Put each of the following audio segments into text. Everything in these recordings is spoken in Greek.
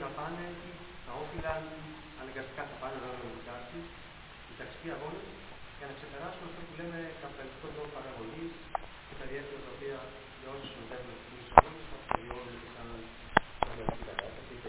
να πάνε ή θα όφυλαν αναγκαστικά θα πάνε ανάλογα τάσεις, οι ταξικοί αγώνες, για να ξεπεράσουν αυτό που λέμε καπιταλιστικό τρόπο παραγωγής και τα διεύθυνα τα οποία για όσους συμμετέχουν στους αγώνες θα περιορίζουν και σαν πραγματική κατάσταση, είτε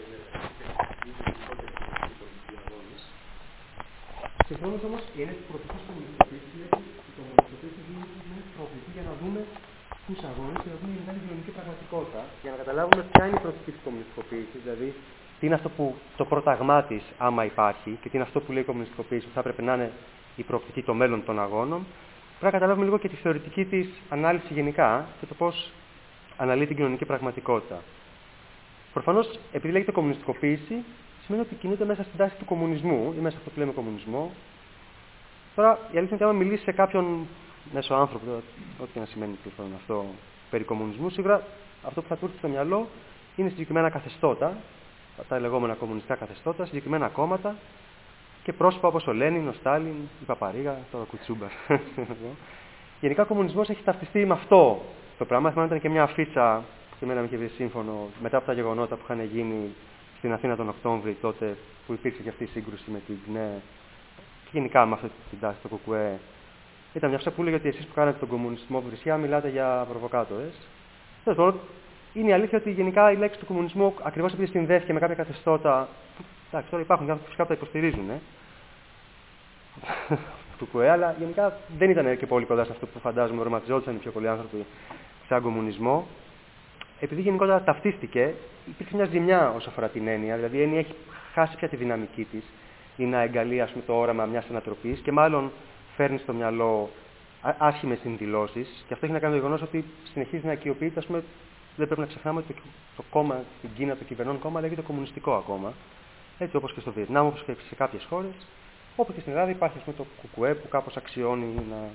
πολιτικοί αγώνες. Συγχρόνως όμως η έννοια της προοπτικής κομμουνιστικής είναι ότι η κομμουνιστική είναι προοπτική για να δούμε τους αγώνες και να δούμε γενικά την κοινωνική πραγματικότητα, για να καταλάβουμε ποια είναι η προοπτική της κομμουνιστικοποίησης, δηλαδή τι είναι αυτό που το πρόταγμά της, άμα υπάρχει, και τι είναι αυτό που λέει η κομμουνιστικοποίηση, που θα έπρεπε να είναι η προοπτική των μέλλον των αγώνων. Πρέπει να καταλάβουμε λίγο και τη θεωρητική της ανάλυση γενικά και το πώς αναλύει την κοινωνική πραγματικότητα. Προφανώς, επειδή λέγεται κομμουνιστικοποίηση, σημαίνει ότι κινείται μέσα στην τάση του κομμουνισμού ή μέσα σε αυτό που λέμε κομμουνισμό. Τώρα, η αλήθεια είναι ότι άμα μιλήσει σε κάποιον μέσο άνθρωπο, ό,τι και να σημαίνει αυτό περί κομμουνισμού, σίγουρα αυτό που θα του έρθει στο μυαλό είναι συγκεκριμένα καθεστώτα, τα λεγόμενα κομμουνιστικά καθεστώτα, συγκεκριμένα κόμματα και πρόσωπα όπως ο Λένιν, ο Στάλιν, η Παπαρίγα, τώρα ο Κουτσούμπας. Γενικά ο κομμουνισμός έχει ταυτιστεί με αυτό το πράγμα. Θυμάμαι ήταν και μια αφίτσα και εμένα με είχε βρει σύμφωνο μετά από τα γεγονότα που είχαν γίνει στην Αθήνα τον Οκτώβρη, τότε που υπήρξε και αυτή η σύγκρουση με την ΚΝΕ και γενικά με αυτή την τάση το ΚΚΕ. Ήταν μια που έλεγε ότι εσείς που κάνετε τον κομμουνισμό βρισιά μιλάτε για προβοκάτορες. Είναι η αλήθεια ότι γενικά η λέξη του κομμουνισμού, ακριβώς επειδή συνδέθηκε με κάποια καθεστώτα. Εντάξει, τώρα υπάρχουν άνθρωποι που φυσικά τα υποστηρίζουν, του ΚΚΕ, αλλά γενικά δεν ήταν και πολύ κοντά σε αυτό που φαντάζομαι ορματιζόντουσαν οι πιο πολλοί άνθρωποι σαν κομμουνισμό. Επειδή γενικότερα ταυτίστηκε, υπήρξε μια ζημιά όσο αφορά την έννοια, δηλαδή η έννοια έχει χάσει πια τη δυναμική της ή να εγκαλεί το όραμα μιας ανατροπής και μάλλον φέρνει στο μυαλό άσχημες συνδηλώσεις. Και αυτό έχει να κάνει με το γεγονός ότι συνεχίζει να οικειοποιείται. Δεν πρέπει να ξεχνάμε ότι το κόμμα στην Κίνα, το κυβερνών κόμμα, λέγεται κομμουνιστικό ακόμα. Έτσι όπως και στο Βιετνάμ, όπως και σε κάποιες χώρες. Όπως και στην Ελλάδα υπάρχει το ΚΚΕ που κάπως αξιώνει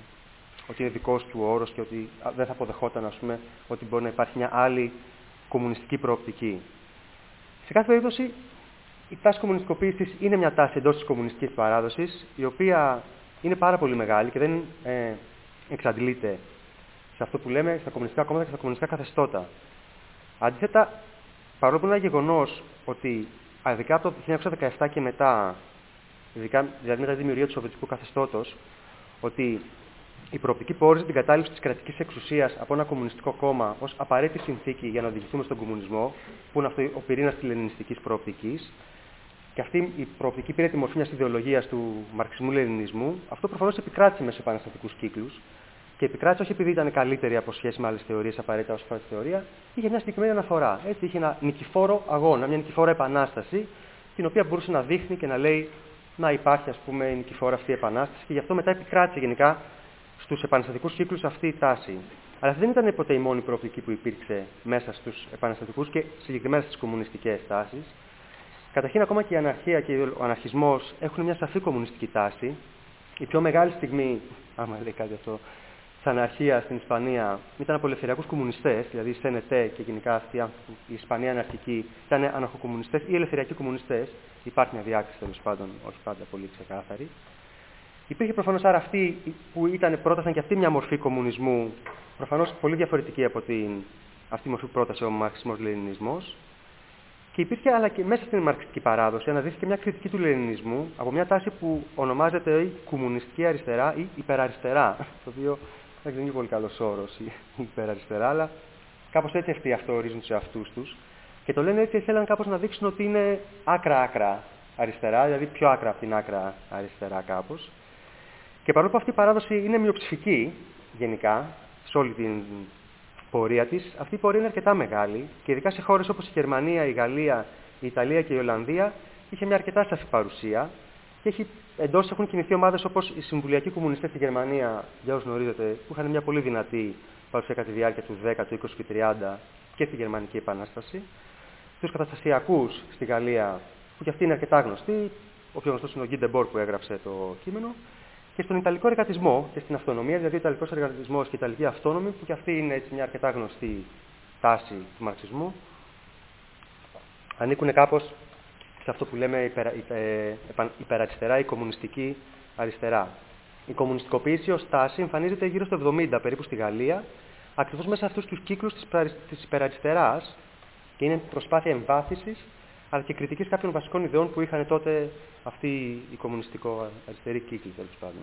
ότι είναι δικός του όρος και ότι δεν θα αποδεχόταν ότι μπορεί να υπάρχει μια άλλη κομμουνιστική προοπτική. Σε κάθε περίπτωση, η τάση κομμουνιστικοποίησης είναι μια τάση εντός της κομμουνιστικής παράδοσης, η οποία είναι πάρα πολύ μεγάλη και δεν εξαντλείται σε αυτό που λέμε στα κομμουνιστικά κόμματα και στα κομμουνιστικά καθεστώτα. Αντίθετα, παρόλο που είναι ένα γεγονός ότι ειδικά από το 1917 και μετά, δηλαδή μετά τη δημιουργία του Σοβιετικού καθεστώτος, ότι η προοπτική που όριζε την κατάληψη της κρατικής εξουσίας από ένα κομμουνιστικό κόμμα ως απαραίτητη συνθήκη για να οδηγηθούμε στον κομμουνισμό, που είναι αυτό ο πυρήνας της λενινιστικής προοπτικής, και αυτή η προοπτική πήρε τη μορφή μιας ιδεολογίας του μαρξισμού-λενινισμού, αυτό προφανώς επικράτησε μέσα σε επαναστατικούς κύκλους. Και επικράτησε όχι επειδή ήταν καλύτερη από σχέση με άλλες θεωρίες, απαραίτητα ως αφορά τη θεωρία, είχε μια συγκεκριμένη αναφορά. Έτσι, είχε ένα νικηφόρο αγώνα, μια νικηφόρα επανάσταση, την οποία μπορούσε να δείχνει και να λέει να υπάρχει, η νικηφόρα αυτή η επανάσταση, και γι' αυτό μετά επικράτησε γενικά στους επαναστατικούς κύκλους αυτή η τάση. Αλλά αυτή δεν ήταν ποτέ η μόνη προοπτική που υπήρξε μέσα στους επαναστατικούς και συγκεκριμένα στις κομμουνιστικές τάσεις. Καταρχήν, ακόμα και η αναρχία και ο αναρχισμός έχουν μια σαφή κομμουνιστική τάση. Η πιο μεγάλη στιγμή, άμα λέει κάτι αυτό, της αναρχίας στην Ισπανία ήταν από ελευθεριακούς κομμουνιστές, δηλαδή η ΣΕΝΕΤΕ και γενικά αυτή η Ισπανία αναρχική ήταν αναρχοκομμουνιστές ή ελευθεριακοί κομμουνιστές. Υπάρχει μια διάκριση τέλος πάντων, όχι πάντα πολύ ξεκάθαρη. Υπήρχε προφανώς άρα αυτοί που πρότασαν και αυτή μια μορφή κομμουνισμού, προφανώς πολύ διαφορετική από αυτή η μορφή που πρότασε ο μαρξισμός-λενινισμός. Και υπήρχε, αλλά και μέσα στην μαρξιστική παράδοση, αναδύθηκε μια κριτική του λενινισμού από μια τάση που ονομάζεται η κομμουνιστική αριστερά ή υπεραριστερά. Το οποίο δεν είναι πολύ καλός όρος η υπεραριστερά, αλλά κάπως έτσι αυτοί αυτό ορίζουν τους εαυτούς τους. Και το λένε έτσι, ήθελαν κάπως να δείξουν ότι είναι άκρα-άκρα αριστερά, δηλαδή πιο άκρα από την άκρα αριστερά κάπως. Και παρόλο που αυτή η παράδοση είναι μειοψηφική γενικά, σε όλη την πορεία της, αυτή η πορεία είναι αρκετά μεγάλη και ειδικά σε χώρες όπως η Γερμανία, η Γαλλία, η Ιταλία και η Ολλανδία είχε μια αρκετά σαφή παρουσία και εντός έχουν κινηθεί ομάδες όπως οι συμβουλιακοί κομμουνιστές στη Γερμανία, για όσους γνωρίζετε, που είχαν μια πολύ δυνατή παρουσία κατά τη διάρκεια του 10, του 20 και 30 και στη Γερμανική Επανάσταση. Τους καταστασιακούς στη Γαλλία, που και αυτοί είναι αρκετά γνωστοί, ο πιο γνωστός είναι ο Γκίντεμπορ που έγραψε το κείμενο. Και στον Ιταλικό εργατισμό και στην αυτονομία, δηλαδή ο Ιταλικός εργατισμός και η Ιταλική αυτόνομη, που και αυτή είναι έτσι μια αρκετά γνωστή τάση του μαρξισμού, ανήκουν κάπως σε αυτό που λέμε υπεραριστερά ή κομμουνιστική αριστερά. Η κομμουνιστικοποίηση ως τάση εμφανίζεται γύρω στο 70 περίπου στη Γαλλία, ακριβώς μέσα σε αυτούς τους κύκλους της υπεραριστεράς, και είναι προσπάθεια εμβάθυνσης αλλά και κριτικής κάποιων βασικών ιδεών που είχαν τότε αυτοί οι κομμουνιστικο-αριστεροί κύκλοι, τέλος πάντων.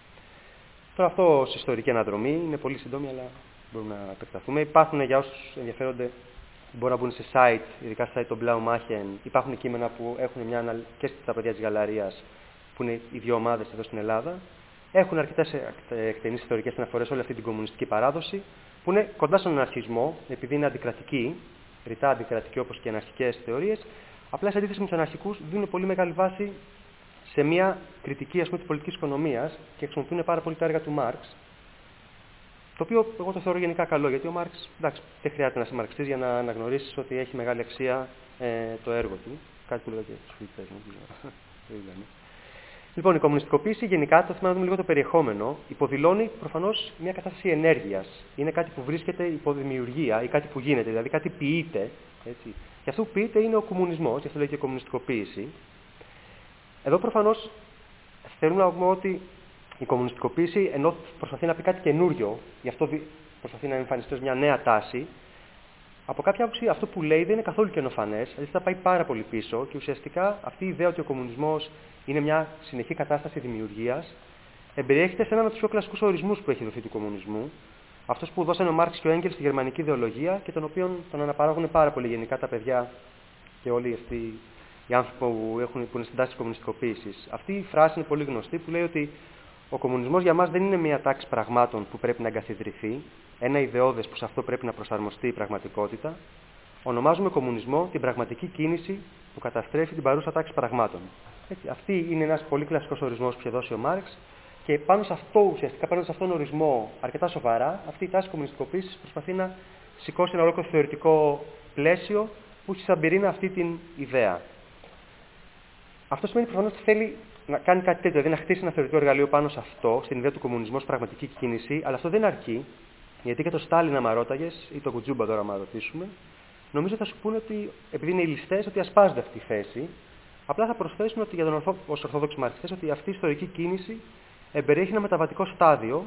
Τώρα αυτό ως ιστορική αναδρομή είναι πολύ σύντομη, αλλά μπορούμε να επεκταθούμε. Υπάρχουν, για όσους ενδιαφέρονται, μπορούν να μπουν σε site, ειδικά σε site των Blaumachen. Υπάρχουν κείμενα που έχουν και στα παιδιά της Γαλαρίας, που είναι οι δύο ομάδες εδώ στην Ελλάδα. Έχουν αρκετές εκτενείς ιστορικές αναφορές όλη αυτή την κομμουνιστική παράδοση, που είναι κοντά στον αναρχισμό, επειδή είναι αντικρατική, ρητά αντικρατική όπως και οι αναρχικές θεωρίες. Απλά σε αντίθεση με τους αναρχικούς, δίνουν πολύ μεγάλη βάση σε μια κριτική της πολιτικής οικονομίας και χρησιμοποιούν πάρα πολύ τα έργα του Μάρξ. Το οποίο εγώ το θεωρώ γενικά καλό, γιατί ο Μάρξ, εντάξει, δεν χρειάζεται να είσαι μαρξιστής για να αναγνωρίσεις ότι έχει μεγάλη αξία το έργο του. Κάτι που λέω και στους φοιτητές μου. Λοιπόν, η κομμουνιστικοποίηση, γενικά, το θέμα να δούμε λίγο το περιεχόμενο, υποδηλώνει προφανώς μια κατάσταση ενέργειας. Είναι κάτι που βρίσκεται υπό δημιουργία ή κάτι που γίνεται, δηλαδή κάτι ποιείται. Έτσι. Και αυτό που ποιείται είναι ο κομμουνισμός, γι' αυτό λέει και κομμουνιστικοποίηση. Εδώ προφανώς θέλουμε να πούμε ότι η κομμουνιστικοποίηση, ενώ προσπαθεί να πει κάτι καινούριο, γι' αυτό προσπαθεί να εμφανιστεί ως μια νέα τάση, από κάποια άποψη αυτό που λέει δεν είναι καθόλου καινοφανές, δηλαδή θα πάει πάρα πολύ πίσω και ουσιαστικά αυτή η ιδέα ότι ο κομμουνισμός είναι μια συνεχή κατάσταση δημιουργίας, εμπεριέχεται σε έναν από τους πιο κλασικούς ορισμούς που έχει δοθεί του κομμουνισμού, αυτός που δώσανε ο Μάρξ και ο Έγγελς στη γερμανική ιδεολογία και τον οποίο τον αναπαράγουν πάρα πολύ γενικά τα παιδιά και όλοι αυτοί οι άνθρωποι που είναι στην τάση της κομμουνιστικοποίησης. Αυτή η φράση είναι πολύ γνωστή που λέει ότι ο κομμουνισμός για μας δεν είναι μια τάξη πραγμάτων που πρέπει να εγκαθιδρυθεί, ένα ιδεώδες που σε αυτό πρέπει να προσαρμοστεί η πραγματικότητα. Ονομάζουμε κομμουνισμό την πραγματική κίνηση που καταστρέφει την παρούσα τάξη πραγμάτων. Έτσι, αυτή είναι ένας πολύ κλασικός ορισμός που είχε δώσει ο Μάρξ και πάνω σε αυτό, ουσιαστικά πάνω σε αυτόν τον ορισμό, αρκετά σοβαρά, αυτή η τάση κομμουνιστικοποίησης προσπαθεί να σηκώσει ένα ολόκληρο θεωρητικό πλαίσιο που έχει σαν πυρήνα αυτή την ιδέα. Αυτό σημαίνει προφανώς ότι θέλει να κάνει κάτι τέτοιο, δηλαδή να χτίσει ένα θεωρητικό εργαλείο πάνω σε αυτό, στην ιδέα του κομμουνισμού ως πραγματική κίνηση, αλλά αυτό δεν αρκεί, γιατί και το Στάλιν, άμα ρώταγες, ή το Κουτζούμπα τώρα, άμα ρωτήσουμε, νομίζω θα σου πούνε ότι, επειδή είναι οι ληστές, ότι ασπάζονται αυτή τη θέση. Απλά θα προσθέσουν ότι για ως Ορθόδοξοι Μαρξιστές ότι αυτή η ιστορική κίνηση εμπεριέχει ένα μεταβατικό στάδιο,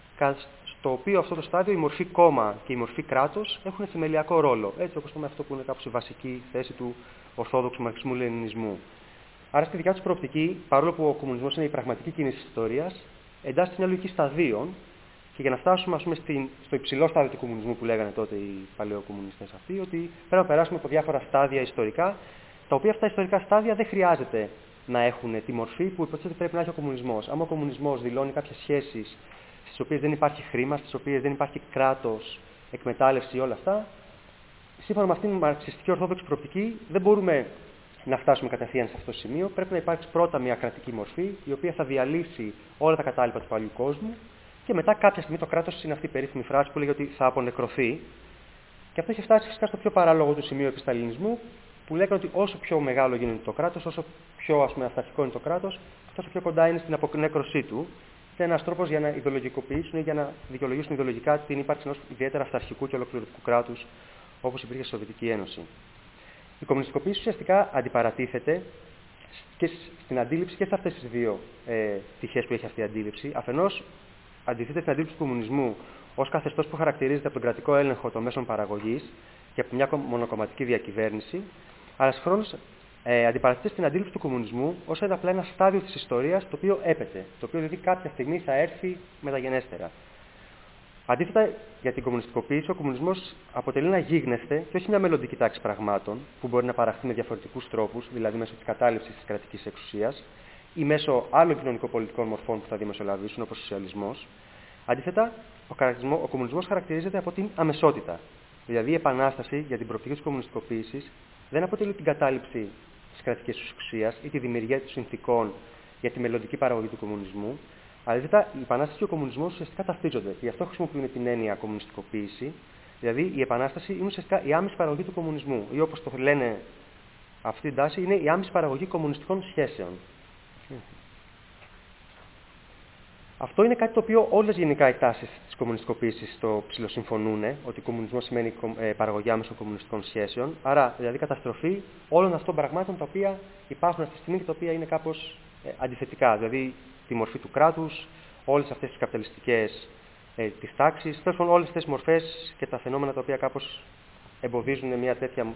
στο οποίο αυτό το στάδιο η μορφή κόμμα και η μορφή κράτος έχουν θεμελιακό ρόλο. Έτσι, όπως πούμε αυτό που είναι κάπως η βασική θέση του Ορθόδοξου Μαρξισμού-Λενινισμού. Άρα, στη δικιά του προοπτική, παρόλο που ο κομμουνισμός είναι η πραγματική κίνηση της ιστορίας, εντάσσεται μια λογική σταδίων και για να φτάσουμε ας πούμε, στο υψηλό στάδιο του κομμουνισμού που λέγανε τότε οι παλαιοκομμουνιστές αυτοί, ότι πρέπει να περάσουμε από διάφορα στάδια ιστορικά, τα οποία αυτά ιστορικά στάδια δεν χρειάζεται να έχουν τη μορφή που υποτίθεται πρέπει να έχει ο κομμουνισμός. Αν ο κομμουνισμός δηλώνει κάποιες σχέσεις στις οποίες δεν υπάρχει χρήμα, στις οποίες δεν υπάρχει κράτος, εκμετάλλευση, όλα αυτά, σύμφωνα με αυτήν την μαρξιστική ορθόδοξη προοπτική, δεν μπορούμε να φτάσουμε κατευθείαν σε αυτό το σημείο. Πρέπει να υπάρξει πρώτα μια κρατική μορφή, η οποία θα διαλύσει όλα τα κατάλοιπα του παλιού κόσμου, και μετά κάποια στιγμή το κράτος είναι αυτή η περίφημη φράση που λέγει ότι θα απονεκρωθεί. Και αυτό έχει φτάσει φυσικά στο πιο παράλογο του σημείο επισταλινισμού, που λέγανε ότι όσο πιο μεγάλο γίνεται το κράτος, όσο πιο αυταρχικό είναι το κράτος, τόσο πιο κοντά είναι στην απονέκρωσή του. Και είναι ένας τρόπος για να ιδεολογικοποιήσουν ή για να δικαιολογήσουν ιδεολογικά την ύπαρξη ενός ιδιαίτερα αυταρχικού και ολοκληρωτικού κράτους, όπως υπήρχε στη Σοβιετική Ένωση. Η κομμουνιστικοποίηση ουσιαστικά αντιπαρατίθεται και στην αντίληψη και σε αυτές τις δύο πτυχές που έχει αυτή η αντίληψη. Αφενός, αντιθέτεται στην αντίληψη του κομμουνισμού ως καθεστώς που χαρακτηρίζεται από τον κρατικό έλεγχο των μέσων παραγωγής και από μια μονοκομματική διακυβέρνηση, αλλά συγχρόνως αντιπαρατίθεται στην αντίληψη του κομμουνισμού ως απλά ένα στάδιο της ιστορίας το οποίο έπεται, το οποίο δηλαδή κάποια στιγμή θα έρθει μεταγενέστερα. Αντίθετα, για την κομμουνιστικοποίηση, ο κομμουνισμός αποτελεί ένα γίγνεσθε και όχι μια μελλοντική τάξη πραγμάτων που μπορεί να παραχθεί με διαφορετικούς τρόπους, δηλαδή μέσω της κατάληψης της κρατικής εξουσίας ή μέσω άλλων κοινωνικοπολιτικών μορφών που θα διαμεσολαβήσουν, όπως ο σοσιαλισμός. Αντίθετα, ο κομμουνισμός χαρακτηρίζεται από την αμεσότητα. Δηλαδή, η επανάσταση για την προοπτική της κομμουνιστικοποίησης δεν αποτελεί την κατάληψη της κρατικής εξουσίας ή τη δημιουργία των συνθηκών για τη μελλοντική παραγωγή του κομμουνισμού. Αντίθετα, η επανάσταση και ο κομμουνισμός ουσιαστικά ταυτίζονται. Γι' αυτό χρησιμοποιούν την έννοια κομμουνιστικοποίηση. Δηλαδή, η επανάσταση είναι ουσιαστικά η άμεση παραγωγή του κομμουνισμού. Ή όπως το λένε αυτή την τάση, είναι η άμεση παραγωγή κομμουνιστικών σχέσεων. Αυτό είναι κάτι το οποίο όλες γενικά οι τάσεις της κομμουνιστικοποίησης το ψιλοσυμφωνούν, ότι ο κομμουνισμός σημαίνει παραγωγή άμεσων κομμουνιστικών σχέσεων. Άρα, δηλαδή, καταστροφή όλων αυτών των πραγμάτων τα οποία υπάρχουν αυτή τη στιγμή και τα οποία είναι κάπως αντιθετικά. Δηλαδή, τη μορφή του κράτους, όλες αυτές τις καπιταλιστικές της τάξης, τέλος πάντων όλες αυτές τις μορφές και τα φαινόμενα τα οποία κάπως εμποδίζουν μια τέτοια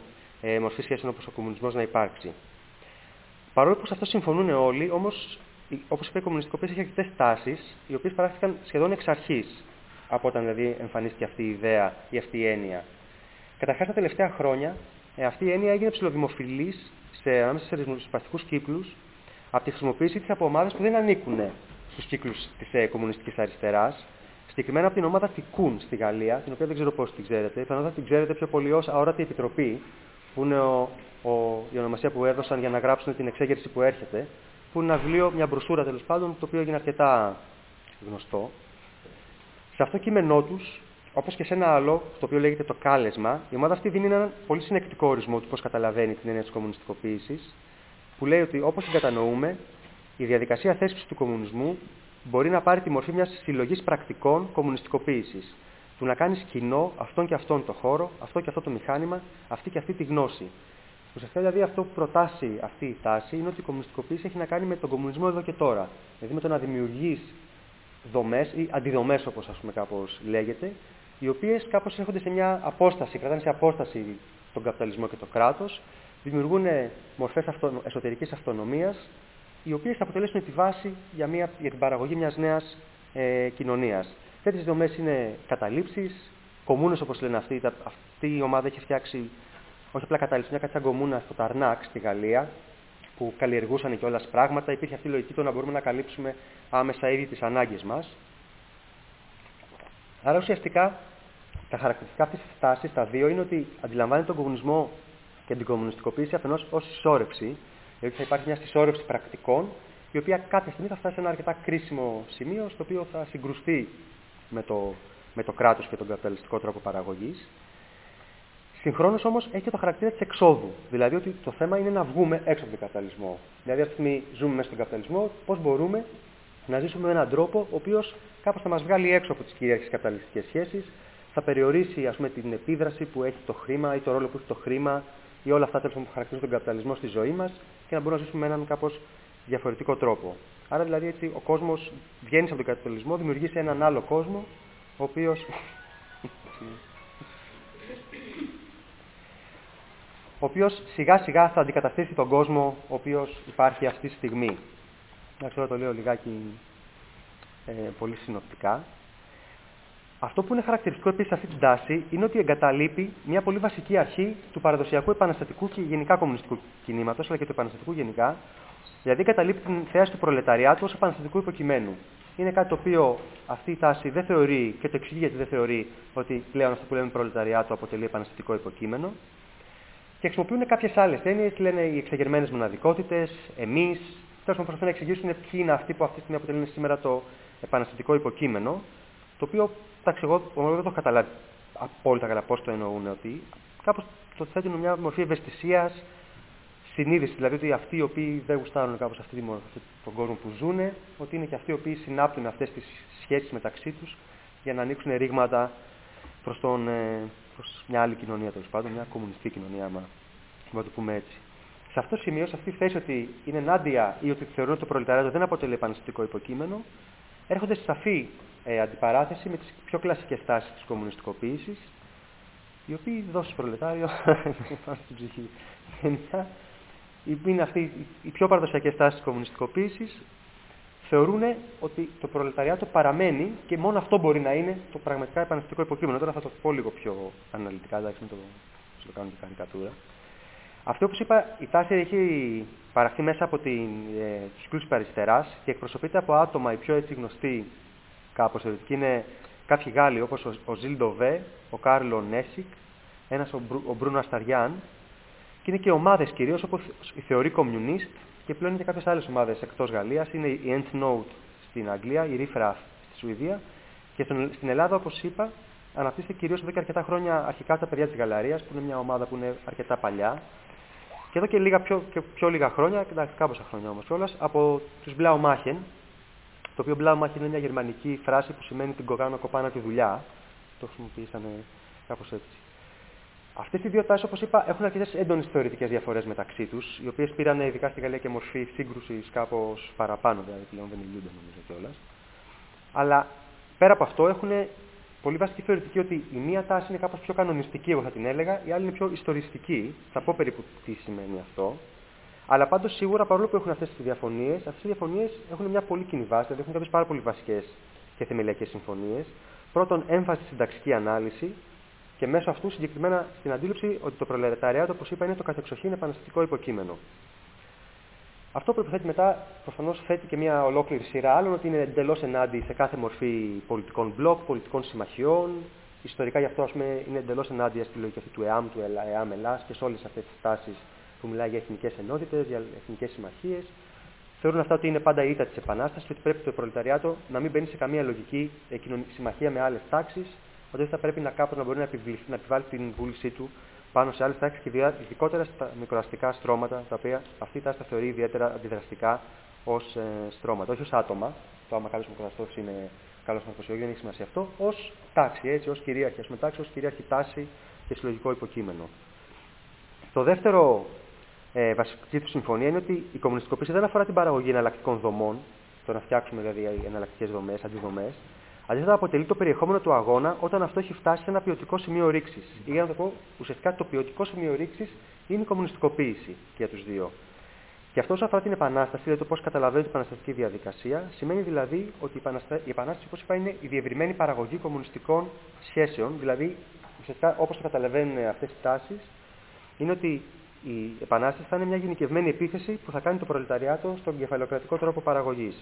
μορφή σχέσεων όπως ο κομμουνισμός να υπάρξει. Παρόλο που σε αυτό συμφωνούν όλοι, όμως, όπως είπε, η κομμουνιστικοποίηση έχει αρκετές τάσεις, οι οποίες παράχθηκαν σχεδόν εξ αρχής, από όταν δηλαδή εμφανίστηκε αυτή η ιδέα ή αυτή η έννοια. Καταρχάς, τα τελευταία χρόνια, αυτή η έννοια έγινε ψηλοδημοφιλής ανάμεσα σε ριζοσπαστικούς κύκλους, από τη χρησιμοποίησή της από ομάδες που δεν ανήκουν στους κύκλους της κομμουνιστικής αριστεράς, συγκεκριμένα από την ομάδα Τικούν στη Γαλλία, την οποία δεν ξέρω πώς την ξέρετε. Πιθανότατα την ξέρετε πιο πολύ ως Αόρατη Επιτροπή, που είναι η ονομασία που έδωσαν για να γράψουν την εξέγερση που έρχεται, που είναι ένα βιβλίο, μια μπροσούρα τέλος πάντων, το οποίο έγινε αρκετά γνωστό. Σε αυτό το κείμενό τους, όπως και σε ένα άλλο, το οποίο λέγεται Το Κάλεσμα, η ομάδα αυτή δίνει έναν πολύ συνεκτικό ορισμό του πώς καταλαβαίνει την έννοια της κομμουνιστικοποίησης, που λέει ότι όπως την κατανοούμε, η διαδικασία θέσπισης του κομμουνισμού μπορεί να πάρει τη μορφή μιας συλλογής πρακτικών κομμουνιστικοποίησης. Του να κάνεις κοινό αυτόν και αυτόν το χώρο, αυτό και αυτό το μηχάνημα, αυτή και αυτή τη γνώση. Ουσιαστικά δηλαδή αυτό που προτάσει αυτή η τάση είναι ότι η κομμουνιστικοποίηση έχει να κάνει με τον κομμουνισμό εδώ και τώρα. Δηλαδή με το να δημιουργείς δομές ή αντιδομές, όπως ας πούμε κάπως λέγεται, οι οποίες κάπως έρχονται σε μια απόσταση, κρατάνε σε απόσταση τον καπιταλισμό και το κράτος, δημιουργούν μορφές εσωτερικής αυτονομίας, οι οποίες θα αποτελέσουν τη βάση για την παραγωγή μιας νέας κοινωνίας. Τέτοιες δομές είναι καταλήψεις, κομμούνες όπως λένε αυτοί. Αυτή η ομάδα έχει φτιάξει, όχι απλά καταλήψεις, μια κάτι σαν κομμούνα στο Ταρνάκ στη Γαλλία, που καλλιεργούσαν κιόλας πράγματα. Υπήρχε αυτή η λογική το να μπορούμε να καλύψουμε άμεσα ήδη τις ανάγκες μας. Άρα ουσιαστικά τα χαρακτηριστικά αυτής της τάσης, τα δύο, είναι ότι αντιλαμβάνεται τον κομμουνισμό και την κομμουνιστικοποίηση αφενός ως συσσόρευση, δηλαδή θα υπάρχει μια συσσόρευση πρακτικών, η οποία κάποια στιγμή θα φτάσει σε ένα αρκετά κρίσιμο σημείο, στο οποίο θα συγκρουστεί με το κράτος και τον καπιταλιστικό τρόπο παραγωγής. Συγχρόνως όμως έχει και το χαρακτήρα της εξόδου, δηλαδή ότι το θέμα είναι να βγούμε έξω από τον καπιταλισμό. Δηλαδή, αυτή τη στιγμή ζούμε μέσα στον καπιταλισμό, πώς μπορούμε να ζήσουμε με έναν τρόπο ο οποίος κάπως θα μας βγάλει έξω από τις κυρίαρχες καπιταλιστικές σχέσεις, θα περιορίσει ας πούμε, την επίδραση που έχει το χρήμα ή το ρόλο που έχει το χρήμα ή όλα αυτά που χαρακτηρίζουν τον καπιταλισμό στη ζωή μας και να μπορούμε να ζήσουμε με έναν κάπως διαφορετικό τρόπο. Άρα δηλαδή έτσι ο κόσμος βγαίνει από τον καπιταλισμό, δημιουργεί σε έναν άλλο κόσμο, ο οποίος σιγά σιγά θα αντικαταστήσει τον κόσμο ο οποίος υπάρχει αυτή τη στιγμή. Να ξέρω, το λέω λιγάκι πολύ συνοπτικά. Αυτό που είναι χαρακτηριστικό επίσης σε αυτή την τάση είναι ότι εγκαταλείπει μια πολύ βασική αρχή του παραδοσιακού επαναστατικού και γενικά κομμουνιστικού κινήματος, αλλά και του επαναστατικού γενικά. Δηλαδή εγκαταλείπει την θέαση του προλεταριάτου ως επαναστατικού υποκειμένου. Είναι κάτι το οποίο αυτή η τάση δεν θεωρεί, και το εξηγεί γιατί δεν θεωρεί, ότι πλέον αυτό που λέμε προλεταριάτο αποτελεί επαναστατικό υποκείμενο. Και χρησιμοποιούν κάποιες άλλες έννοιες, λένε οι εξεγερμένες μοναδικότητες, εμείς. Τέλος πάντων, προσπαθούν να εξηγήσουν ποιοι είναι αυτοί που αυτή τη στιγμή αποτελούν σήμερα το επαναστατικό υποκείμενο. Το οποίο, εντάξει, εγώ δεν το έχω καταλάβει απόλυτα καλά πώς το εννοούν, ότι κάπως το θέτουν μια μορφή ευαισθησίας, συνείδηση, δηλαδή ότι αυτοί οι οποίοι δεν γουστάρουν κάπως αυτή τον κόσμο που ζουν, ότι είναι και αυτοί οι οποίοι συνάπτουν αυτές τις σχέσεις μεταξύ τους για να ανοίξουν ρήγματα προς μια άλλη κοινωνία, τέλος πάντων, μια κομμουνιστική κοινωνία, άμα να το πούμε έτσι. Σε αυτό το σημείο, σε αυτή τη θέση ότι είναι ενάντια ή ότι θεωρούν ότι το προλεταριάτο δεν αποτελεί επαναστατικό υποκείμενο, έρχονται σε σαφή αντιπαράθεση με τις πιο κλασικές τάσεις της κομμουνιστικοποίησης, οι οποίοι δώσει προλετάριο στην ψυχή. Είναι αυτή οι πιο παραδοσιακές τάσεις της κομμουνιστικοποίησης, θεωρούν ότι το προλεταριάτο παραμένει και μόνο αυτό μπορεί να είναι το πραγματικά επαναστατικό υποκείμενο. Τώρα θα το πω λίγο πιο αναλυτικά, εντάξει, μην το κάνω και καρικατούρα. Αυτό, όπως είπα, η τάση έχει παραχθεί μέσα από τους κύκλους της αριστεράς και εκπροσωπείται από άτομα, οι πιο έτσι γνωστοί κάπως θεωρητικοί είναι κάποιοι Γάλλοι όπως ο Ζιλ Ντοβέ, ο Κάρλο Νέσικ, ο Μπρούνο Ασταριάν, και είναι και ομάδες κυρίως όπως η Θεωρή Κομμουνίστ και πλέον είναι και κάποιες άλλες ομάδες εκτός Γαλλίας. Είναι η End Note στην Αγγλία, η Riff Raff στη Σουηδία και στην Ελλάδα, όπως είπα, αναπτύσσεται κυρίως εδώ και αρκετά χρόνια αρχικά από τα παιδιά της Γαλαρίας, που είναι μια ομάδα που είναι αρκετά παλιά. Και εδώ και πιο λίγα χρόνια, κάμποσα χρόνια όμως κιόλας, από τους Blaumachen, το οποίο Blaumachen είναι μια γερμανική φράση που σημαίνει την κοκάνω κοπάνα τη δουλειά. Το χρησιμοποιήσανε κάπως έτσι. Αυτές οι δύο τάσεις, όπως είπα, έχουν αρκετές έντονες θεωρητικές διαφορές μεταξύ τους, οι οποίες πήραν ειδικά στη Γαλλία και μορφή σύγκρουσης κάπως παραπάνω, δηλαδή πλέον δεν μιλούνται νομίζω κιόλας. Αλλά πέρα από αυτό έχουν πολύ βασική θεωρητική ότι η μία τάση είναι κάπως πιο κανονιστική, εγώ θα την έλεγα, η άλλη είναι πιο ιστοριστική. Θα πω περίπου τι σημαίνει αυτό. Αλλά πάντως σίγουρα παρόλο που έχουν αυτές τις διαφωνίες έχουν μια πολύ κοινή βάση, δηλαδή έχουν κάποιες πάρα πολύ βασικές και θεμελιακές συμφωνίες. Πρώτον, έμφαση στην ταξική ανάλυση και μέσω αυτού συγκεκριμένα στην αντίληψη ότι το προλεταριάτο, όπως είπα, είναι το κατεξοχήν επαναστατικό υποκείμενο. Αυτό προϋποθέτει μετά, προφανώς θέτει και μια ολόκληρη σειρά άλλων, ότι είναι εντελώς ενάντια σε κάθε μορφή πολιτικών μπλοκ, πολιτικών συμμαχιών. Ιστορικά γι' αυτό είναι εντελώς ενάντια στη λογική αυτή του ΕΑΜ, του ΕΑΜ-ΕΛΑΣ και σε όλες αυτές τις τάσεις που μιλάει για εθνικές ενότητες, για εθνικές συμμαχίες. Θεωρούν αυτά ότι είναι πάντα η ήττα της Επανάστασης και ότι πρέπει το προλεταριάτο να μην μπαίνει σε καμία λογική συμμαχία με άλλες τάξεις, ότι θα πρέπει κάπως να μπορεί να επιβάλλει την βούλησή του πάνω σε άλλες τάξεις και ειδικότερα στα μικροαστικά στρώματα, τα οποία αυτή η τάση τα θεωρεί ιδιαίτερα αντιδραστικά ως στρώματα. Όχι ως άτομα, το άμα κάποιος μικροαστός είναι καλός άνθρωπος ή όχι, δεν έχει σημασία αυτό, ως τάξη, έτσι, ως κυρίαρχη τάξη, ως κυρίαρχη τάση και συλλογικό υποκείμενο. Το δεύτερο βασική του συμφωνία είναι ότι η κομμουνιστικοποίηση δεν αφορά την παραγωγή εναλλακτικών δομών, το να φτιάξουμε δηλαδή εναλλακτικές δομές, αντιδομές. Αντίθετα, αποτελεί το περιεχόμενο του αγώνα όταν αυτό έχει φτάσει σε ένα ποιοτικό σημείο ρήξης. Ή για να το πω, ουσιαστικά το ποιοτικό σημείο ρήξης είναι η κομμουνιστικοποίηση και για τους δύο. Και αυτό όσον αφορά την επανάσταση, δηλαδή το πώς καταλαβαίνει την επαναστατική διαδικασία, σημαίνει δηλαδή ότι η επανάσταση, όπως είπα, είναι η διευρυμένη παραγωγή κομμουνιστικών σχέσεων. Δηλαδή, ουσιαστικά όπως το καταλαβαίνουν αυτές οι τάσεις, είναι ότι η επανάσταση θα είναι μια γενικευμένη επίθεση που θα κάνει το προλεταριάτο στον κεφαλαιοκρατικό τρόπο παραγωγής.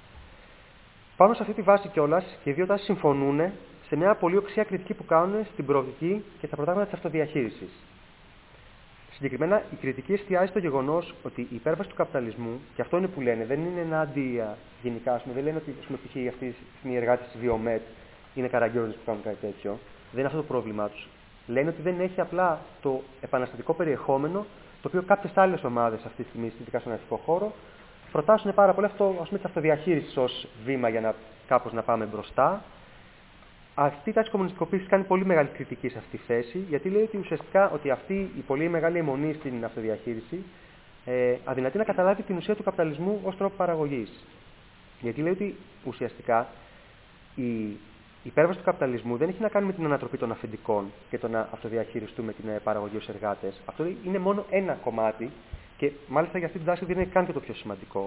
Πάνω σε αυτή τη βάση κιόλας και οι δύο τάσεις συμφωνούν σε μια πολύ οξία κριτική που κάνουν στην προοπτική και στα προτάγματα της αυτοδιαχείρισης. Συγκεκριμένα, η κριτική εστιάζει στο γεγονός ότι η υπέρβαση του καπιταλισμού, και αυτό είναι που λένε, δεν είναι ενάντια γενικά, δεν λένε ότι π.χ. αυτοί οι εργάτες της Βιομέτ είναι καραγκιόζες που κάνουν κάτι τέτοιο. Δεν είναι αυτό το πρόβλημά τους. Λένε ότι δεν έχει απλά το επαναστατικό περιεχόμενο, το οποίο κάποιες άλλες ομάδες αυτή τη στιγμή, ειδικά στον αρχικό χώρο, προτάσουν πάρα πολύ αυτό, ας πούμε, της αυτοδιαχείρισης ως βήμα για να κάπως να πάμε μπροστά. Αυτή η τάση κομμουνιστικοποίησης κάνει πολύ μεγάλη κριτική σε αυτή τη θέση, γιατί λέει ότι ουσιαστικά ότι αυτή η πολύ μεγάλη αιμονή στην αυτοδιαχείριση αδυνατεί να καταλάβει την ουσία του καπιταλισμού ως τρόπο παραγωγής. Γιατί λέει ότι ουσιαστικά η υπέρβαση του καπιταλισμού δεν έχει να κάνει με την ανατροπή των αφεντικών και το να αυτοδιαχειριστούμε την παραγωγή ως εργάτες. Αυτό είναι μόνο ένα κομμάτι και μάλιστα για αυτή την τάση δεν είναι καν και το πιο σημαντικό.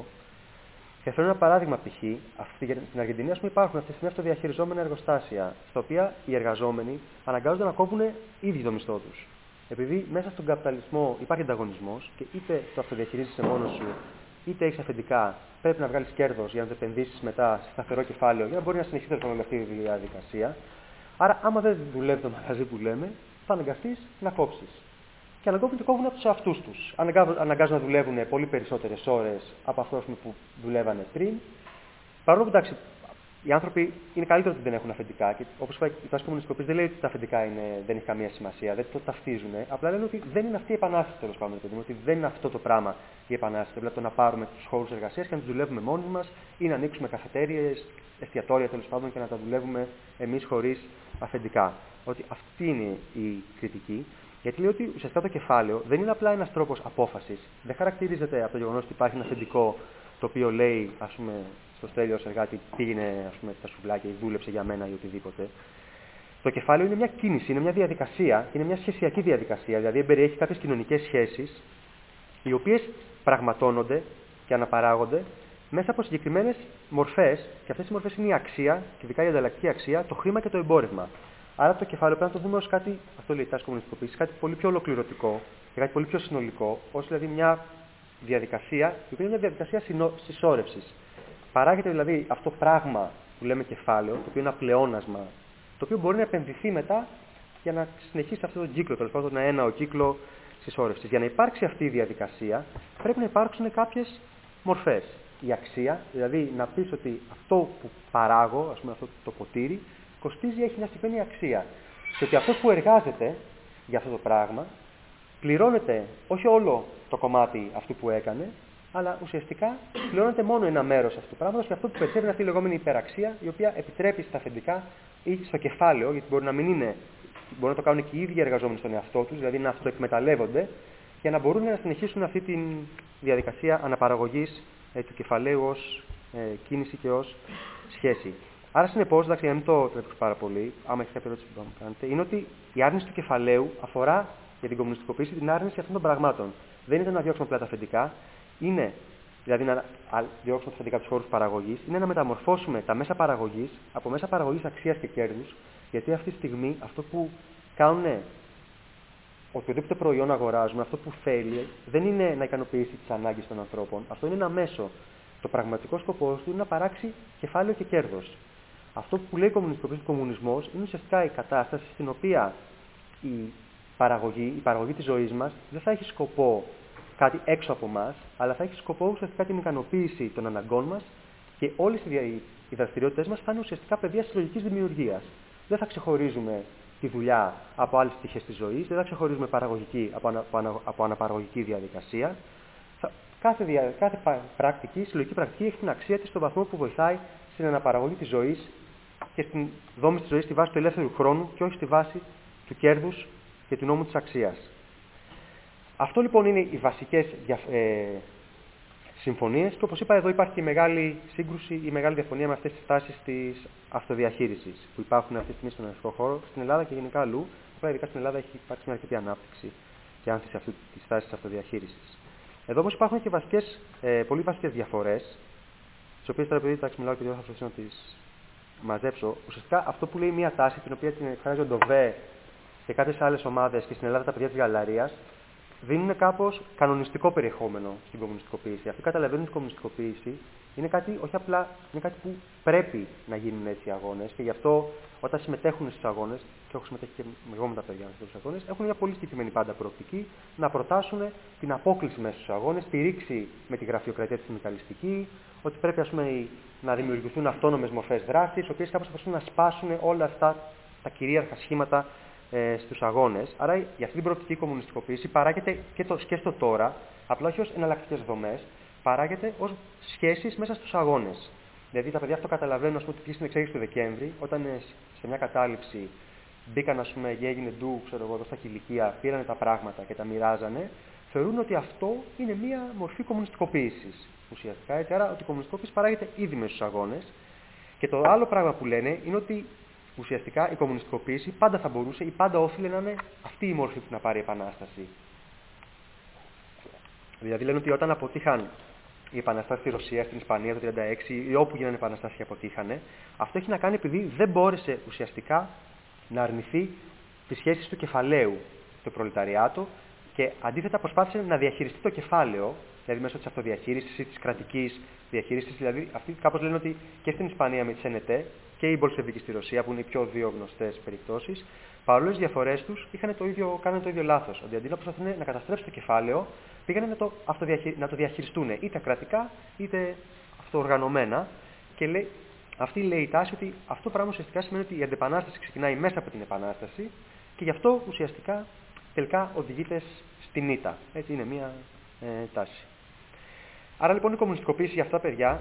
Και θέλω ένα παράδειγμα π.χ. Στην Αργεντινή υπάρχουν αυτή τη στιγμή αυτοδιαχειριζόμενα εργοστάσια, στα οποία οι εργαζόμενοι αναγκάζονται να κόβουν ίδιοι το μισθό τους. Επειδή μέσα στον καπιταλισμό υπάρχει ανταγωνισμός και είτε το αυτοδιαχειρίζεσαι μόνος σου, είτε έχεις αφεντικά, πρέπει να βγάλεις κέρδος για να το επενδύσεις μετά σε σταθερό κεφάλαιο για να μπορεί να συνεχίσει όλη αυτή η διαδικασία. Άρα, άμα δεν δουλεύει το μαγαζί που λέμε, θα αναγκαστείς να κόψεις. Και αναγκάζουν και κόβουν από τους εαυτούς τους. Αναγκάζουν να δουλεύουν πολύ περισσότερες ώρες από αυτούς που δουλεύανε πριν. Παρόλο που εντάξει, οι άνθρωποι είναι καλύτερο ότι δεν έχουν αφεντικά. Και όπως είπα, η τάση κομμουνιστικοποίηση δεν λέει ότι τα αφεντικά δεν έχει καμία σημασία, δεν το ταυτίζουν. Απλά λένε ότι δεν είναι αυτή η επανάσταση, τέλος πάντων. Ότι δεν είναι αυτό το πράγμα η επανάσταση. Δηλαδή το να πάρουμε τους χώρους εργασίας και να τους δουλεύουμε μόνοι μας ή να ανοίξουμε καφετέριες, εστιατόρια τέλος πάντων και να τα δουλεύουμε εμείς χωρίς αφεντικά. Ότι αυτή είναι η κριτική. Γιατί λέει ότι ουσιαστικά το κεφάλαιο δεν είναι απλά ένας τρόπος απόφασης. Δεν χαρακτηρίζεται από το γεγονός ότι υπάρχει ένα αφεντικό το οποίο λέει, ας πούμε, στο Στέλιο ως εργάτη πήγαινε τα σουβλάκια ή δούλεψε για μένα ή οτιδήποτε. Το κεφάλαιο είναι μια κίνηση, είναι μια διαδικασία, είναι μια σχεσιακή διαδικασία. Δηλαδή περιέχει κάποιες κοινωνικές σχέσεις, οι οποίες πραγματώνονται και αναπαράγονται μέσα από συγκεκριμένες μορφές. Και αυτές οι μορφές είναι η αξία, και ειδικά η ανταλλακτική αξία, το χρήμα και το εμπόρευμα. Άρα το κεφάλαιο πρέπει να το δούμε ως κάτι, αυτό λέει η τάση κομμουνιστικοποίησης, κάτι πολύ πιο ολοκληρωτικό και κάτι πολύ πιο συνολικό, ως δηλαδή μια διαδικασία, η οποία είναι μια διαδικασία συσσόρευσης. Παράγεται δηλαδή αυτό το πράγμα που λέμε κεφάλαιο, το οποίο είναι ένα πλεόνασμα, το οποίο μπορεί να επενδυθεί μετά για να συνεχίσει αυτό το κύκλο, τέλος πάντων ένα κύκλο συσσόρευσης. Για να υπάρξει αυτή η διαδικασία, πρέπει να υπάρξουν κάποιες μορφές. Η αξία, δηλαδή να πεις ότι αυτό που παράγω, ας πούμε αυτό το ποτήρι, κοστίζει, έχει μια συγκεκριμένη αξία. Και ότι αυτός που εργάζεται για αυτό το πράγμα πληρώνεται όχι όλο το κομμάτι αυτού που έκανε, αλλά ουσιαστικά πληρώνεται μόνο ένα μέρος αυτού του πράγματος και αυτό που περισσεύει είναι αυτή η λεγόμενη υπεραξία, η οποία επιτρέπει στα αφεντικά ή στο κεφάλαιο, γιατί μπορεί να μην είναι, μπορεί να το κάνουν και οι ίδιοι εργαζόμενοι στον εαυτό τους, δηλαδή να αυτοεκμεταλλεύονται, για να μπορούν να συνεχίσουν αυτή τη διαδικασία αναπαραγωγής του κεφαλαίου ως κίνηση και ως σχέση. Άρα, συνεπώς, για να μην το τρέψω πάρα πολύ, άμα έχει κάποια ερώτηση που να κάνετε, είναι ότι η άρνηση του κεφαλαίου αφορά για την κομμουνιστικοποίηση την άρνηση αυτών των πραγμάτων. Δεν είναι να διώξουμε απλά τα αφεντικά, είναι δηλαδή να διώξουμε τα αφεντικά του χώρου παραγωγής, είναι να μεταμορφώσουμε τα μέσα παραγωγής από μέσα παραγωγής αξίας και κέρδους, γιατί αυτή τη στιγμή αυτό που κάνουν οποιοδήποτε προϊόν αγοράζουμε, αυτό που θέλει δεν είναι να ικανοποιήσει τις ανάγκες των ανθρώπων. Αυτό είναι ένα μέσο. Το πραγματικό σκοπός του είναι να παράξει κεφάλαιο και κέρδος. Αυτό που λέει η κομμουνιστικοποίηση, ο κομμουνισμός, είναι ουσιαστικά η κατάσταση στην οποία η παραγωγή της ζωής μας δεν θα έχει σκοπό κάτι έξω από εμάς, αλλά θα έχει σκοπό ουσιαστικά την ικανοποίηση των αναγκών μας και όλες οι δραστηριότητες μας θα είναι ουσιαστικά πεδία συλλογικής δημιουργίας. Δεν θα ξεχωρίζουμε τη δουλειά από άλλες πτυχές της ζωής, δεν θα ξεχωρίζουμε παραγωγική από αναπαραγωγική διαδικασία. Κάθε πρακτική, συλλογική πρακτική έχει την αξία της στον βαθμό που βοηθάει στην αναπαραγωγή της ζωής και στην δόμηση της ζωής στη βάση του ελεύθερου χρόνου και όχι στη βάση του κέρδους και του νόμου της αξίας. Αυτό λοιπόν είναι οι βασικές συμφωνίες και όπως είπα εδώ υπάρχει και η μεγάλη σύγκρουση, η μεγάλη διαφωνία με αυτές τις τάσεις της αυτοδιαχείρισης που υπάρχουν αυτή τη στιγμή στον ελληνικό χώρο, στην Ελλάδα και γενικά αλλού. Ειδικά στην Ελλάδα έχει υπάρξει μια αρκετή ανάπτυξη και άνθηση αυτή της τάσης της αυτοδιαχείρισης. Εδώ όμως υπάρχουν και πολύ βασικές διαφορές, τις οποίες τώρα επειδή μιλάω και δεν θα προσπαθήσω να τις μαζέψω. Ουσιαστικά αυτό που λέει μια τάση, την οποία την εκφράζει ο Ντοβέ και κάποιες άλλες ομάδες και στην Ελλάδα τα παιδιά της Γαλαρίας, δίνουν κάπως κανονιστικό περιεχόμενο στην κομμουνιστικοποίηση. Αυτοί καταλαβαίνουν ότι η κομμουνιστικοποίηση είναι κάτι, όχι απλά, είναι κάτι που πρέπει να γίνουν έτσι οι αγώνες και γι' αυτό όταν συμμετέχουν στους αγώνες, και έχω συμμετέχει και εγώ με τα παιδιά στους αγώνες, έχουν μια πολύ συγκεκριμένη πάντα προοπτική να προτάσουν την απόκληση μέσα στους αγώνες, τη ρήξη με τη γραφειοκρατία τη συνδικαλιστική, ότι πρέπει να δημιουργηθούν αυτόνομες μορφές δράσης, οι οποίες κάπως προσπαθούν να σπάσουν όλα αυτά τα κυρίαρχα σχήματα στους αγώνες. Άρα, για αυτή την προοπτική κομμουνιστικοποίηση παράγεται και στο τώρα, απλά όχι ως εναλλακτικές δομές, παράγεται ως σχέσεις μέσα στους αγώνες. Δηλαδή, τα παιδιά αυτό καταλαβαίνουν, ότι πήγε στην εξέγερση του Δεκέμβρη, όταν σε μια κατάληψη μπήκαν, και έγινε ντου, εδώ στα κηλικία, πήραν τα πράγματα και τα μοιράζανε, θεωρούν ότι αυτό είναι μια μορφή κομμουνιστικοποίησης. Ουσιαστικά, έτσι, άρα ότι η κομμουνιστικοποίηση παράγεται ήδη μέσα στους αγώνες. Και το άλλο πράγμα που λένε είναι ότι ουσιαστικά η κομμουνιστικοποίηση πάντα θα μπορούσε ή πάντα όφιλε να είναι αυτή η μόρφη που να πάρει η επανάσταση. Δηλαδή λένε ότι όταν αποτύχαν οι επαναστάσεις στη Ρωσία, στην Ισπανία το 1936 ή όπου γίνανε επαναστάσεις και αποτύχανε, αυτό έχει να κάνει επειδή δεν μπόρεσε ουσιαστικά να αρνηθεί τις σχέσεις του κεφαλαίου του προλεταριάτου και αντίθετα προσπάθησε να διαχειριστεί το κεφάλαιο, δηλαδή μέσω της αυτοδιαχείρισης ή της κρατικής διαχείρισης. Δηλαδή, αυτοί κάπως λένε ότι και στην Ισπανία με τις ΕΝΕΤΕ και οι Μπολσεβίκοι στη Ρωσία, που είναι οι πιο δύο γνωστές περιπτώσεις, παρόλο τις διαφορές τους, κάνανε το ίδιο λάθος. Ότι αντί να προσπαθούν να καταστρέψουν το κεφάλαιο, πήγανε να το διαχειριστούν είτε κρατικά είτε αυτοοργανωμένα. Και αυτή λέει η τάση ότι αυτό το πράγμα ουσιαστικά σημαίνει ότι η αντεπανάσταση ξεκινάει μέσα από την επανάσταση και γι' αυτό ουσιαστικά τελικά οδηγείται στην ήττα. Έτσι είναι μια τάση. Άρα λοιπόν η κομμουνιστικοποίηση για αυτά τα παιδιά,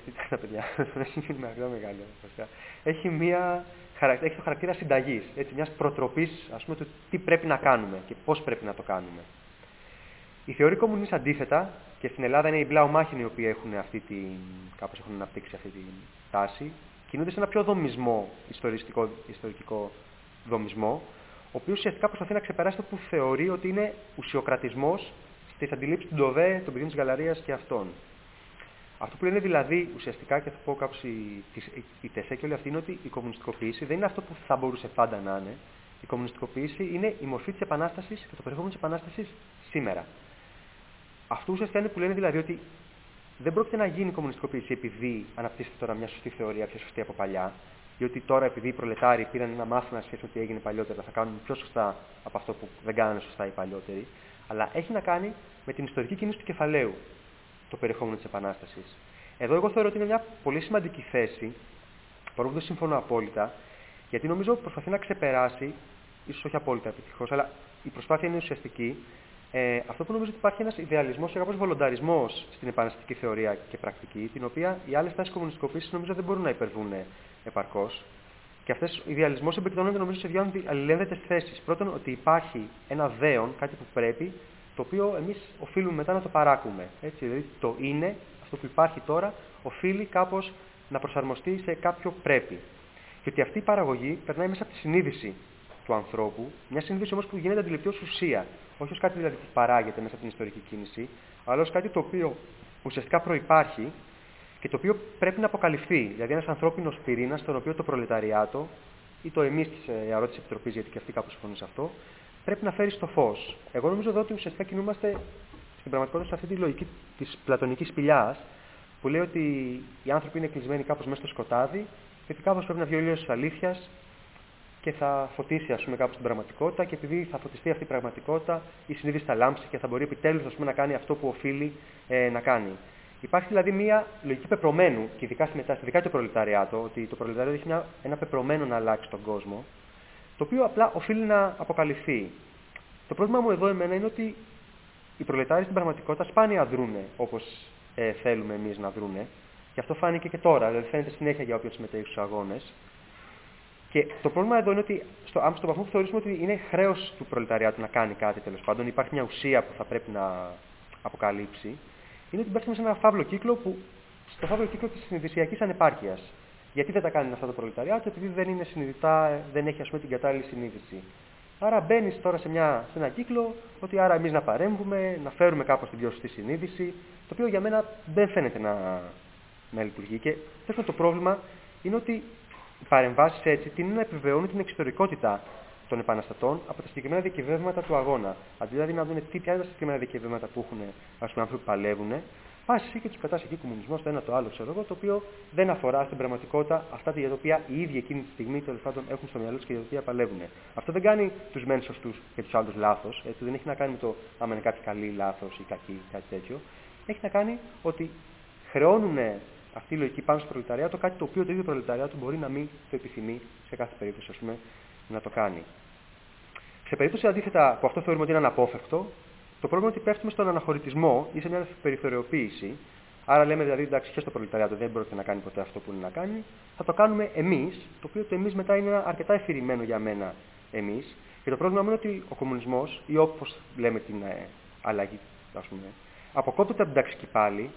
έχει το χαρακτήρα συνταγής, μιας προτροπής, ας πούμε, του τι πρέπει να κάνουμε και πώς πρέπει να το κάνουμε. Οι θεωροί κομμουνιστές αντίθετα, και στην Ελλάδα είναι οι Μπλαουμάχινοι οι οποίοι κάπως έχουν αναπτύξει αυτή τη τάση, κινούνται σε ένα πιο δομισμό, ιστορικό δομισμό, ο οποίος ουσιαστικά προσπαθεί να ξεπεράσει το που θεωρεί ότι είναι ουσιοκρατισμός στις αντιλήψεις του Ντοβέ, των παιδιών της Γαλαρίας και αυτών. Αυτό που λένε δηλαδή ουσιαστικά, και θα πω κάπως η τεσέ και όλοι αυτοί, είναι ότι η κομμουνιστικοποίηση δεν είναι αυτό που θα μπορούσε πάντα να είναι. Η κομμουνιστικοποίηση είναι η μορφή της επανάστασης και το περιεχόμενο της επανάστασης σήμερα. Αυτό ουσιαστικά είναι που λένε δηλαδή ότι δεν πρόκειται να γίνει η κομμουνιστικοποίηση επειδή αναπτύσσεται τώρα μια σωστή θεωρία, πιο σωστή από παλιά, ή ότι τώρα επειδή οι προλετάριοι πήραν ένα μάθημα σχέση με τι έγινε παλιότερα, θα κάνουν πιο σωστά από αυτό που δεν κάνανε σωστά οι παλιότεροι, αλλά έχει να κάνει με την ιστορική κίνηση του κεφαλαίου το περιεχόμενο της επανάστασης. Εδώ εγώ θεωρώ ότι είναι μια πολύ σημαντική θέση, παρόλο που δεν συμφωνώ απόλυτα, γιατί νομίζω προσπαθεί να ξεπεράσει, ίσως όχι απόλυτα επιτυχώς, αλλά η προσπάθεια είναι ουσιαστική. Αυτό που νομίζω ότι υπάρχει ένας ιδεαλισμός και κάπως βολονταρισμός στην επαναστατική θεωρία και πρακτική, την οποία οι άλλες τάσεις κομμουνιστικοποίησης νομίζω δεν μπορούν να υπερβούν επαρκώς. Και αυτές ο ιδεαλισμός επικεντρώνεται νομίζω σε δύο αλληλένδετες θέσεις. Πρώτον, ότι υπάρχει ένα δέον, κάτι που πρέπει, το οποίο εμείς οφείλουμε μετά να το παράκουμε. Έτσι, δηλαδή το είναι, αυτό που υπάρχει τώρα, οφείλει κάπως να προσαρμοστεί σε κάποιο πρέπει. Και ότι αυτή η παραγωγή περνάει μέσα από τη συνείδηση του ανθρώπου, μια συνείδηση όμως που γίνεται αντιληπτή ως ουσία. Όχι ως κάτι δηλαδή που παράγεται μέσα από την ιστορική κίνηση, αλλά ως κάτι το οποίο ουσιαστικά προϋπάρχει και το οποίο πρέπει να αποκαλυφθεί. Δηλαδή, ένας ανθρώπινος πυρήνας, στον οποίο το προλεταριάτο ή το εμείς της ερώτησης επιτροπής, γιατί και αυτή κάπου συμφωνεί σε αυτό, πρέπει να φέρει στο φως. Εγώ νομίζω εδώ ότι ουσιαστικά κινούμαστε στην πραγματικότητα σε αυτή τη λογική της πλατωνικής σπηλιάς, που λέει ότι οι άνθρωποι είναι κλεισμένοι κάπως μέσα στο σκοτάδι, και ότι κάπως πρέπει να βγει ο ήλιος της αλήθειας και θα φωτίσει, ας πούμε, κάπως την πραγματικότητα, και επειδή θα φωτιστεί αυτή η πραγματικότητα, η συνείδηση θα λάμψει και θα μπορεί επιτέλους, ας πούμε, να κάνει αυτό που οφείλει να κάνει. Υπάρχει δηλαδή μια λογική πεπρωμένου, και ειδικά στη το προλεταριάτο, ότι το προλεταριάτο έχει ένα πεπρωμένο να αλλάξει τον κόσμο, το οποίο απλά οφείλει να αποκαλυφθεί. Το πρόβλημα μου εδώ εμένα είναι ότι οι προλετάριοι στην πραγματικότητα σπάνια δρούνε όπως θέλουμε εμείς να δρούνε, και αυτό φάνηκε και τώρα, δηλαδή φαίνεται συνέχεια για όποιον συμμετέχει στους αγώνες. Και το πρόβλημα εδώ είναι ότι, στον βαθμό που θεωρήσουμε ότι είναι χρέος του προλεταριάτου να κάνει κάτι, τέλος πάντων, υπάρχει μια ουσία που θα πρέπει να αποκαλύψει, είναι ότι μπαίνουμε σε ένα φαύλο κύκλο, στο φαύλο κύκλο της συνειδησιακής ανεπάρκειας. Γιατί δεν τα κάνει αυτά το προλεταριάτο, επειδή δεν είναι συνειδητά, δεν έχει, ας πούμε, την κατάλληλη συνείδηση. Άρα μπαίνει τώρα σε ένα κύκλο, ότι άρα εμείς να παρέμβουμε, να φέρουμε κάπως την πιο σωστή συνείδηση, το οποίο για μένα δεν φαίνεται να λειτουργεί. Και το πρόβλημα είναι ότι οι παρεμβάσεις έτσι τείνουν να επιβεβαιώνουν την εξωτερικότητα των επαναστατών από τα συγκεκριμένα διακυβεύματα του αγώνα. Αντί δηλαδή να δουν ποια είναι τα συγκεκριμένα διακυβεύματα που έχουν, ας πούμε, άνθρωποι που παλεύουν, πας εσύ και του πετάς εκεί κομμουνισμό, το ένα το άλλο, ξέρω εγώ, το οποίο δεν αφορά στην πραγματικότητα αυτά για τα οποία οι ίδιοι εκείνη τη στιγμή τέλος πάντων έχουν στο μυαλό τους και για τα οποία παλεύουν. Αυτό δεν κάνει τους μεν σωστούς και τους άλλους λάθος, έτσι, δεν έχει να κάνει με το άμα είναι κάποιοι καλοί λάθος ή κακοί, κάτι τέτοιο. Έχει να κάνει ότι χρεώνουν αυτή η λογική πάνω στο προλεταριάτο, κάτι το οποίο το ίδιο προλεταριάτο μπορεί να μην το επιθυμεί σε κάθε περίπτωση, ας πούμε, να το κάνει. Σε περίπτωση αντίθετα που αυτό θεωρούμε ότι είναι αναπόφευκτο, το πρόβλημα είναι ότι πέφτουμε στον αναχωρητισμό ή σε μια περιθωριοποίηση. Άρα λέμε δηλαδή, εντάξει, και στο προλεταριάτο δεν πρόκειται να κάνει ποτέ αυτό που είναι να κάνει, θα το κάνουμε εμείς, το οποίο το εμείς μετά είναι αρκετά εφηρημένο για μένα εμείς. Και το πρόβλημα μου είναι ότι ο κομμουνισμός, ή όπως λέμε την αλλαγή, ας πούμε, αποκόπτεται από την ταξική πάλη,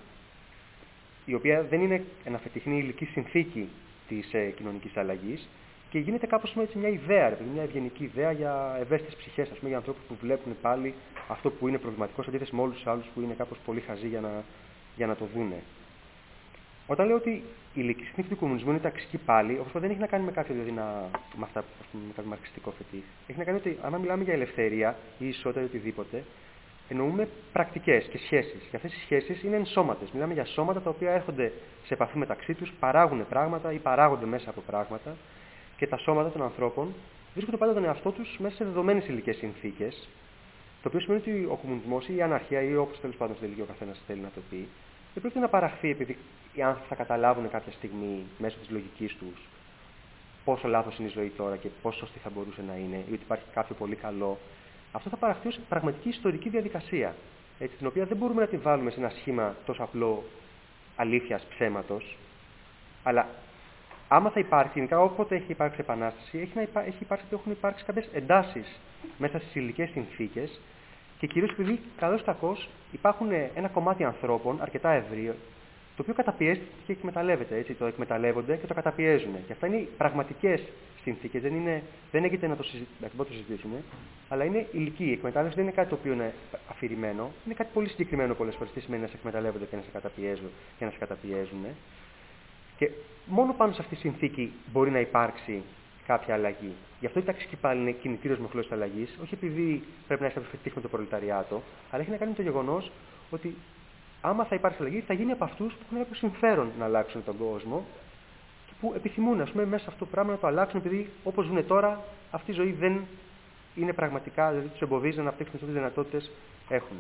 η οποία δεν είναι αναφετιχνή υλική συνθήκη της κοινωνικής αλλαγής, και γίνεται κάπως έτσι μια ιδέα, μια ευγενική ιδέα για ευαίσθητες ψυχές, ας πούμε, για ανθρώπους που βλέπουν πάλι αυτό που είναι προβληματικό σε αντίθεση με όλους τους άλλους που είναι κάπως πολύ χαζοί για να το δούνε. Όταν λέω ότι η υλική συνθήκη του κομμουνισμού είναι ταξική πάλι, όπως δεν έχει να κάνει με κάποιο δηλαδή με αυτά που με κάποιο μαρξιστικό φετίχ. Έχει να κάνει ότι αν μιλάμε για ελευθερία ή ισότητα ή οτιδήποτε, εννοούμε πρακτικές και σχέσεις. Και αυτές οι σχέσεις είναι ενσώματες. Μιλάμε για σώματα τα οποία έρχονται σε επαφή μεταξύ τους, παράγουν πράγματα ή παράγονται μέσα από πράγματα, και τα σώματα των ανθρώπων βρίσκονται πάντα τον εαυτό τους μέσα σε δεδομένες υλικές συνθήκες, το οποίο σημαίνει ότι ο κομμουνισμός ή η αναρχία ή όπως τέλος πάντων στην τελική ο καθένας θέλει να το πει, δεν πρόκειται να παραχθεί επειδή οι άνθρωποι θα καταλάβουν κάποια στιγμή μέσω της λογικής τους πόσο λάθος είναι η ζωή τώρα και πόσο σωστή θα μπορούσε να είναι, ή ότι υπάρχει κάποιο πολύ καλό. Αυτό θα παραχθεί ως πραγματική ιστορική διαδικασία, έτσι, την οποία δεν μπορούμε να την βάλουμε σε ένα σχήμα τόσο απλό αλήθειας, ψέματος, αλλά άμα θα υπάρξει, γενικά όποτε έχει υπάρξει επανάσταση, έχουν υπάρξει κάποιες εντάσεις μέσα στις υλικές συνθήκες, και κυρίως επειδή καλώς κακώς υπάρχουν ένα κομμάτι ανθρώπων, αρκετά ευρύ, το οποίο καταπιέζεται και εκμεταλλεύεται. Έτσι, το εκμεταλλεύονται και το καταπιέζουν. Και αυτά είναι οι πραγματικές συνθήκες. Δεν έγινε να το συζητήσουμε, αλλά είναι υλική. Η εκμετάλλευση δεν είναι κάτι το οποίο είναι αφηρημένο, είναι κάτι πολύ συγκεκριμένο πολλές φορές. Τι σημαίνει να σε εκμεταλλεύονται και να σε καταπιέζουν. Και μόνο πάνω σε αυτή τη συνθήκη μπορεί να υπάρξει κάποια αλλαγή. Γι' αυτό η ταξική πάλι είναι κινητήριος μοχλός της αλλαγής, όχι επειδή πρέπει να είσαι απευθυντικό με το προλεταριάτο, αλλά έχει να κάνει με το γεγονός ότι άμα θα υπάρξει αλλαγή, θα γίνει από αυτούς που έχουν κάποιο συμφέρον να αλλάξουν τον κόσμο και που επιθυμούν, ας πούμε, μέσα σε αυτό το πράγμα να το αλλάξουν, επειδή όπως ζουν τώρα, αυτή η ζωή δεν είναι πραγματικά, δηλαδή τους εμποδίζει να αναπτύξουν τις δυνατότητες έχουν.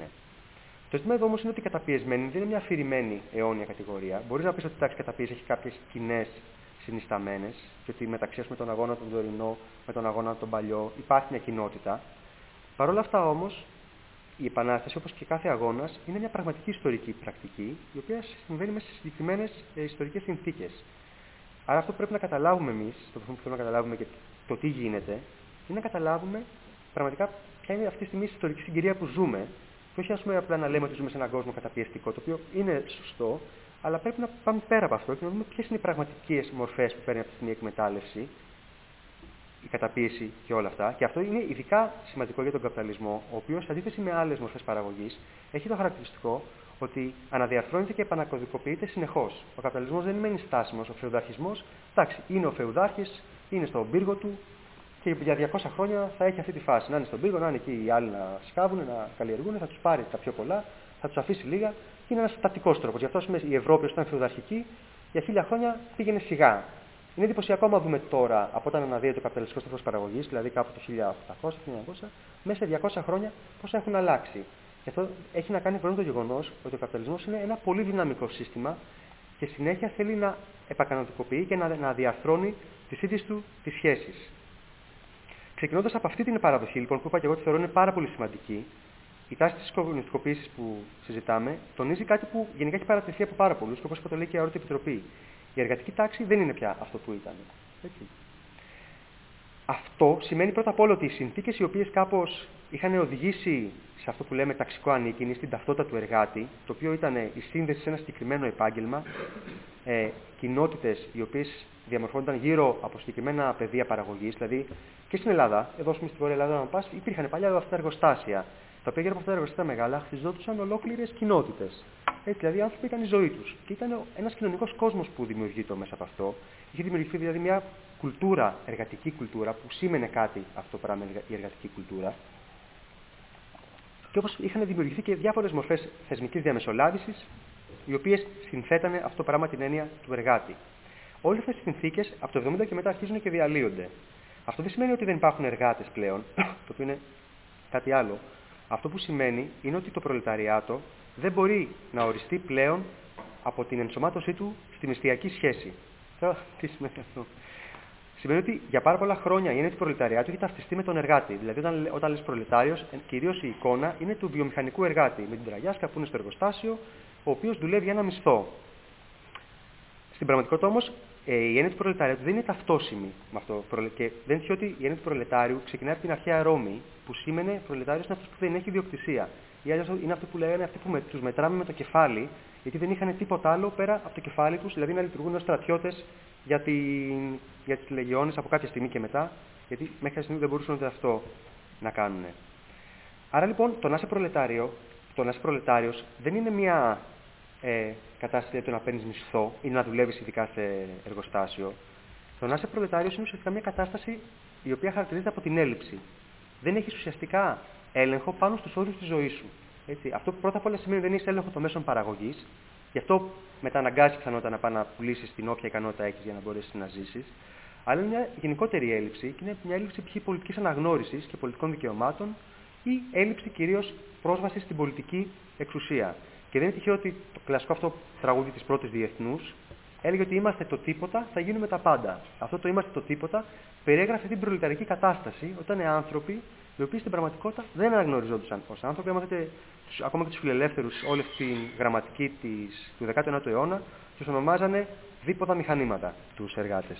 Το ζήτημα εδώ όμως είναι ότι η καταπιεσμένη δεν είναι μια αφηρημένη αιώνια κατηγορία. Μπορείς να πεις ότι η τάξη καταπίεση έχει κάποιες κοινές συνισταμένες, και ότι μεταξύ με τον αγώνα τον τωρινό, με τον αγώνα τον παλιό, υπάρχει μια κοινότητα. Παρ' όλα αυτά όμως, η Επανάσταση, όπως και κάθε αγώνας, είναι μια πραγματική ιστορική πρακτική, η οποία συμβαίνει μέσα σε συγκεκριμένες ιστορικές συνθήκες. Άρα αυτό που πρέπει να καταλάβουμε εμείς, το που θέλουμε να καταλάβουμε και το τι γίνεται, είναι να καταλάβουμε πραγματικά ποια είναι αυτή τη στιγμή η ιστορική συγκυρία που ζούμε, και όχι, ας πούμε, απλά να λέμε ότι ζούμε σε έναν κόσμο καταπιεστικό, το οποίο είναι σωστό, αλλά πρέπει να πάμε πέρα από αυτό και να δούμε ποιες είναι οι πραγματικές μορφές που παίρνει αυτή τη στιγμή η εκμετάλλευση, η καταπίεση και όλα αυτά. Και αυτό είναι ειδικά σημαντικό για τον καπιταλισμό, ο οποίος, σε αντίθεση με άλλες μορφές παραγωγής, έχει το χαρακτηριστικό ότι αναδιαρθρώνεται και επανακωδικοποιείται συνεχώς. Ο καπιταλισμός δεν μένει στάσιμος. Ο φεουδαρχισμός, εντάξει, είναι ο φεουδάρχης, είναι στον πύργο του και για 200 χρόνια θα έχει αυτή τη φάση. Να είναι στον πύργο, να είναι εκεί οι άλλοι να σκάβουν, να καλλιεργούν, θα τους πάρει τα πιο πολλά, θα τους αφήσει λίγα και είναι ένας στατικός τρόπος. Γι' αυτό η Ευρώπη, όταν ήταν φεουδαρχική, για 1000 χρόνια πήγαινε σιγά. Είναι εντυπωσιακό άμα δούμε τώρα, από όταν αναδύεται ο καπιταλιστικός τρόπος παραγωγής, δηλαδή κάπου το 1800-1900, μέσα σε 200 χρόνια πώς έχουν αλλάξει. Και αυτό έχει να κάνει με το γεγονός ότι ο καπιταλισμός είναι ένα πολύ δυναμικό σύστημα και συνέχεια θέλει να επακανονικοποιεί και να διαρθρώνει τις ίδιες του τις σχέσεις. Ξεκινώντας από αυτή την παραδοχή, λοιπόν, που είπα και εγώ ότι θεωρώ είναι πάρα πολύ σημαντική, η τάση της κομμουνιστικοποίησης που συζητάμε τονίζει κάτι που γενικά έχει παρατηρηθεί από πάρα πολλούς και όπως αποτελεί και η αόρατη επιτροπή. Η εργατική τάξη δεν είναι πια αυτό που ήταν. Έτσι. Αυτό σημαίνει πρώτα απ' όλο ότι οι συνθήκες οι οποίες κάπως είχαν οδηγήσει σε αυτό που λέμε ταξικό ανήκειν, στην ταυτότητα του εργάτη, το οποίο ήταν η σύνδεση σε ένα συγκεκριμένο επάγγελμα, κοινότητες οι οποίες διαμορφώνονταν γύρω από συγκεκριμένα πεδία παραγωγής, δηλαδή και στην Ελλάδα, εδώ στη Βόρεια Ελλάδα, να πας, υπήρχαν παλιά αυτά τα εργοστάσια, τα οποία γύρω από αυτά τα εργοστάσια μεγάλα χτιζόντουσαν ολόκληρες κοινότητες. Έτσι, δηλαδή οι άνθρωποι ήταν η ζωή τους. Και ήταν ένας κοινωνικός κόσμος που δημιουργείται μέσα από αυτό. Είχε δημιουργηθεί δηλαδή μια κουλτούρα, εργατική κουλτούρα, που σήμαινε κάτι αυτό το πράγμα, η εργατική κουλτούρα. Και όπως είχαν δημιουργηθεί και διάφορες μορφές θεσμικής διαμεσολάβησης, οι οποίες συνθέτανε αυτό το πράγμα την έννοια του εργάτη. Όλες αυτές οι συνθήκες από το 70 και μετά αρχίζουν και διαλύονται. Αυτό δεν σημαίνει ότι δεν υπάρχουν εργάτες πλέον, το οποίο είναι κάτι άλλο. Αυτό που σημαίνει είναι ότι το προλεταριάτο δεν μπορεί να οριστεί πλέον από την ενσωμάτωσή του στη μισθιακή σχέση. Τώρα, τι σημαίνει αυτό? Σημαίνει ότι για πάρα πολλά χρόνια η έννοια του προλεταριάτου έχει ταυτιστεί με τον εργάτη. Δηλαδή, όταν λες προλετάριος, κυρίως η εικόνα είναι του βιομηχανικού εργάτη, με την τραγιάσκα που είναι στο εργοστάσιο, ο οποίος δουλεύει ένα μισθό. Στην πραγματικότητα όμως, η έννοια του προλεταριάτου δεν είναι ταυτόσιμη με αυτό. Και δεν είναι ότι η έννοια του προλετάριου ξεκινάει από την αρχαία Ρώμη, που σήμαινε προλετάριος είναι αυτός που δεν έχει ιδιοκτησία. Ή αλλιώς είναι αυτοί που λέγανε αυτοί που τους μετράμε με το κεφάλι, γιατί δεν είχαν τίποτα άλλο πέρα από το κεφάλι τους, δηλαδή να λειτουργούν ως στρατιώτες για τις λεγιώνες από κάποια στιγμή και μετά, γιατί μέχρι κάποια στιγμή δεν μπορούσαν ούτε αυτό να κάνουν. Άρα λοιπόν το να είσαι προλετάριος δεν είναι μια κατάσταση για το να παίρνεις μισθό ή να δουλεύεις ειδικά σε εργοστάσιο. Το να είσαι προλετάριος είναι ουσιαστικά μια κατάσταση η οποία χαρακτηρίζεται από την έλλειψη. Δεν έχεις ουσιαστικά έλεγχο πάνω στους όρους της ζωής σου. Έτσι. Αυτό που πρώτα απ' όλα σημαίνει ότι δεν έχεις έλεγχο των μέσων παραγωγής, γι' αυτό μεταναγκάζεις πιθανότατα να πάει να πουλήσεις την όποια ικανότητα έχεις για να μπορέσεις να ζήσεις. Αλλά είναι μια γενικότερη έλλειψη και είναι μια έλλειψη π.χ. πολιτικής αναγνώρισης και πολιτικών δικαιωμάτων ή έλλειψη κυρίως πρόσβασης στην πολιτική εξουσία. Και δεν είναι τυχαίο ότι το κλασικό αυτό τραγούδι της πρώτης διεθνούς έλεγε ότι είμαστε το τίποτα, θα γίνουμε τα πάντα. Αυτό το είμαστε το τίποτα περιέγραφε την προλεταρική κατάσταση όταν οι άνθρωποι, οι οποίοι στην πραγματικότητα δεν αναγνωριζόντουσαν ως άνθρωποι. Άμα δείτε ακόμα και τους φιλελεύθερους, όλη αυτή τη γραμματική του 19ου αιώνα, τους ονομάζανε δίποδα μηχανήματα τους εργάτες.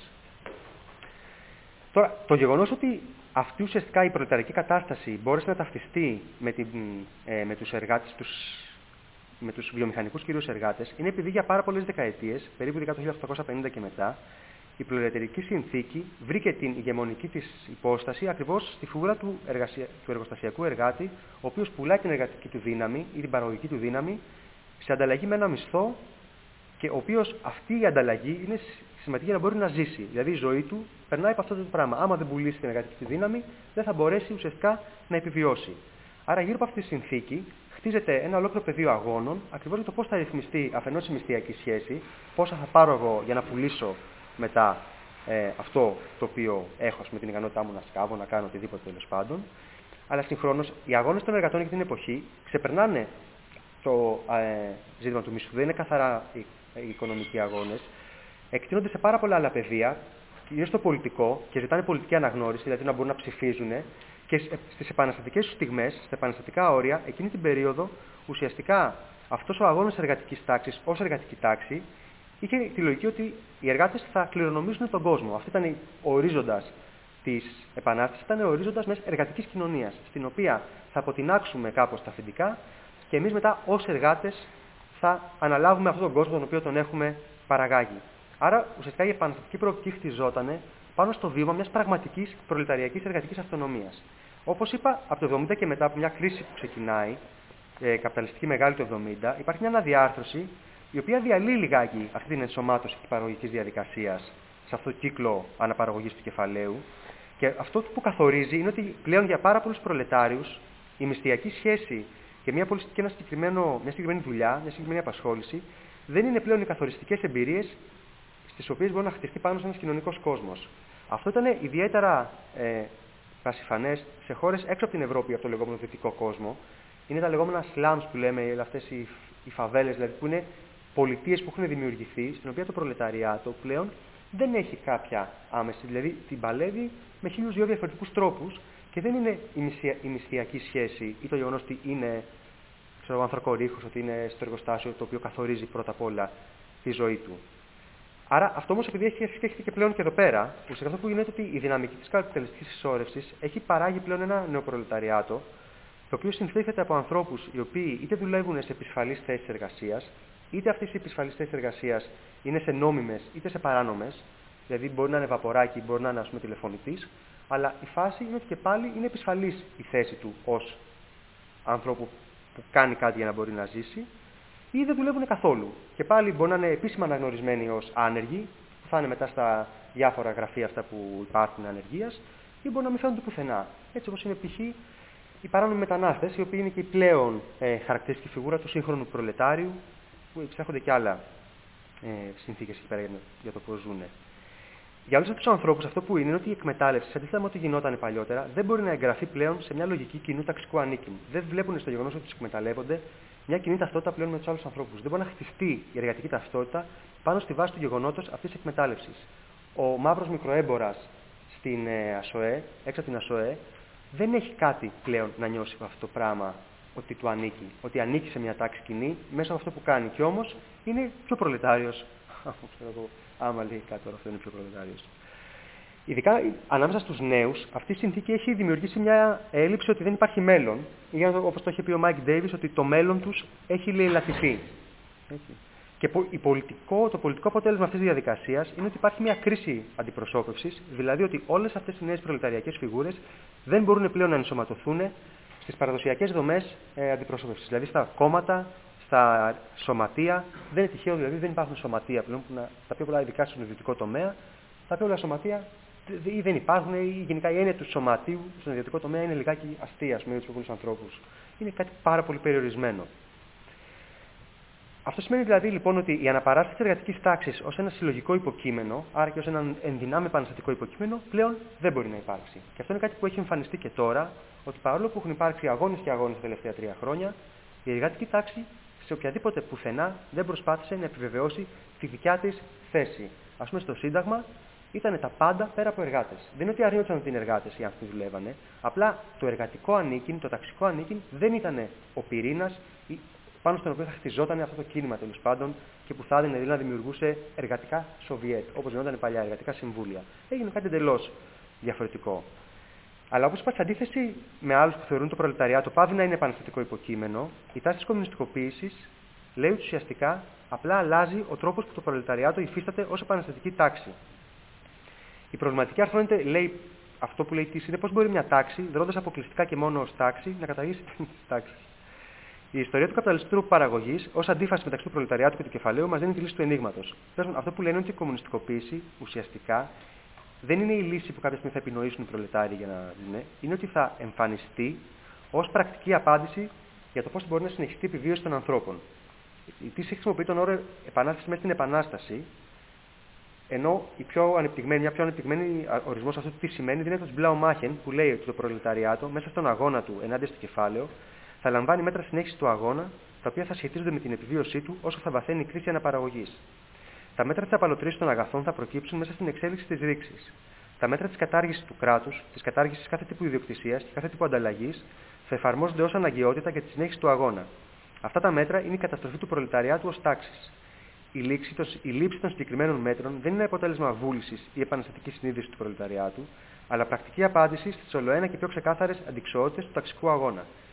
Τώρα, το γεγονός ότι αυτή ουσιαστικά η προλεταρική κατάσταση μπόρεσε να ταυτιστεί με τους εργάτες, με τους βιομηχανικούς κυρίως εργάτες, είναι επειδή για πάρα πολλές δεκαετίες, περίπου το 1850 και μετά, η προλεταρική συνθήκη βρήκε την ηγεμονική της υπόσταση ακριβώς στη φιγούρα του εργοστασιακού εργάτη, ο οποίος πουλάει την εργατική του δύναμη ή την παραγωγική του δύναμη σε ανταλλαγή με ένα μισθό, και ο οποίος αυτή η ανταλλαγή είναι σημαντική για να μπορεί να ζήσει. Δηλαδή η ζωή του περνάει από αυτό το πράγμα. Άμα δεν πουλήσει την εργατική του δύναμη, δεν θα μπορέσει ουσιαστικά να επιβιώσει. Άρα γύρω από αυτή τη συνθήκη χτίζεται ένα ολόκληρο πεδίο αγώνων, ακριβώς για το πώς θα ρυθμιστεί αφενός η μισθιακή σχέση, πόσα θα πάρω εγώ για να πουλήσω μετά αυτό το οποίο έχω με την ικανότητά μου να σκάβω, να κάνω οτιδήποτε τέλος πάντων. Αλλά συγχρόνως οι αγώνες των εργατών για την εποχή ξεπερνάνε το ζήτημα του μισθού. Δεν είναι καθαρά οι οικονομικοί αγώνες. Εκτείνονται σε πάρα πολλά άλλα πεδία, κυρίως στο πολιτικό, και ζητάνε πολιτική αναγνώριση, δηλαδή να μπορούν να ψηφίζουν. Και στις επαναστατικές τους στιγμές, στα επαναστατικά όρια, εκείνη την περίοδο, ουσιαστικά αυτός ο αγώνας εργατικής τάξης ως εργατική τάξη είχε τη λογική ότι οι εργάτες θα κληρονομήσουν τον κόσμο. Αυτό ήταν ο ορίζοντας της επανάστασης, ήταν ο ορίζοντας μιας εργατικής κοινωνίας, στην οποία θα αποτινάξουμε κάπως τα αφεντικά και εμείς μετά ως εργάτες θα αναλάβουμε αυτόν τον κόσμο τον οποίο τον έχουμε παραγάγει. Άρα, ουσιαστικά η επαναστατική προοπτική χτιζόταν πάνω στο βήμα μιας πραγματικής προλεταριακής εργατικής αυτονομίας. Όπως είπα, από το 70 και μετά, από μια κρίση που ξεκινάει, καπιταλιστική μεγάλη το 70, υπάρχει μια αναδιάρθρωση η οποία διαλύει λιγάκι αυτή την ενσωμάτωση της παραγωγικής διαδικασίας σε αυτό το κύκλο αναπαραγωγής του κεφαλαίου. Και αυτό που καθορίζει είναι ότι πλέον για πάρα πολλούς προλετάριους η μισθιακή σχέση και μια συγκεκριμένη δουλειά, μια συγκεκριμένη απασχόληση, δεν είναι πλέον οι καθοριστικές εμπειρίες στις οποίες μπορεί να χτιστεί πάνω σε ένας κοινωνικός κόσμος. Αυτό ήταν ιδιαίτερα πασιφανές σε χώρες έξω από την Ευρώπη, από το λεγόμενο δυτικό κόσμο. Είναι τα λεγόμενα slums που λέμε, αυτές οι φαβέλες, δηλαδή που είναι πολιτείες που έχουν δημιουργηθεί, στην οποία το προλεταριάτο πλέον δεν έχει κάποια άμεση, δηλαδή την παλεύει με 1002 διαφορετικούς τρόπους και δεν είναι η μισθιακή σχέση ή το γεγονός ότι είναι ο ανθρακορίχος, ότι είναι στο εργοστάσιο το οποίο καθορίζει πρώτα απ' όλα τη ζωή του. Άρα αυτό όμως επειδή έχει έρχεται και πλέον και εδώ πέρα, ουσιαστικά αυτό που γίνεται ότι η δυναμική της καπιταλιστικής συσσόρευσης έχει παράγει πλέον ένα νεοπρολεταριάτο, το οποίο συνθέτεται από ανθρώπους οι οποίοι είτε δουλεύουν σε επισφαλείς θέσεις εργασίας, είτε αυτές οι επισφαλείς θέσεις εργασίας είναι σε νόμιμες είτε σε παράνομες, δηλαδή μπορεί να είναι βαποράκι, μπορεί να είναι τηλεφωνητής, αλλά η φάση είναι ότι και πάλι είναι επισφαλής η θέση του ως ανθρώπου που κάνει κάτι για να μπορεί να ζήσει, ή δεν δουλεύουν καθόλου. Και πάλι μπορεί να είναι επίσημα αναγνωρισμένοι ως άνεργοι, που θα είναι μετά στα διάφορα γραφεία αυτά που υπάρχουν ανεργίας, ή μπορεί να μην φαίνονται πουθενά. Έτσι όπως είναι π.χ. οι παράνομοι μετανάστες, οι οποίοι είναι και η πλέον χαρακτηριστική φιγούρα του σύγχρονου προλετάριου, που εξέχονται και άλλα συνθήκες εκεί πέρα για το πώς ζουν. Για όλους αυτούς τους ανθρώπους, αυτό που είναι ότι η εκμετάλλευση, αντίθετα με ό,τι γινόταν παλιότερα, δεν μπορεί να εγγραφεί πλέον σε μια λογική κοινού ταξικού ανήκειν. Δεν βλέπουν στο γεγονός ότι τους εκμεταλλεύονται μια κοινή ταυτότητα πλέον με τους άλλους ανθρώπους. Δεν μπορεί να χτιστεί η εργατική ταυτότητα πάνω στη βάση του γεγονότος αυτής της εκμετάλλευσης. Ο μαύρος μικροέμπορας στην ΑΣΟΕ, έξω από την ΑΣΟΕ, δεν έχει κάτι πλέον να νιώσει από αυτό το πράγμα ότι του ανήκει. Ότι ανήκει σε μια τάξη κοινή μέσα από αυτό που κάνει. Και όμως είναι πιο προλετάριος. Άμα λέει κάτι τώρα, αυτό είναι πιο προλετάριος. Ειδικά ανάμεσα στους νέους, αυτή η συνθήκη έχει δημιουργήσει μια έλλειψη ότι δεν υπάρχει μέλλον. Ή όπως το είχε πει ο Μάικ Ντέιβις, ότι το μέλλον τους έχει λαιλατηθεί. Και το πολιτικό αποτέλεσμα αυτής της διαδικασίας είναι ότι υπάρχει μια κρίση αντιπροσώπευσης, δηλαδή ότι όλες αυτές οι νέες προλεταριακές φιγούρες δεν μπορούν πλέον να ενσωματωθούν στις παραδοσιακές δομές αντιπροσώπευσης. Δηλαδή στα κόμματα, στα σωματεία. Δεν είναι τυχαίο, δηλαδή δεν υπάρχουν σωματεία πλέον, τα πιο πολλά ειδικά στον ιδιωτικό τομέα, τα πιο πολλά σωματεία ή δεν υπάρχουν, ή γενικά η έννοια του σωματείου στον ιδιωτικό τομέα είναι λιγάκι αστεία με τους πολλούς ανθρώπους. Είναι κάτι πάρα πολύ περιορισμένο. Αυτό σημαίνει δηλαδή λοιπόν ότι η αναπαράσταση της εργατικής τάξης ως ένα συλλογικό υποκείμενο, άρα και ως ένα ενδυνάμει επαναστατικό υποκείμενο, πλέον δεν μπορεί να υπάρξει. Και αυτό είναι κάτι που έχει εμφανιστεί και τώρα, ότι παρόλο που έχουν υπάρξει αγώνες και αγώνες τα τελευταία 3 χρόνια, η εργατική τάξη σε οποιαδήποτε πουθενά δεν προσπάθησε να επιβεβαιώσει τη δικιά της θέση. Ας πούμε, στο Σύνταγμα ήταν τα πάντα πέρα από εργάτες. Δεν είναι ότι αρνιόντουσαν ότι είναι εργάτες οι άνθρωποι που δουλεύανε, απλά το εργατικό ανήκειν, το ταξικό ανήκειν δεν ήταν ο πυρήνας πάνω στον οποίο θα χτιζόταν αυτό το κίνημα τέλος πάντων και που θα έδινε δηλαδή να δημιουργούσε εργατικά Σοβιέτ, όπως γινόταν παλιά, εργατικά συμβούλια. Έγινε κάτι εντελώς διαφορετικό. Αλλά όπως είπα, σε αντίθεση με άλλους που θεωρούν το προλεταριάτο πάβει να είναι επαναστατικό υποκείμενο, η τάση της κομμουνιστικοποίησης λέει ότι ουσιαστικά απλά αλλάζει ο τρόπος που το προλεταριάτο υφίσταται ως επαναστατική τάξη. Η προβληματική αρθρώνεται, λέει, αυτό που λέει τι είναι, πώς μπορεί μια τάξη, δρώντας αποκλειστικά και μόνο ως τάξη, να καταργήσει τις τάξεις. Η ιστορία του καπιταλιστικού τρόπου παραγωγής, ως αντίφαση μεταξύ του προλεταριάτου και του κεφαλαίου, μας δίνει τη λύση του ενίγματος. Αυτό που λένε είναι ότι η κομμουνιστικοποίηση ουσιαστικά δεν είναι η λύση που κάποια στιγμή θα επινοήσουν οι προλετάριοι για να δουν, είναι ότι θα εμφανιστεί ως πρακτική απάντηση για το πώς μπορεί να συνεχιστεί η επιβίωση των ανθρώπων. Η Τίση χρησιμοποιεί τον όρο επανάσταση μέσα στην επανάσταση, ενώ μια πιο ανεπτυγμένη ορισμός αυτού τι σημαίνει δίνεται του Μπλαουμάχεν, που λέει ότι το προλεταριάτο μέσα στον αγώνα του ενάντια στο κεφάλαιο θα λαμβάνει μέτρα συνέχισης του αγώνα, τα οποία θα σχετίζονται με την επιβίωσή του όσο θα βαθαίνει η κρίση αναπαραγωγής. Τα μέτρα της απαλωτρίσης των αγαθών θα προκύψουν μέσα στην εξέλιξη της ρήξης. Τα μέτρα της κατάργησης του κράτους, της κατάργησης κάθε τύπου ιδιοκτησίας και κάθε τύπου ανταλλαγής θα εφαρμόζονται ως αναγκαιότητα για τη συνέχιση του αγώνα. Αυτά τα μέτρα είναι η καταστροφή του προλεταριάτου ως τάξης. Η λήψη των συγκεκριμένων μέτρων δεν είναι αποτέλεσμα βούλησης ή επαναστατικής συνείδησης του προλεταριάτου, αλλά πρακτική απάντηση στις ολοένα και πιο ξεκάθαρες αντιξοότητες του ταξικού αγώνα.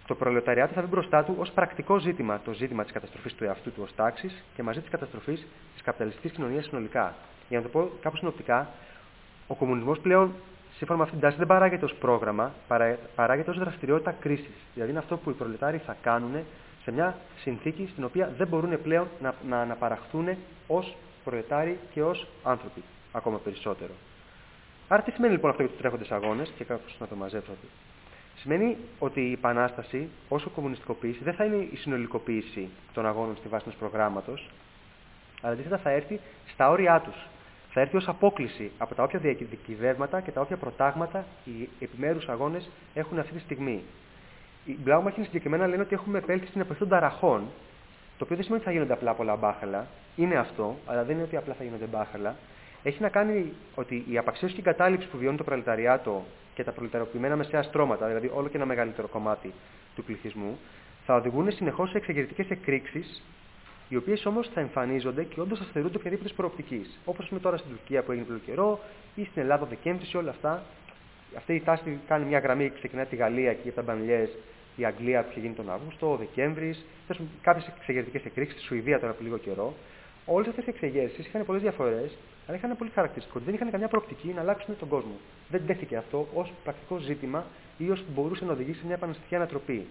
Το προλεταριάτο θα βρει μπροστά του ως πρακτικό ζήτημα το ζήτημα της καταστροφής του εαυτού του ως τάξης και μαζί της καταστροφής της καπιταλιστικής κοινωνίας συνολικά. Για να το πω κάπως συνοπτικά, ο κομμουνισμός πλέον, σύμφωνα με αυτήν την τάση, δεν παράγεται ως πρόγραμμα, παράγεται ως δραστηριότητα κρίσης. Δηλαδή είναι αυτό που οι προλετάριοι θα κάνουν σε μια συνθήκη στην οποία δεν μπορούν πλέον να αναπαραχθούν ως προλετάριοι και ως άνθρωποι, ακόμα περισσότερο. Άρα, τι σημαίνει λοιπόν αυτό για τους τρέχοντες αγώνες, και κάπως να το μαζέψω. Σημαίνει ότι η Επανάσταση, όσο κομμουνιστικοποίηση, δεν θα είναι η συνολικοποίηση των αγώνων στη βάση ενός προγράμματος, αλλά αντίθετα θα έρθει στα όρια τους. Θα έρθει ως απόκλιση από τα όποια διακυβεύματα και τα όποια προτάγματα οι επιμέρους αγώνες έχουν αυτή τη στιγμή. Οι Blaumachen συγκεκριμένα λένε ότι έχουμε επέλθει στην εποχή των ταραχών, το οποίο δεν σημαίνει ότι θα γίνονται απλά πολλά μπάχαλα. Είναι αυτό, αλλά δεν είναι ότι απλά θα γίνονται μπάχαλα. Έχει να κάνει ότι η απαξίωση και η εγκατάλειψη που βιώνει το προλεταριάτο και τα προλεταριοποιημένα μεσαία στρώματα, δηλαδή όλο και ένα μεγαλύτερο κομμάτι του πληθυσμού, θα οδηγούν συνεχώς σε εξεγερτικές εκρήξεις, οι οποίες όμως θα εμφανίζονται και όντως θα στερούνται οποιαδήποτε προοπτικής. Όπως τώρα στην Τουρκία που έγινε πριν καιρό, ή στην Ελλάδα Δεκέμβρη, όλα αυτά. Αυτή η τάση κάνει μια γραμμή, ξεκινάει τη Γαλλία και από τα Μπανλιές, η Αγγλία που είχε γίνει τον Αύγουστο, ο Δεκέμβρη, κάποιες εξεγερτικές εκρήξεις, στη Σουηδία τώρα από λίγο καιρό. Όλες αυτές οι εξεγέρσεις είχαν πολλές διαφορές, αλλά είχαν πολύ χαρακτηριστικό ότι δεν είχαν καμιά προοπτική να αλλάξουν τον κόσμο. Δεν τέθηκε αυτό ως πρακτικό ζήτημα ή ως που μπορούσε να οδηγήσει σε μια επαναστατική ανατροπή.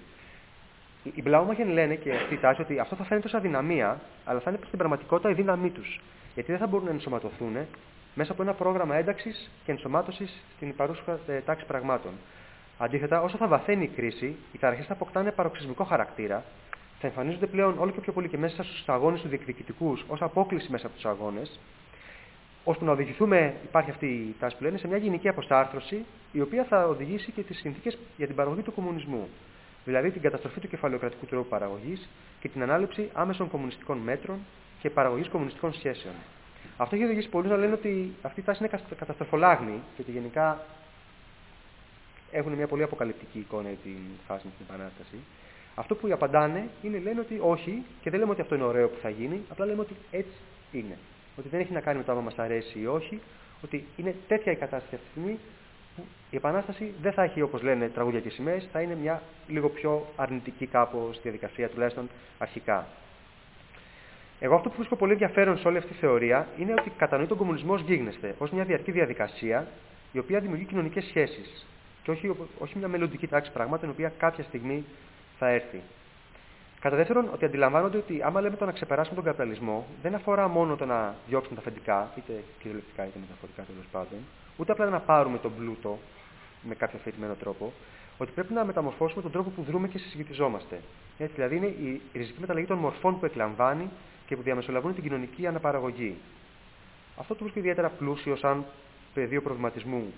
Οι Blaumachen λένε και αυτή η τάση ότι αυτό θα φαίνεται ως αδυναμία, αλλά θα είναι στην πραγματικότητα η δύναμή τους. Γιατί δεν θα μπορούν να ενσωματωθούν μέσα από ένα πρόγραμμα ένταξης και ενσωμάτωσης στην παρούσα τάξη πραγμάτων. Αντίθετα, όσο θα βαθαίνει η κρίση, οι ταραχές θα αποκτάνε παροξυσμικό χαρακτήρα, θα εμφανίζονται πλέον όλο και πιο πολύ και μέσα στους αγώνες του διεκδικητικούς ως απόκλιση μέσα από τους αγώνες, ώστε να οδηγηθούμε, υπάρχει αυτή η τάση που λένε, σε μια γενική αποστάρθρωση, η οποία θα οδηγήσει και τις συνθήκες για την παραγωγή του κομμουνισμού. Δηλαδή την καταστροφή του κεφαλαιοκρατικού τρόπου παραγωγής και την ανάληψη άμεσων κομμουνιστικών μέτρων και παραγωγής κομμουνιστικών σχέσεων. Αυτό έχει οδηγήσει πολλούς να λένε ότι αυτή η τάση είναι καταστροφολάγνη και ότι γενικά έχουν μια πολύ αποκαλυπτική εικόνα για την φάση με την Επανάσταση. Αυτό που απαντάνε είναι λένε ότι όχι, και δεν λέμε ότι αυτό είναι ωραίο που θα γίνει, απλά λέμε ότι έτσι είναι. Ότι δεν έχει να κάνει με το άμα μας αρέσει ή όχι, ότι είναι τέτοια η κατάσταση αυτή τη στιγμή που η Επανάσταση δεν θα έχει, όπως λένε, τραγούδια και σημαίες, θα είναι μια λίγο πιο αρνητική κάπως διαδικασία, τουλάχιστον αρχικά. Εγώ αυτό που βρίσκω πολύ ενδιαφέρον σε όλη αυτή τη θεωρία είναι ότι κατανοεί τον κομμουνισμό ως γίγνεσθε, ως μια διαρκή διαδικασία η οποία δημιουργεί κοινωνικές σχέσεις. Και όχι μια μελλοντική τάξη πραγμάτων, η οποία κάποια στιγμή θα έρθει. Κατά δεύτερον, ότι αντιλαμβάνονται ότι άμα λέμε το να ξεπεράσουμε τον καπιταλισμό, δεν αφορά μόνο το να διώξουμε τα αφεντικά, είτε κυριολεκτικά είτε μεταφορικά τέλος πάντων, ούτε απλά να πάρουμε τον πλούτο με κάποιο αφηρημένο τρόπο, ότι πρέπει να μεταμορφώσουμε τον τρόπο που δρούμε και συσχετιζόμαστε. Έτσι, δηλαδή, είναι η ριζική μεταλλαγή των μορφών που εκλαμβάνει και που διαμεσολαβούν την κοινωνική αναπαραγωγή. Αυτό το βρίσκω ιδιαίτερα πλούσιο σαν πεδίο προβληματισμού.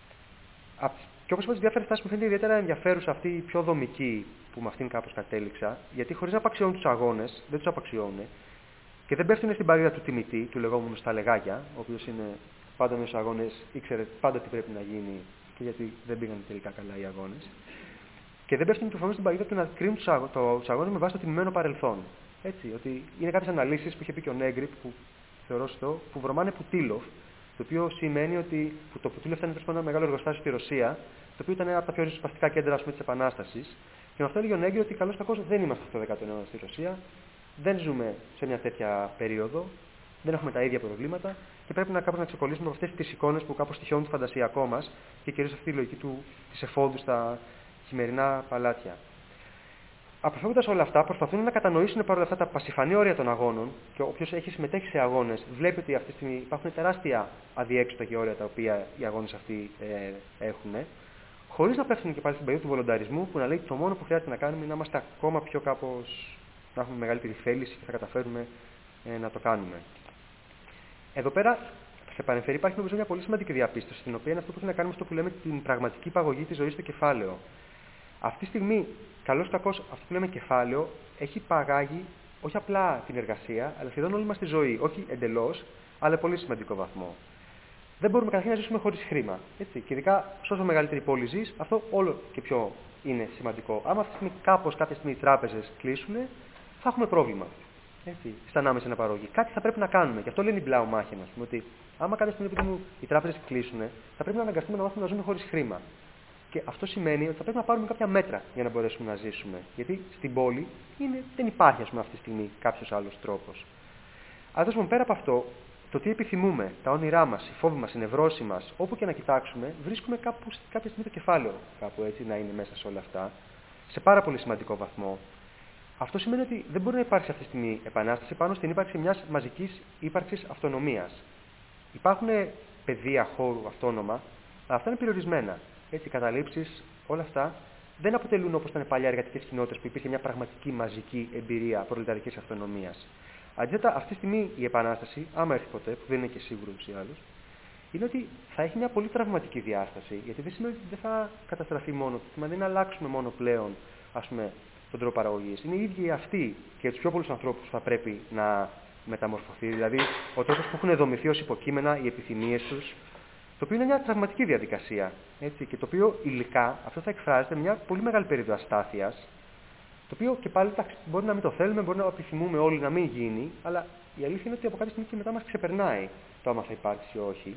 Και όπως είπα, τις διάφορες τάσεις μου φαίνεται ιδιαίτερα ενδιαφέρουσα αυτή η πιο δομική που με αυτήν κάπως κατέληξα, γιατί χωρίς να απαξιώνουν τους αγώνες, δεν τους απαξιώνουν και δεν πέφτουν στην παρίδα του τιμητή, του λεγόμενου στα λεγάκια, ο οποίος είναι πάντα με τους αγώνες, ήξερε πάντα τι πρέπει να γίνει και γιατί δεν πήγαν τελικά καλά οι αγώνες. Και δεν πέφτουν προφανώς στην παρίδα του να κρίνουν τους αγώνες με βάση το τιμημένο παρελθόν. Έτσι, ότι είναι κάποιες αναλύσεις που είχε πει και ο Νέγκριτ, που θεωρώ σωστό, που βρωμάνε Πουτίλοφ, το οποίο σημαίνει ότι το Πουτίλοφ ήταν ένα μεγάλο εργοστάσιο στη Ρωσία, το οποίο ήταν ένα από τα πιο ριζοσπαστικά κέντρα της Επανάστασης. Και με αυτό έλεγε ο Νέγκριτ ότι καλώς κακώς δεν είμαστε στο 19ο αιώνα στη Ρωσία, δεν ζούμε σε μια τέτοια περίοδο, δεν έχουμε τα ίδια προβλήματα και πρέπει να κάπως να ξεκολλήσουμε από αυτές τις εικόνες που κάπως τυχιώνουν το φαντασιακό μας και κυρίως αυτή η λογική της εφόδου στα χειμερινά παλάτια. Αποφεύγοντας όλα αυτά, προσπαθούν να κατανοήσουν παρόλα αυτά τα πασιφανή όρια των αγώνων και όποιος έχει συμμετέχει σε αγώνες βλέπει ότι αυτή τη στιγμή υπάρχουν τεράστια αδιέξοδα και όρια τα οποία οι αγώνες αυτοί έχουν, χωρίς να πέφτουν και πάλι στην περίοδο του βολονταρισμού που να λέει το μόνο που χρειάζεται να κάνουμε είναι να είμαστε ακόμα πιο κάπως, να έχουμε μεγαλύτερη θέληση και θα καταφέρουμε να το κάνουμε. Εδώ πέρα, σε παρεμφερή, υπάρχει νομίζω μια πολύ σημαντική διαπίστωση, στην οποία είναι αυτό που έχει να κάνει με αυτό που λέμε την πραγματική παγωγή της ζωής στο κεφάλαιο. Αυτή τη στιγμή, καλώς κακώς, αυτό που λέμε κεφάλαιο έχει παγάγει όχι απλά την εργασία, αλλά σχεδόν όλη μας τη ζωή. Όχι εντελώς, αλλά πολύ σημαντικό βαθμό. Δεν μπορούμε καταρχήν να ζήσουμε χωρίς χρήμα. Έτσι. Και ειδικά σε όσο μεγαλύτερη πόλη ζεις, αυτό όλο και πιο είναι σημαντικό. Άμα αυτή τη στιγμή κάπως κάποια στιγμή οι τράπεζες κλείσουν, θα έχουμε πρόβλημα. Έτσι, στα ανάμεσα αναπαραγωγή. Κάτι θα πρέπει να κάνουμε. Και αυτό λένε οι Blaumachen, ότι άμα κάποια στιγμή οι τράπεζες κλείσουν, θα πρέπει να αναγκαστούμε να μάθουμε να ζούμε χωρίς χρήμα. Και αυτό σημαίνει ότι θα πρέπει να πάρουμε κάποια μέτρα για να μπορέσουμε να ζήσουμε. Γιατί στην πόλη δεν υπάρχει, αυτή τη στιγμή, κάποιο άλλο τρόπο. Αν πέρα από αυτό, το τι επιθυμούμε, τα όνειρά μα, οι φόβοι μα, οι νευρώσει μα, όπου και να κοιτάξουμε, βρίσκουμε κάποια στιγμή το κεφάλαιο κάπου έτσι να είναι μέσα σε όλα αυτά, σε πάρα πολύ σημαντικό βαθμό. Αυτό σημαίνει ότι δεν μπορεί να υπάρξει αυτή τη στιγμή επανάσταση πάνω στην ύπαρξη μια μαζική ύπαρξη αυτονομία. Υπάρχουν πεδία χώρου αυτόνομα, αλλά αυτά είναι περιορισμένα. Έτσι, οι καταλήψεις, όλα αυτά δεν αποτελούν όπως ήταν παλιά εργατικές κοινότητες που υπήρχε μια πραγματική μαζική εμπειρία προλεταρικής αυτονομίας. Αντίθετα, αυτή τη στιγμή η επανάσταση, άμα έρθει ποτέ, που δεν είναι και σίγουρο ούτως ή άλλως, είναι ότι θα έχει μια πολύ τραυματική διάσταση. Γιατί δεν σημαίνει ότι δεν θα καταστραφεί μόνο το θέμα, δεν αλλάξουμε μόνο πλέον τον τρόπο παραγωγής. Είναι οι ίδιοι αυτοί και για τους πιο πολλούς ανθρώπους που θα πρέπει να μεταμορφωθεί. Δηλαδή, ο τρόπος που έχουν δομηθεί ως υποκείμενα, οι επιθυμίες τους. Το οποίο είναι μια τραυματική διαδικασία. Έτσι, και το οποίο υλικά αυτό θα εκφράζεται με μια πολύ μεγάλη περίοδο αστάθειας. Το οποίο και πάλι μπορεί να μην το θέλουμε, μπορεί να επιθυμούμε όλοι να μην γίνει, αλλά η αλήθεια είναι ότι από κάποια στιγμή και μετά μας ξεπερνάει το άμα θα υπάρξει ή όχι.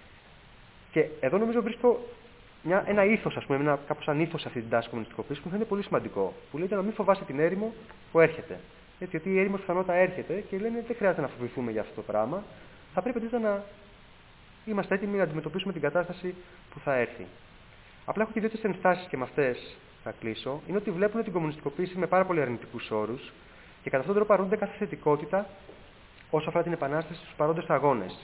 Και εδώ νομίζω βρίσκω ένα ήθος, κάπως σαν ήθος αυτή την τάση κομμουνιστικοποίηση που μου φαίνεται πολύ σημαντικό. Που λέει να μην φοβάσαι την έρημο που έρχεται. Έτσι, γιατί η έρημο πιθανότατα έρχεται και λένε δεν χρειάζεται να φοβηθούμε για αυτό το πράγμα. Θα πρέπει να είμαστε έτοιμοι να αντιμετωπίσουμε την κατάσταση που θα έρθει. Απλά έχω και δύο-τρεις ενστάσεις και με αυτές θα κλείσω. Είναι ότι βλέπουν την κομμουνιστικοποίηση με πάρα πολύ αρνητικούς όρους και κατά αυτόν τον τρόπο αρνούνται κάθε θετικότητα όσο αφορά την επανάσταση στους παρόντες αγώνες.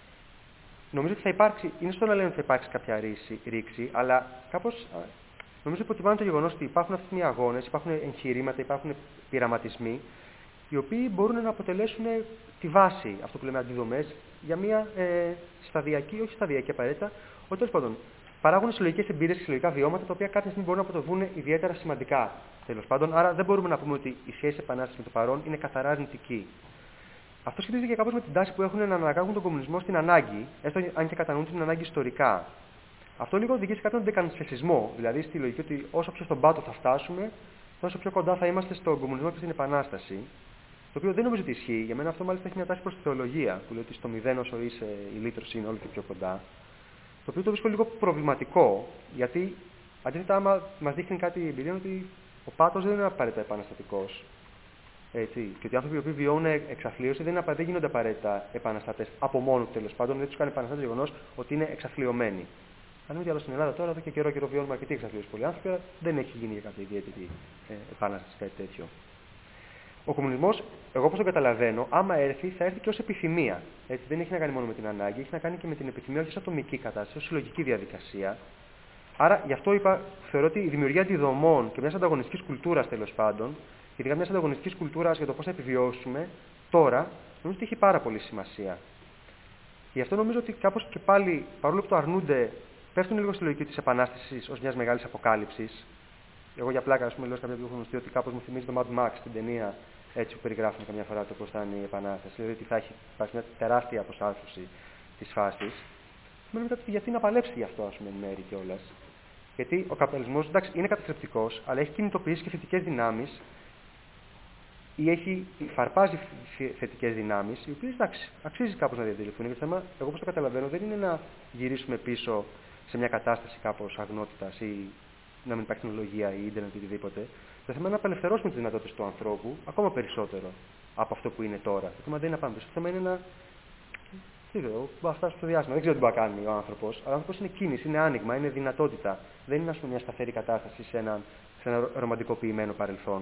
Νομίζω ότι θα υπάρξει, είναι στο να λένε ότι θα υπάρξει κάποια ρήξη, αλλά κάπως νομίζω υποτιμάνε το γεγονός ότι υπάρχουν αυτή τη στιγμή αγώνες, υπάρχουν εγχειρήματα, υπάρχουν πειραματισμοί, οι οποίοι μπορούν να αποτελέσουν τη βάση, αυτό που λέμε αντιδομές, για μια σταδιακή, όχι σταδιακή απαραίτητα, ότι τέλος πάντων παράγουν συλλογικές εμπειρίες και συλλογικά βιώματα τα οποία κάποια στιγμή μπορούν να αποδοβούν ιδιαίτερα σημαντικά. Τέλος πάντων, άρα δεν μπορούμε να πούμε ότι η σχέση επανάσταση με το παρόν είναι καθαρά αρνητική. Αυτό σχετίζεται και κάπως με την τάση που έχουν να αναγκάγουν τον κομμουνισμό στην ανάγκη, έστω αν και κατανοούν την ανάγκη ιστορικά. Αυτό λίγο οδηγεί σε κάποιον δεκανσφεσισμό, δηλαδή στη λογική ότι όσο πιο στον πάτο θα φτάσουμε, τόσο πιο κοντά θα είμαστε στον κομμουνισμό και στην επανάσταση. Το οποίο δεν νομίζω ότι ισχύει. Για μένα αυτό μάλιστα έχει μια τάση προς τη θεολογία, που λέει ότι στο μηδέν όσο είσαι, η λύτρωση είναι όλο και πιο κοντά. Το οποίο το βρίσκω λίγο προβληματικό, γιατί αντίθετα, άμα μας δείχνει κάτι η εμπειρία, ότι ο πάτος δεν είναι απαραίτητα επαναστατικός. Έτσι. Και ότι οι άνθρωποι που βιώνουν εξαθλίωση δεν γίνονται απαραίτητα επαναστατές από μόνο του τέλος πάντων, δεν τους κάνει επαναστάτες το γεγονός ότι είναι εξαθλιωμένοι. Αν μη τι άλλο στην Ελλάδα τώρα, εδώ και καιρό βιώνουμε αρκετή εξαθλίωση πολλοί άνθρωποι, αλλά δεν έχει γίνει για κάποια ιδιαίτερη επανάσταση κάτι τέτοιο. Ο κομμουνισμός, εγώ όπως τον καταλαβαίνω, άμα έρθει, θα έρθει και ως επιθυμία. Έτσι, δεν έχει να κάνει μόνο με την ανάγκη, έχει να κάνει και με την επιθυμία, όχι ως ατομική κατάσταση, ως συλλογική διαδικασία. Άρα, γι' αυτό θεωρώ ότι η δημιουργία αντιδομών και μιας ανταγωνιστικής κουλτούρας τέλος πάντων, ειδικά μιας ανταγωνιστικής κουλτούρας για το πώς θα επιβιώσουμε, τώρα, νομίζω ότι έχει πάρα πολύ σημασία. Γι' αυτό νομίζω ότι κάπως και πάλι, παρόλο που το αρνούνται, πέφτουν λίγο στη λογική της επανάστασης ως μιας μεγάλης αποκάλυψης. Εγώ για πλάκα, λέω σε κάποια που έχω γνωστεί ότι κάπως μου θυμίζει το Mad Max την ταινία, έτσι που περιγράφουν καμιά φορά το πώς θα είναι η επανάσταση. Δηλαδή ότι θα υπάρξει μια τεράστια αποσάρτωση της φάσης. Σημαίνει μετά γιατί να παλέψει γι' αυτό, εν μέρει κιόλας. Γιατί ο καπιταλισμός, εντάξει, είναι καταστρεπτικός, αλλά έχει κινητοποιήσει και θετικές δυνάμεις ή υφαρπάζει θετικές δυνάμεις, οι οποίες εντάξει, αξίζει κάπως να διατηρηθούν. Γιατί το θέμα, εγώ όπως το καταλαβαίνω, δεν είναι να γυρίσουμε πίσω σε μια κατάσταση κάπως αγνότητας ή να μην υπάρχει τεχνολογία ή ίντερνετ ή οτιδήποτε. Το θέμα είναι να απελευθερώσουμε τις δυνατότητες του ανθρώπου ακόμα περισσότερο από αυτό που είναι τώρα. Το θέμα δεν είναι να πάμε πίσω. Το θέμα είναι να. Τι ξέρω, να φτάσει στο διάστημα. Δεν ξέρω τι μπορεί να κάνει ο άνθρωπος. Αλλά ο άνθρωπος είναι κίνηση, είναι άνοιγμα, είναι δυνατότητα. Δεν είναι μια σταθερή κατάσταση σε ένα ρομαντικοποιημένο παρελθόν.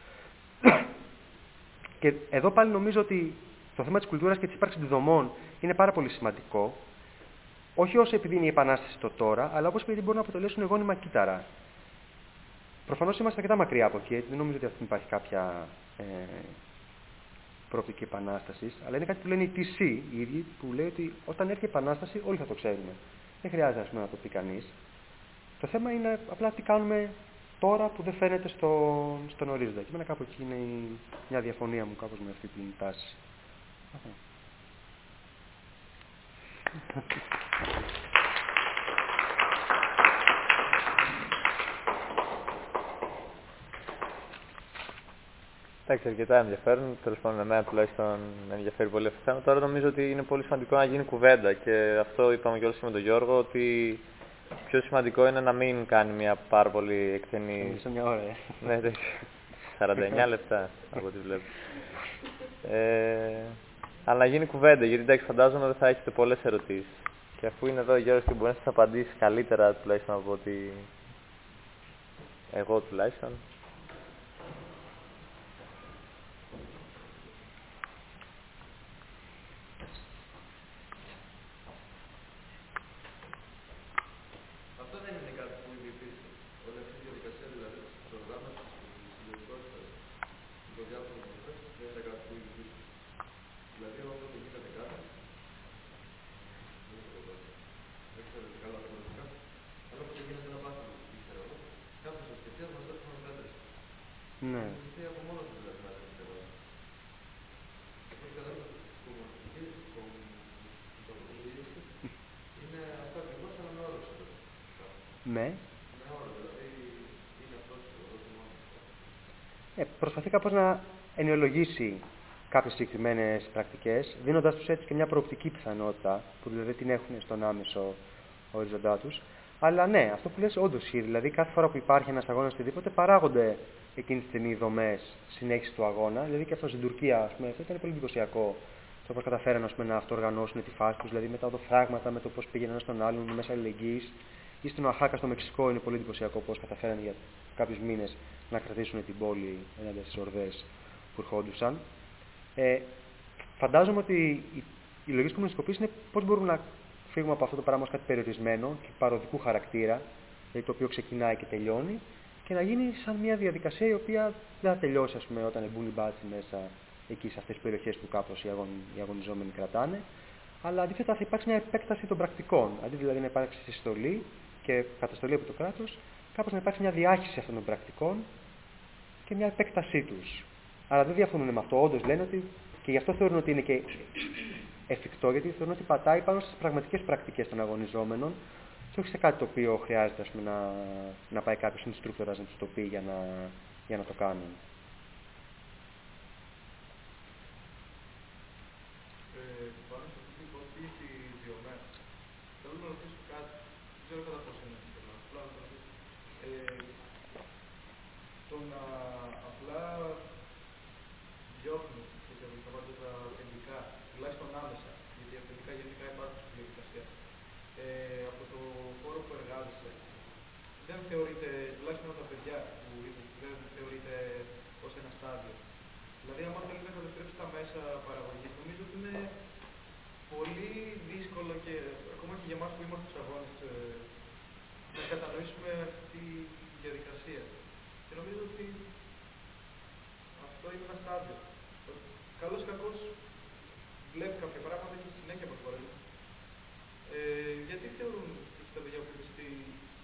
Και εδώ πάλι νομίζω ότι το θέμα της κουλτούρας και της ύπαρξης δομών είναι πάρα πολύ σημαντικό. Όχι όσο επειδή είναι η επανάσταση το τώρα, αλλά όπως επειδή μπορούν να αποτελέσουν γόνιμα κύτταρα. Προφανώς είμαστε αρκετά μακριά από εκεί, έτσι δεν νομίζω ότι αυτή υπάρχει κάποια προοπτική επανάσταση, αλλά είναι κάτι που λένε οι TC οι ίδιοι, που λέει ότι όταν έρθει η επανάσταση όλοι θα το ξέρουμε. Δεν χρειάζεται να το πει κανείς. Το θέμα είναι απλά τι κάνουμε τώρα που δεν φαίνεται στον ορίζοντα. Και εμένα κάπου εκεί είναι μια διαφωνία μου κάπως με αυτή την τάση. Εντάξει, αρκετά ενδιαφέρον. Τέλος πάντων, εμένα τουλάχιστον με ενδιαφέρει πολύ αυτό το θέμα. Τώρα νομίζω ότι είναι πολύ σημαντικό να γίνει κουβέντα και αυτό είπαμε κιόλας και με τον Γιώργο, ότι Πιο σημαντικό είναι να μην κάνει μια πάρα πολύ εκτενή. Σε μια ώρα, Ναι, 49 λεπτά από ό,τι βλέπω. Αλλά να γίνει κουβέντα, γιατί εντάξει, φαντάζομαι δεν θα έχετε πολλές ερωτήσεις. Και αφού είναι εδώ ο Γιώργος και μπορεί να σας απαντήσει καλύτερα τουλάχιστον από ότι εγώ τουλάχιστον. Αυτό δεν είναι κάτι που ήδη υπήρχε. Όλη αυτή η διαδικασία δηλαδή τη οργάνωση τη συλλογικότητα των διάφορων μορφών δεν είναι κάτι που ήδη υπήρχε. Δηλαδή, όποτε γίνεται κάτι, δεν ξέρω τι καλά πραγματικά, αλλά όποτε γίνεται ένα πάθημα, ήξερα εγώ, κάποιο ασκητή μα δώσει μια μέτρηση. Ναι. Και από μόνο του δηλαδή να κάνει αυτό. Αυτό που κατάλαβα στην κομμουνιστική είναι αυτό ακριβώ, αλλά με όρο. Ναι. Με όρο, δηλαδή είναι αυτό ο μόνο. Προσπαθεί κάπως να ενοιολογήσει κάποιες συγκεκριμένες πρακτικές, δίνοντάς τους έτσι και μια προοπτική πιθανότητα, που δηλαδή την έχουν στον άμεσο οριζοντά τους. Αλλά ναι, αυτό που λες όντως ισχύει. Δηλαδή, κάθε φορά που υπάρχει ένας αγώνας οτιδήποτε, παράγονται εκείνη τη στιγμή δομές συνέχιση του αγώνα. Δηλαδή, και αυτό στην Τουρκία, ας πούμε, αυτό ήταν πολύ εντυπωσιακό. Το πώς καταφέραν να αυτοοργανώσουν τη φάση τους, δηλαδή με τα οδοφράγματα, με το πώς πήγαιναν ένα στον άλλον, μέσα αλληλεγγύης. Ή στην Οαχάκα, στο Μεξικό, είναι πολύ εντυπωσιακό πώς καταφέραν για κάποιους μήνες να κρατήσουν την πόλη ενάντια στις ορδές που ερχόντουσαν. Φαντάζομαι ότι η λογική της κομμουνιστικοποίησης είναι πώς μπορούμε να φύγουμε από αυτό το πράγμα ως κάτι περιορισμένο και παροδικού χαρακτήρα, δηλαδή το οποίο ξεκινάει και τελειώνει, και να γίνει σαν μια διαδικασία η οποία δεν θα τελειώσει, ας πούμε, όταν μπουν οι μπάτσοι μέσα εκεί σε αυτές τις περιοχές που κάπως οι αγωνιζόμενοι κρατάνε, αλλά αντίθετα θα υπάρξει μια επέκταση των πρακτικών. Αντί δηλαδή να υπάρξει συστολή και καταστολή από το κράτος, κάπως να υπάρξει μια διάχυση αυτών των πρακτικών και μια επέκτασή τους. Αλλά δεν διαφωνούν με αυτό. Όντως λένε ότι και γι' αυτό θεωρούν ότι είναι και εφικτό, γιατί θεωρούν ότι πατάει πάνω στις πραγματικές πρακτικές των αγωνιζόμενων και όχι σε κάτι το οποίο χρειάζεται, ας πούμε, να πάει κάποιος instructorας να τους το πει για να το κάνουν. Πάνω σε αυτή την υποποίηση βιωμένα, θέλω να ρωτήσω κάτι, δεν ξέρω κατά πόσο είναι αυτό, απλά να ρωτήσω. Το να απλά διώχνουν και διαβρισκόμαστε τα αφεντικά, τουλάχιστον άμεσα, γιατί οι αφεντικά γενικά υπάρχουν στη διαδικασία, από το χώρο που εργάζεσαι, δεν θεωρείται, τουλάχιστον από τα παιδιά που δεν θεωρείται ως ένα στάδιο. Δηλαδή, άμα θέλει να καταστρέψει τα μέσα παραγωγής, νομίζω ότι είναι πολύ δύσκολο και ακόμα και για εμάς που είμαστε στους αγώνες να κατανοήσουμε αυτή τη διαδικασία. Και νομίζω ότι αυτό είναι ένα στάδιο. Καλώς ή κακώς βλέπει κάποια πράγματα και συνέχεια προχωράει. Γιατί θεωρούν τα παιδιά που είπες ότι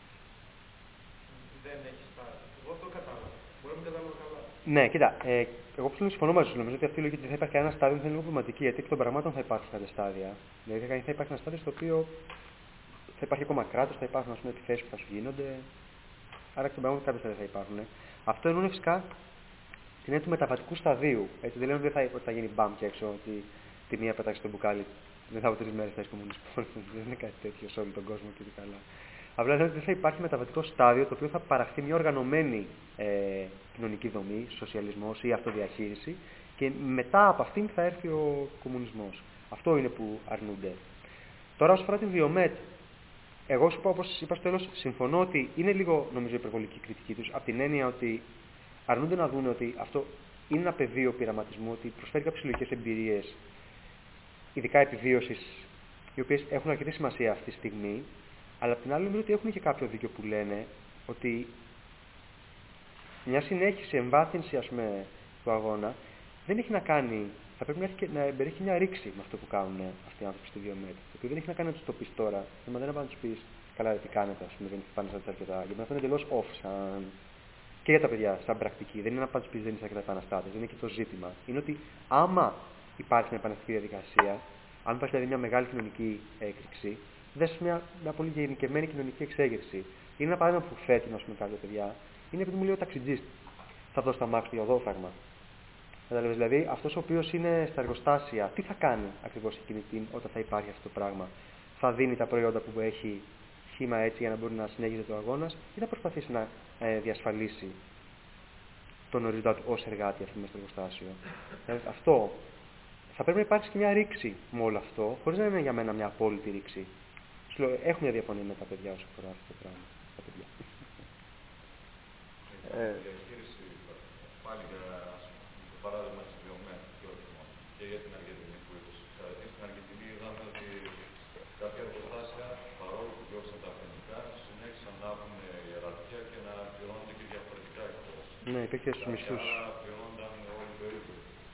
δεν έχει στάδιο? Εγώ αυτό κατάλαβα. Μπορεί να μην κατάλαβα καλά. Ναι, κοίτα, εγώ που συμφωνώ μαζί σου, νομίζω ότι αυτή η λογική δεν θα υπάρχει κανένα στάδιο, δεν είναι λίγο προβληματική, γιατί εκ των πραγμάτων θα υπάρχουν κάποια στάδια. Δηλαδή θα υπάρχει ένα στάδιο στο οποίο θα υπάρχει ακόμα κράτος, θα υπάρχουν, ας πούμε, επιθέσεις που θα σου γίνονται. Άρα εκ των πραγμάτων κάποια στάδια θα υπάρχουν. Αυτό εννοούν φυσικά την έννοια του μεταβατικού σταδίου. Έτσι, δεν λένε ότι θα γίνει μπαμ και έξω, ότι τη μία πετάξει στο μπουκάλι, δεν θα από 3 μέρες θα έχει κομμουνισμό. Δεν είναι κάτι τέτοιο σε όλο τον κόσμο και τι καλά. Απλά λένε ότι δεν θα υπάρχει μεταβατικό στάδιο το οποίο θα παραχθεί μια οργανωμένη κοινωνική δομή, σοσιαλισμός ή αυτοδιαχείριση, και μετά από αυτήν θα έρθει ο κομμουνισμός. Αυτό είναι που αρνούνται. Τώρα, όσον αφορά την Βιομέτ, εγώ σου πω, όπως είπα στο τέλος, συμφωνώ ότι είναι λίγο, νομίζω, υπερβολική η κριτική τους, από την έννοια ότι αρνούνται να δουν ότι αυτό είναι ένα πεδίο πειραματισμού, ότι προσφέρει κάποιες συλλογικές εμπειρίες, ειδικά επιβίωσης, οι οποίες έχουν αρκετή σημασία αυτή τη στιγμή, αλλά απ' την άλλη νομίζω ότι έχουν και κάποιο δίκιο που λένε ότι μια συνέχιση, εμβάθυνση, ας πούμε, του αγώνα δεν έχει να κάνει, θα πρέπει να περιέχει μια ρήξη με αυτό που κάνουν αυτοί οι άνθρωποι στη Βιομέτ. Το οποίο δεν έχει να κάνει να τους το πεις τώρα, δεν είναι να τους πεις καλά, τι κάνετε, ας πούμε, δεν πάνε σαν αρκετά. Γιατί αυτό είναι εντελώς off, σαν και για τα παιδιά, σαν πρακτική. Δεν είναι να πάνε πει δεν είσαι αρκετά επαναστάτες, δεν είναι και το ζήτημα. Είναι ότι άμα υπάρχει μια επαναστατική διαδικασία, αν υπάρχει δηλαδή μια μεγάλη κοινωνική έκρηξη, δες μια πολύ γενικευμένη κοινωνική εξέγερση. Είναι ένα παράδειγμα που θέτουν, ας πούμε, κάποια παιδιά, είναι επειδή μου λέει ο ταξιτζής θα δώσει τα μάξι για οδόφραγμα. Κατάλαβες, δηλαδή αυτός ο οποίος είναι στα εργοστάσια, τι θα κάνει ακριβώς εκείνη όταν θα υπάρχει αυτό το πράγμα? Θα δίνει τα προϊόντα που έχει σχήμα έτσι για να μπορεί να συνέχιζεται ο αγώνας ή θα προσπαθήσει να διασφαλίσει τον οριζόντα του ως εργάτη αυτό μέσα στο εργοστάσιο. Δηλαδή, αυτό θα πρέπει να υπάρξει και μια ρήξη με όλο αυτό, χωρίς να είναι για μένα μια απόλυτη ρήξη. Έχω μια διαφωνία με τα παιδιά όσο αφορά αυτό το πράγμα. Τα παιδιά. Διαχείριση πάλι για το παράδειγμα της βιομένης και όχι μόνο. Και για την Αργεντινή που είπες. Στην Αργεντινή είδαμε ότι κάποια εργοστάσια, παρόλο που διώξαν τα αφεντικά, συνέχισαν να έχουν ιεραρχία και να πληρώνονται και διαφορετικά εκτός. Ναι, υπήρχε στους μισθούς. Άρα πληρώνονταν όλοι το ίδιο.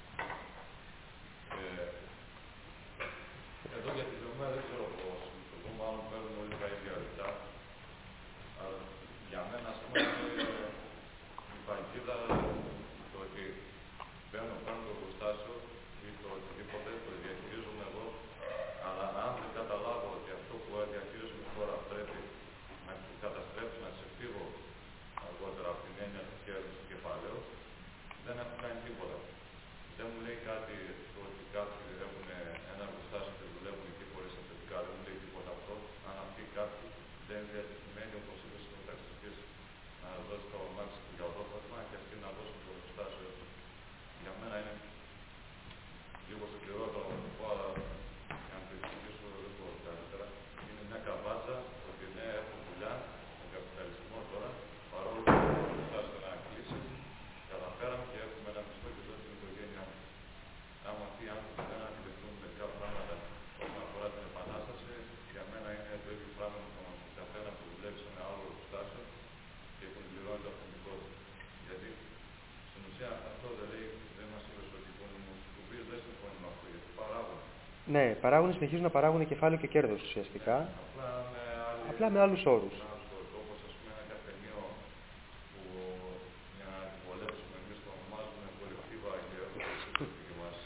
Εδώ για τη βιομηχανία δεν ξέρω πώς. Εγώ μάλλον παίρνουμε όλοι τα ίδια λεπτά. Αλλά για μένα, ας πούμε, η παγίδα, το ότι παίρνω το εργοστάσιο ή το οτιδήποτε, το διαχειρίζομαι εγώ, αλλά αν δεν καταλάβω ότι αυτό που διαχειρίζομαι τώρα πρέπει να καταστρέψω, να ξεφύγω αργότερα από την έννοια του κέρδους του κεφαλαίου, δεν έχω κάνει τίποτα. Δεν μου λέει κάτι το ότι κάποιοι έχουν ένα εργοστάσιο και δουλεύουν εκεί χωρίς αφεντικά, δεν μου λέει τίποτα αυτό. Αν αυτοί κάποιοι δεν είναι διατεθειμένοι, όπως είπε στο ταξιστής, να δώσει το μάτι του για οδόφασμα και αυτοί να δώσουν το εργοστάσιο του. Για μένα είναι λίγο σκληρότερο να το πω, αλλά για να το εξηγήσω δεν μπορώ καλύτερα. Είναι μια καβάτζα ότι ναι, έχω δουλειά, τον καπιταλισμό τώρα, παρόλο που το εργοστάσιο να κλείσει, καταφέραμε και έχουμε ένα μισθό και ζω την οικογένειά μου. Άμα αυτοί οι άνθρωποι δεν αντιληφθούν μερικά πράγματα όσον αφορά την επανάσταση, για μένα είναι το ίδιο πράγμα με τον καθένα που δουλεύει σε ένα άλλο εργοστάσιο και τον πληρώνει το αφεντικό του. Γιατί στην ουσία αυτό δεν λέει, δεν μας είπε ότι οι κομμουνιστικοποιείς δεν συμφωνούν με αυτό, γιατί παράγουν. Ναι, παράγουν, συνεχίζουν να παράγουν κεφάλαιο και κέρδος ουσιαστικά. Απλά με άλλους όρους. Όπως ας πούμε ένα καφενείο που για να την βολέψουμε εμείς το ονομάζουμε κολεκτίβα και έχουμε και μας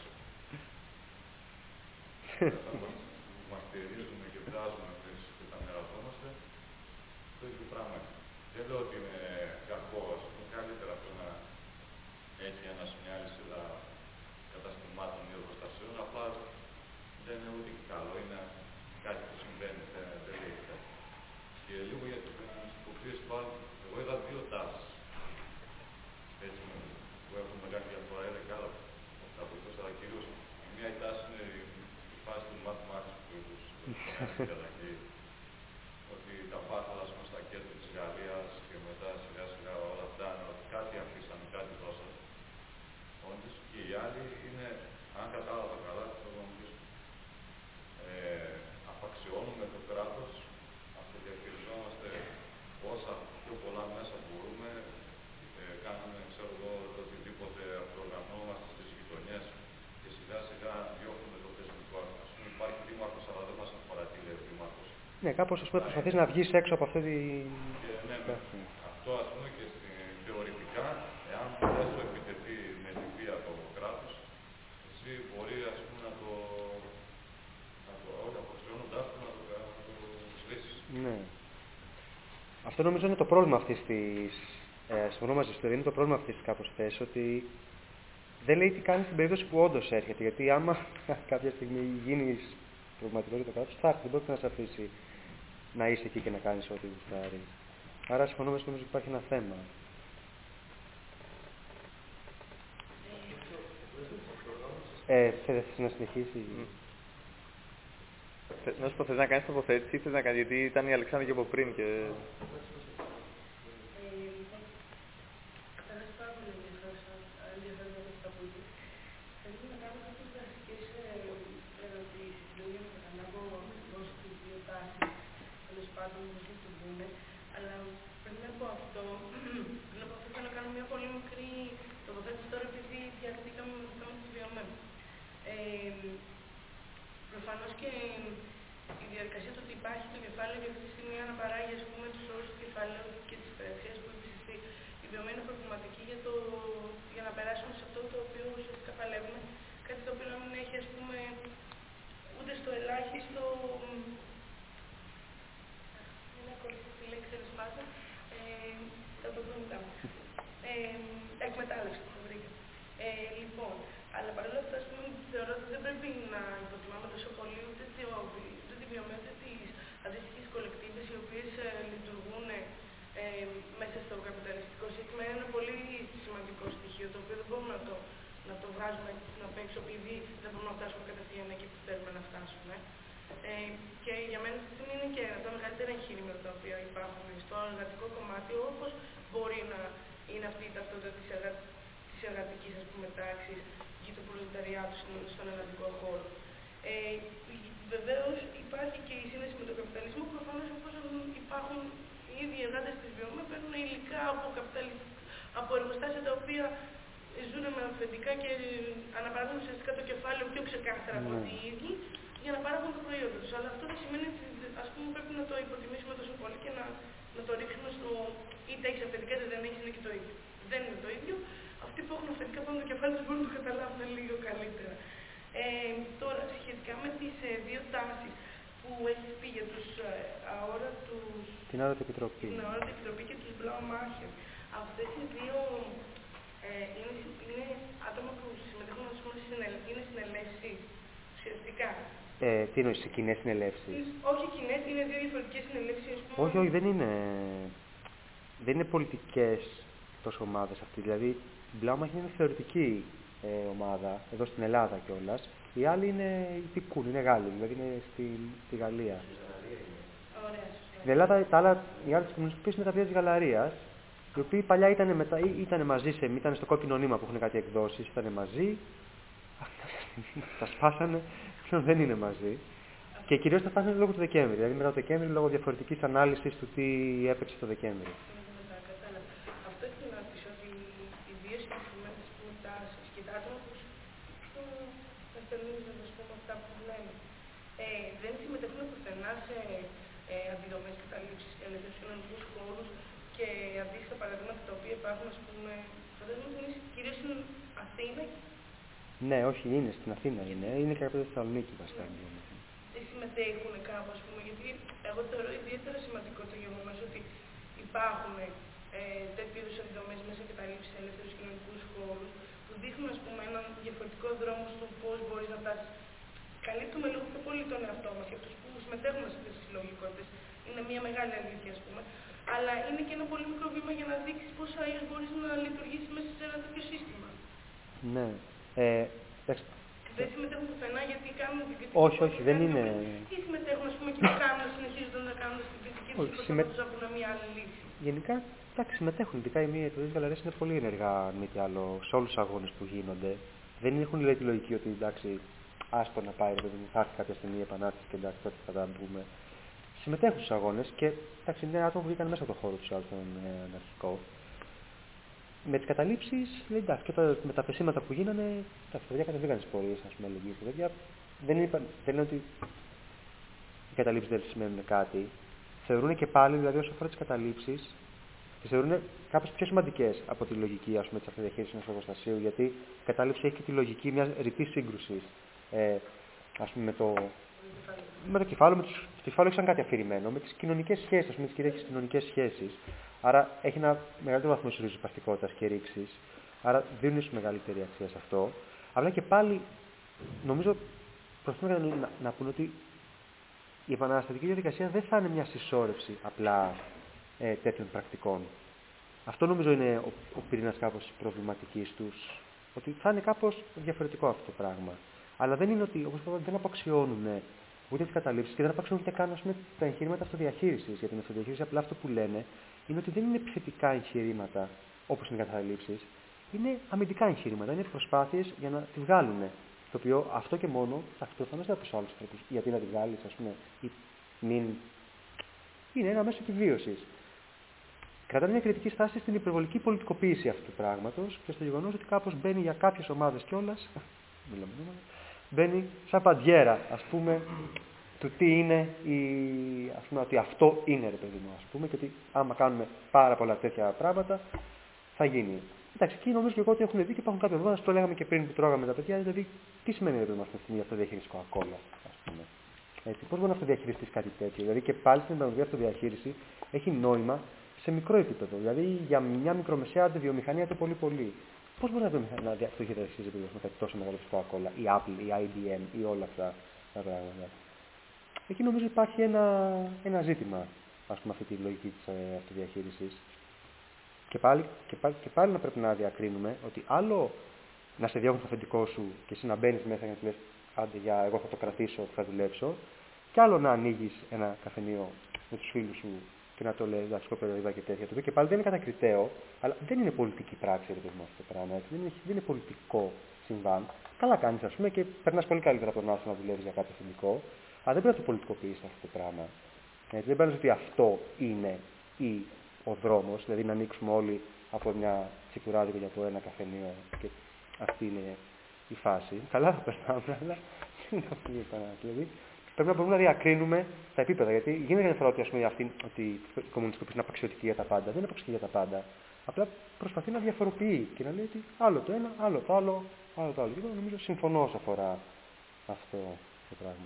μας στηρίζουμε και βγάζουμε εμείς και τα μοιραζόμαστε, το ίδιο πράγμα. Δεν λέω ότι είναι κακό, ας πούμε, καλύτερα αυτό να έχει μια άλλη σειρά καταστημάτων ή εργοστασίων, απλά δεν είναι ούτε και καλό, είναι κάτι που συμβαίνει, δεν λέει κάτι. Και λίγο για τις κομμουνιστικοποιίες πάλι, εγώ είδα δύο τάσεις, έτσι, που έχουν μεγάλη διαφορά, είδα και άλλα τα βοηθός, αλλά κυρίως η μία η τάση είναι η φάση του Mad Max που είπες, ότι τα πάθαλα στα κέντρα της Γαλλίας και μετά σιγά σιγά όλα αυτά, ότι κάτι αφήσανε, κάτι δώσανε. Όντως, και οι άλλοι είναι, αν κατάλαβα καλά, θέλω να μου πεις, απαξιώνουμε το κράτος, αυτοδιαχειριζόμαστε όσα πιο πολλά μέσα μπορούμε, κάνουμε, ξέρω εγώ, οτιδήποτε, αυτοοργανώμαστε στις γειτονιές και σιγά σιγά διώχνουμε το θεσμικό. Ας πούμε, υπάρχει δήμαρχος, αλλά δεν μας αφορά τι λέει ο δήμαρχος. Ναι, κάπως ας πούμε προσπαθείς να βγεις έξω από αυτή τη... Ναι, αυτό ας πούμε και θεωρητικά, εάν δεν σου επιτεθεί με τη βία το κράτος, εσύ μπορεί ας πούμε να το όχι αποξιώνοντάς το, να το σβήσεις. Ναι. Αυτό νομίζω είναι το πρόβλημα αυτής της... συμφωνώ μαζί σου, είναι το πρόβλημα αυτής της κάπως θέσης, ότι δεν λέει τι κάνει στην περίπτωση που όντως έρχεται. Γιατί άμα κάποια στιγμή γίνεις προβληματικός για το κράτος, θα έρθει, δεν μπορεί να σε αφήσει να είσαι εκεί και να κάνεις ό,τι γουστάρει. Άρα συμφωνώ μαζί σου, νομίζω ότι υπάρχει ένα θέμα. Θες να συνεχίσει. Να σου πω, θες να κάνεις τοποθέτηση ή θες να κάνεις, γιατί ήταν η Αλεξάνδρα και από πριν και... Αλλά πριν από αυτό θέλω να κάνω μια πολύ μικρή τοποθέτηση τώρα, επειδή διαδικήκαμε με το θέμα της βιομηχανίας. Προφανώς και η διαδικασία του ότι υπάρχει το κεφάλαιο και αυτή τη στιγμή αναπαράγει τους όρους του κεφαλαίου και της υπηρεσίας που υπηρεσιστεί. Η βιομηχανία είναι προβληματική για να περάσουμε σε αυτό το οποίο ουσιαστικά παλεύουμε. Κάτι το οποίο να μην έχει, ούτε στο ελάχιστο. Τη λέξη τέλος πάντων, θα το δούμε μετά. Εκμετάλλευση, το βρήκα. Λοιπόν, αλλά παρόλα αυτά, θεωρώ ότι δεν πρέπει να υποτιμάμε τόσο πολύ ούτε τη βιομηχανία, ούτε τις αντίστοιχες κολεκτίβες, οι οποίες μένα είναι πολύ σημαντικό στοιχείο, το οποίο δεν μπορούμε να το βγάζουμε απ' έξω, επειδή δεν μπορούμε να φτάσουμε κατευθείαν εκεί που θέλουμε να φτάσουμε. Και για μένα αυτή τη στιγμή είναι και ένα από τα μεγαλύτερα εγχείρηματα τα οποία υπάρχουν στο εργατικό κομμάτι, όπως μπορεί να είναι αυτή η ταυτότητα της εργατικής τάξης και του προλεταριάτου στον ελλαδικό χώρο. Βεβαίως υπάρχει και η σύνδεση με τον καπιταλισμό, προφανώς όπως υπάρχουν οι ίδιοι εργάτες της βιομηχανίας, παίρνουν υλικά από εργοστάσια τα οποία ζουν με αφεντικά και αναπαράγουν ουσιαστικά το κεφάλαιο πιο ξεκάθαρα από ότι οι ίδιοι για να παράγουν το προϊόν τους. Αλλά αυτό δεν σημαίνει ότι πρέπει να το υποτιμήσουμε τόσο πολύ και να το ρίξουμε στο είτε έχεις αφεντικά είτε δεν έχεις, είναι και το ίδιο. Δεν είναι το ίδιο. Αυτοί που έχουν αφεντικά πάνω το κεφάλι τους μπορούν να το καταλάβουν λίγο καλύτερα. Τώρα, σχετικά με τις δύο τάσεις που έχεις πει για τους αόρατους. Την αόρατη επιτροπή. Την αόρατη επιτροπή και τους Blaumachers. Αυτές οι δύο είναι άτομα που συμμετέχουν είναι συνελεύσεις ουσιαστικά. Τι εννοείς, σε κοινές συνελεύσεις? Όχι κοινές, είναι δύο διαφορετικές συνελεύσεις. Όχι, δεν είναι πολιτικές τόσο ομάδες αυτοί. Δηλαδή, η Blaumacher είναι θεωρητική ομάδα, εδώ στην Ελλάδα κιόλας. Οι άλλοι είναι υπηκούν, είναι Γάλλοι, δηλαδή είναι στη Γαλλία. Ωραία. Στην Ελλάδα, οι άλλοι της κομμουνιστικής είναι τα παιδιά της Γαλαρίας, οι οποίοι παλιά ήταν μαζί ήταν στο κόκκινο νήμα που έχουν κάτι εκδόσεις, ήταν μαζί, τα σπάσανε, πλέον δεν είναι μαζί. Και κυρίως τα σπάσανε λόγω του Δεκέμβρη, δηλαδή μετά το Δεκέμβρη λόγω διαφορετικής ανάλυσης του τι έπαιξε το Δεκέμβρη. Αυτό ήθελα να πεις ότι οι δύο συγκεκριμένες τάσεις και τα άτομα που πιο ευθερνίζουν αυτά που λένε δεν συμμετέχουν πουθενά σε αντιδομές καταλήψεις και ελεύθερους κοινωνικούς χώρους και αντίστοιχα παραδείγματα τα οποία υπάρχουν, ας πούμε, φαντάζομαι ότι είναι κυρίως στην Αθήνα. Ναι, όχι, είναι στην Αθήνα είναι και από τη Θεσσαλονίκη βασικά. Δεν συμμετέχουν κάπου, ας πούμε, γιατί εγώ θεωρώ ιδιαίτερα σημαντικό το γεγονός ότι υπάρχουν τέτοιου είδους αντιδομές μέσα και τα λήψεις σε ελεύθερους κοινωνικούς χώρους που δείχνουν, ας πούμε, έναν διαφορετικό δρόμο στο πώς μπορείς να φτάσεις. Καλύπτουμε λίγο πιο πολύ τον εαυτό μας και αυτούς που συμμετέχουν σε αυτές τις συλλογικότητες. Είναι μια μεγάλη αλήθεια, ας πούμε. Αλλά είναι και ένα πολύ μικρό βήμα για να δείξεις πώς αλλιώς μπορείς να λειτουργήσεις μέσα σε ένα τέτοιο σύστημα. Ναι. Δεν συμμετέχουν πουθενά γιατί κάνουν την κριτική. Όχι, δεν είναι. Ή συμμετέχουν, ας πούμε, και το κάνουν, συνεχίζοντα να κάνουν την κριτική τους και προσπαθούν να βρουν μια άλλη λύση. Γενικά, εντάξει, συμμετέχουν. Ειδικά οι μη εταιρείες Γαλαρίας είναι πολύ ενεργά, αν μη τι άλλο, σε όλους τους αγώνες που γίνονται. Δεν έχουν λέει τη λογική ότι εντάξει, άστο να πάει, θα έρθει κάποια στιγμή η επανάσταση και εντάξει, τότε θα τα πούμε. Συμμετέχουν στους αγώνες και εντάξει, είναι άτομα που βγήκαν μέσα από το χώρο τους, στον αναρχικό. Με τις καταλήψεις, λέει εντάξει, και με τα πεσήματα που γίνανε, τα παιδιά κατεβήκαν τις πορείες, ας πούμε, αλληλεγγύης και τέτοια. Δεν είναι ότι οι καταλήψεις δεν σημαίνουν κάτι. Θεωρούν και πάλι, δηλαδή, όσο αφορά τις καταλήψεις, τις θεωρούν κάπως πιο σημαντικές από τη λογική, ας πούμε, της αυτοδιαχείρισης ενός εργοστασίου, γιατί η κατάληψη έχει και τη λογική μιας ρητής σύγκρουσης. Ας πούμε, με το κεφάλαιο, το κεφάλαιο έχει σαν κάτι αφηρημένο, με τις κοινωνικές σχέσεις, με τις κυρίαρχες κοινωνικές σχέσεις. Άρα έχει ένα μεγαλύτερο βαθμό ριζοσπαστικότητας και ρήξης. Άρα δίνουν ίσως μεγαλύτερη αξία σε αυτό. Αλλά και πάλι, νομίζω, προσπαθούν να πούνε ότι η επαναστατική διαδικασία δεν θα είναι μια συσσόρευση απλά τέτοιων πρακτικών. Αυτό νομίζω είναι ο πυρήνας κάπως προβληματικής τους. Ότι θα είναι κάπως διαφορετικό αυτό το πράγμα. Αλλά δεν είναι ότι, όπως είπα, δεν απαξιώνουν ούτε τις καταλήψεις και δεν απαξιώνουν ούτε καν τα εγχειρήματα αυτοδιαχείρισης. Για την αυτοδιαχείριση, απλά αυτό που λένε είναι ότι δεν είναι επιθετικά εγχειρήματα όπως είναι οι καταλήψεις. Είναι αμυντικά εγχειρήματα. Είναι προσπάθειες για να τη βγάλουν. Το οποίο αυτό και μόνο θα προφανώς δεν από άλλους τρόπους. Γιατί να τη βγάλεις, ας πούμε, ή μην. Είναι ένα μέσο επιβίωσης. Κρατάνε μια κριτική στάση στην υπερβολική πολιτικοποίηση αυτού του πράγματος και στο γεγονός ότι κάπως μπαίνει για κάποιες ομάδες κιόλας. Μπαίνει σαν παντιέρα, ας πούμε, του τι είναι ας πούμε, ότι αυτό είναι, ρε παιδί μου, ας πούμε, και ότι άμα κάνουμε πάρα πολλά τέτοια πράγματα, θα γίνει. Εντάξει, εκεί νομίζω και εγώ ότι έχουν δει και υπάρχουν κάποια πράγματα, το λέγαμε και πριν που τρώγαμε τα παιδιά, δηλαδή, τι σημαίνει, ρε παιδί μου, αυτή η αυτοδιαχείριση Coca-Cola, ας πούμε. Έτσι, πώς μπορεί να αυτοδιαχειριστείς κάτι τέτοιο, δηλαδή και πάλι στην επαγγελματική αυτοδιαχείριση έχει νόημα σε μικρό επίπεδο, δηλαδή για μια μικρομεσαία αντιβιομηχανία το πολύ. Πώς μπορεί να αυτοδιαχειριστείς με κάτι τόσο μεγάλο της Coca-Cola, η Apple, η IBM ή όλα αυτά τα πράγματα. Εκεί νομίζω υπάρχει ένα ζήτημα, ας πούμε, αυτή τη λογική της αυτοδιαχείρισης. Και πάλι να πρέπει να διακρίνουμε ότι άλλο να σε διώχνει το αφεντικό σου και εσύ να μπαίνει μέσα και να σου λες άντε για εγώ θα το κρατήσω, θα δουλέψω, και άλλο να ανοίγει ένα καφενείο με τους φίλους σου και να το λέει εντάξει, κοπεροδίδα και τέτοια. Το οποίο και πάλι δεν είναι κατακριτέο, αλλά δεν είναι πολιτική πράξη, ρε παιδί μου, αυτό το πράγμα. Δεν είναι πολιτικό συμβάν. Καλά κάνεις, ας πούμε, και περνάς πολύ καλύτερα από τον άσο να δουλεύεις για κάποιο αφεντικό, αλλά δεν πρέπει να το πολιτικοποιήσεις αυτό το πράγμα. Έτσι, δεν παίρνεις ότι αυτό είναι ο δρόμος, δηλαδή να ανοίξουμε όλοι από μια τσικουράδικο για από ένα καφενείο και αυτή είναι η φάση. Καλά θα περνάμε, αλλά δεν είναι αυτή η επανάσταση. Δηλαδή, πρέπει να μπορούμε να διακρίνουμε τα επίπεδα. Γιατί γίνεται διαφορά ότι, ότι η κομμουνιστική είναι απαξιωτική για τα πάντα. Δεν είναι απαξιωτική για τα πάντα. Απλά προσπαθεί να διαφοροποιεί και να λέει ότι άλλο το ένα, άλλο το άλλο, άλλο το άλλο. Και νομίζω συμφωνώ όσο αφορά αυτό το πράγμα.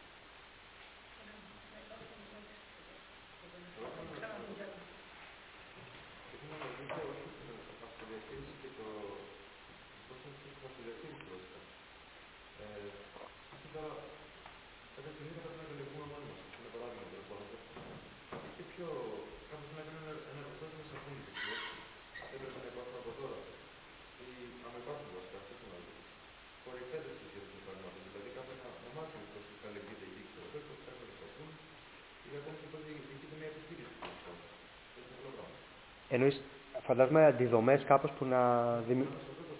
Εννοείς, φαντάζομαι, αντιδομές κάπως που να δημιουργούν.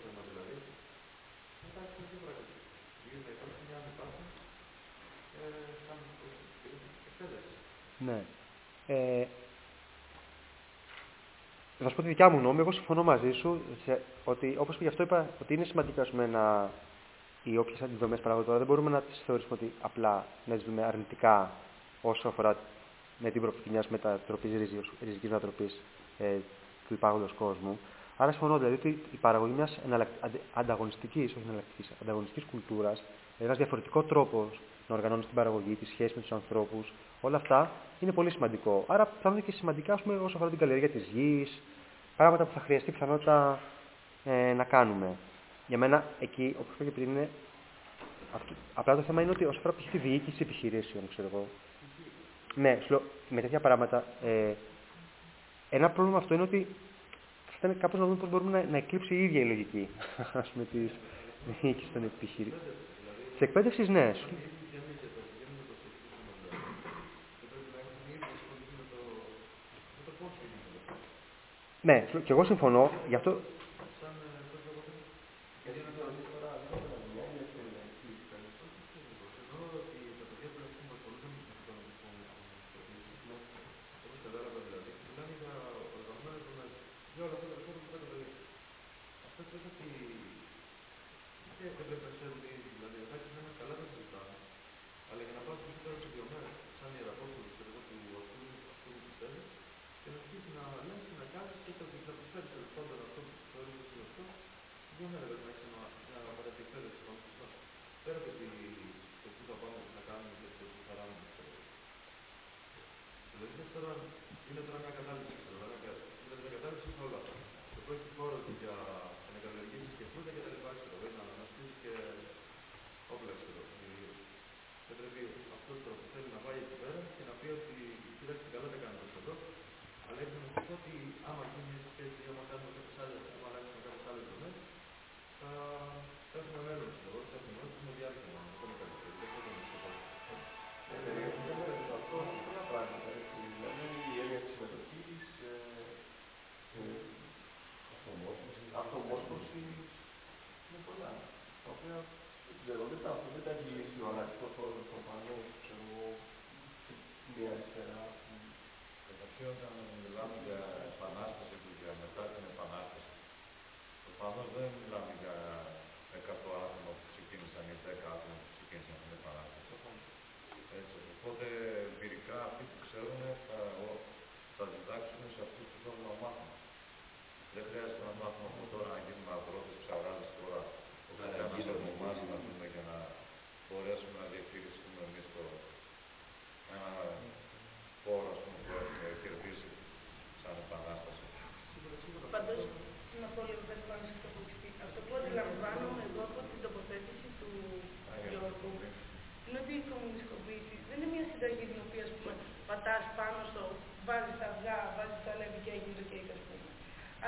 Ναι. Θα σου πω τη δικιά μου γνώμη. Εγώ συμφωνώ μαζί σου ότι, όπως και γι' αυτό είπα, ότι είναι σημαντικά οι όποιες αντιδομές παράγονται τώρα. Δεν μπορούμε να τις θεωρήσουμε ότι απλά να τις δούμε αρνητικά όσο αφορά με την προοπτική μιας μετατροπής, ριζικής μετατροπής του υπάρχοντος κόσμου. Άρα συμφωνώ δηλαδή ότι η παραγωγή μιας ανταγωνιστικής κουλτούρας, δηλαδή ένας διαφορετικός τρόπος να οργανώνεις την παραγωγή, τη σχέση με τους ανθρώπους, όλα αυτά είναι πολύ σημαντικό. Άρα θα είναι και σημαντικά όσο αφορά την καλλιέργεια της γης, πράγματα που θα χρειαστεί πιθανότητα να κάνουμε. Για μένα εκεί, όπως είπα και πριν, είναι απλά το θέμα είναι ότι όσο αφορά τη διοίκηση επιχειρήσεων, ξέρω εγώ. Ναι, με τέτοια πράγματα. Ένα πρόβλημα αυτό είναι ότι θα ήταν κάπως να δούμε πώς μπορούμε να εκλείψει η ίδια η λογική της διοίκησης των επιχειρήσεων. Της εκπαίδευσης, ναι. Ναι, και εγώ συμφωνώ, γι' αυτό. Δεν τα έχει λύσει ο αλλακτικός όρος προφανώς, ξέρω εγώ, μια αριστερά. Καταρχήν, όταν μιλάμε για επανάσταση και για μετά την επανάσταση, προφανώς δεν μιλάμε για 100 άτομα που ξεκίνησαν ή 10 άτομα που ξεκίνησαν την επανάσταση. Έτσι. Οπότε, εμπειρικά, αυτοί που ξέρουν θα διδάξουν σε αυτούς που θέλουν να μάθουν. Δεν χρειάζεται να μάθουμε από τώρα να γίνουμε αγρότες, ψαράδες τώρα. Καθένας από εμάς να δούμε για να μπορέσουμε να διαχειριστούμε εμείς ένα πόρο που έχουμε κερδίσει σαν επανάσταση. Πάντως, να πω λίγο κάτι πάνω σε αυτό που έχεις πει. Αυτό που αντιλαμβάνομαι εγώ από την τοποθέτηση του Γιώργου είναι ότι η κομμουνιστικοποίηση δεν είναι μια συνταγή την οποία πατάς πάνω στο, βάζεις τα αυγά, βάζεις τα λέβη και έγινε το κέικ, ας πούμε.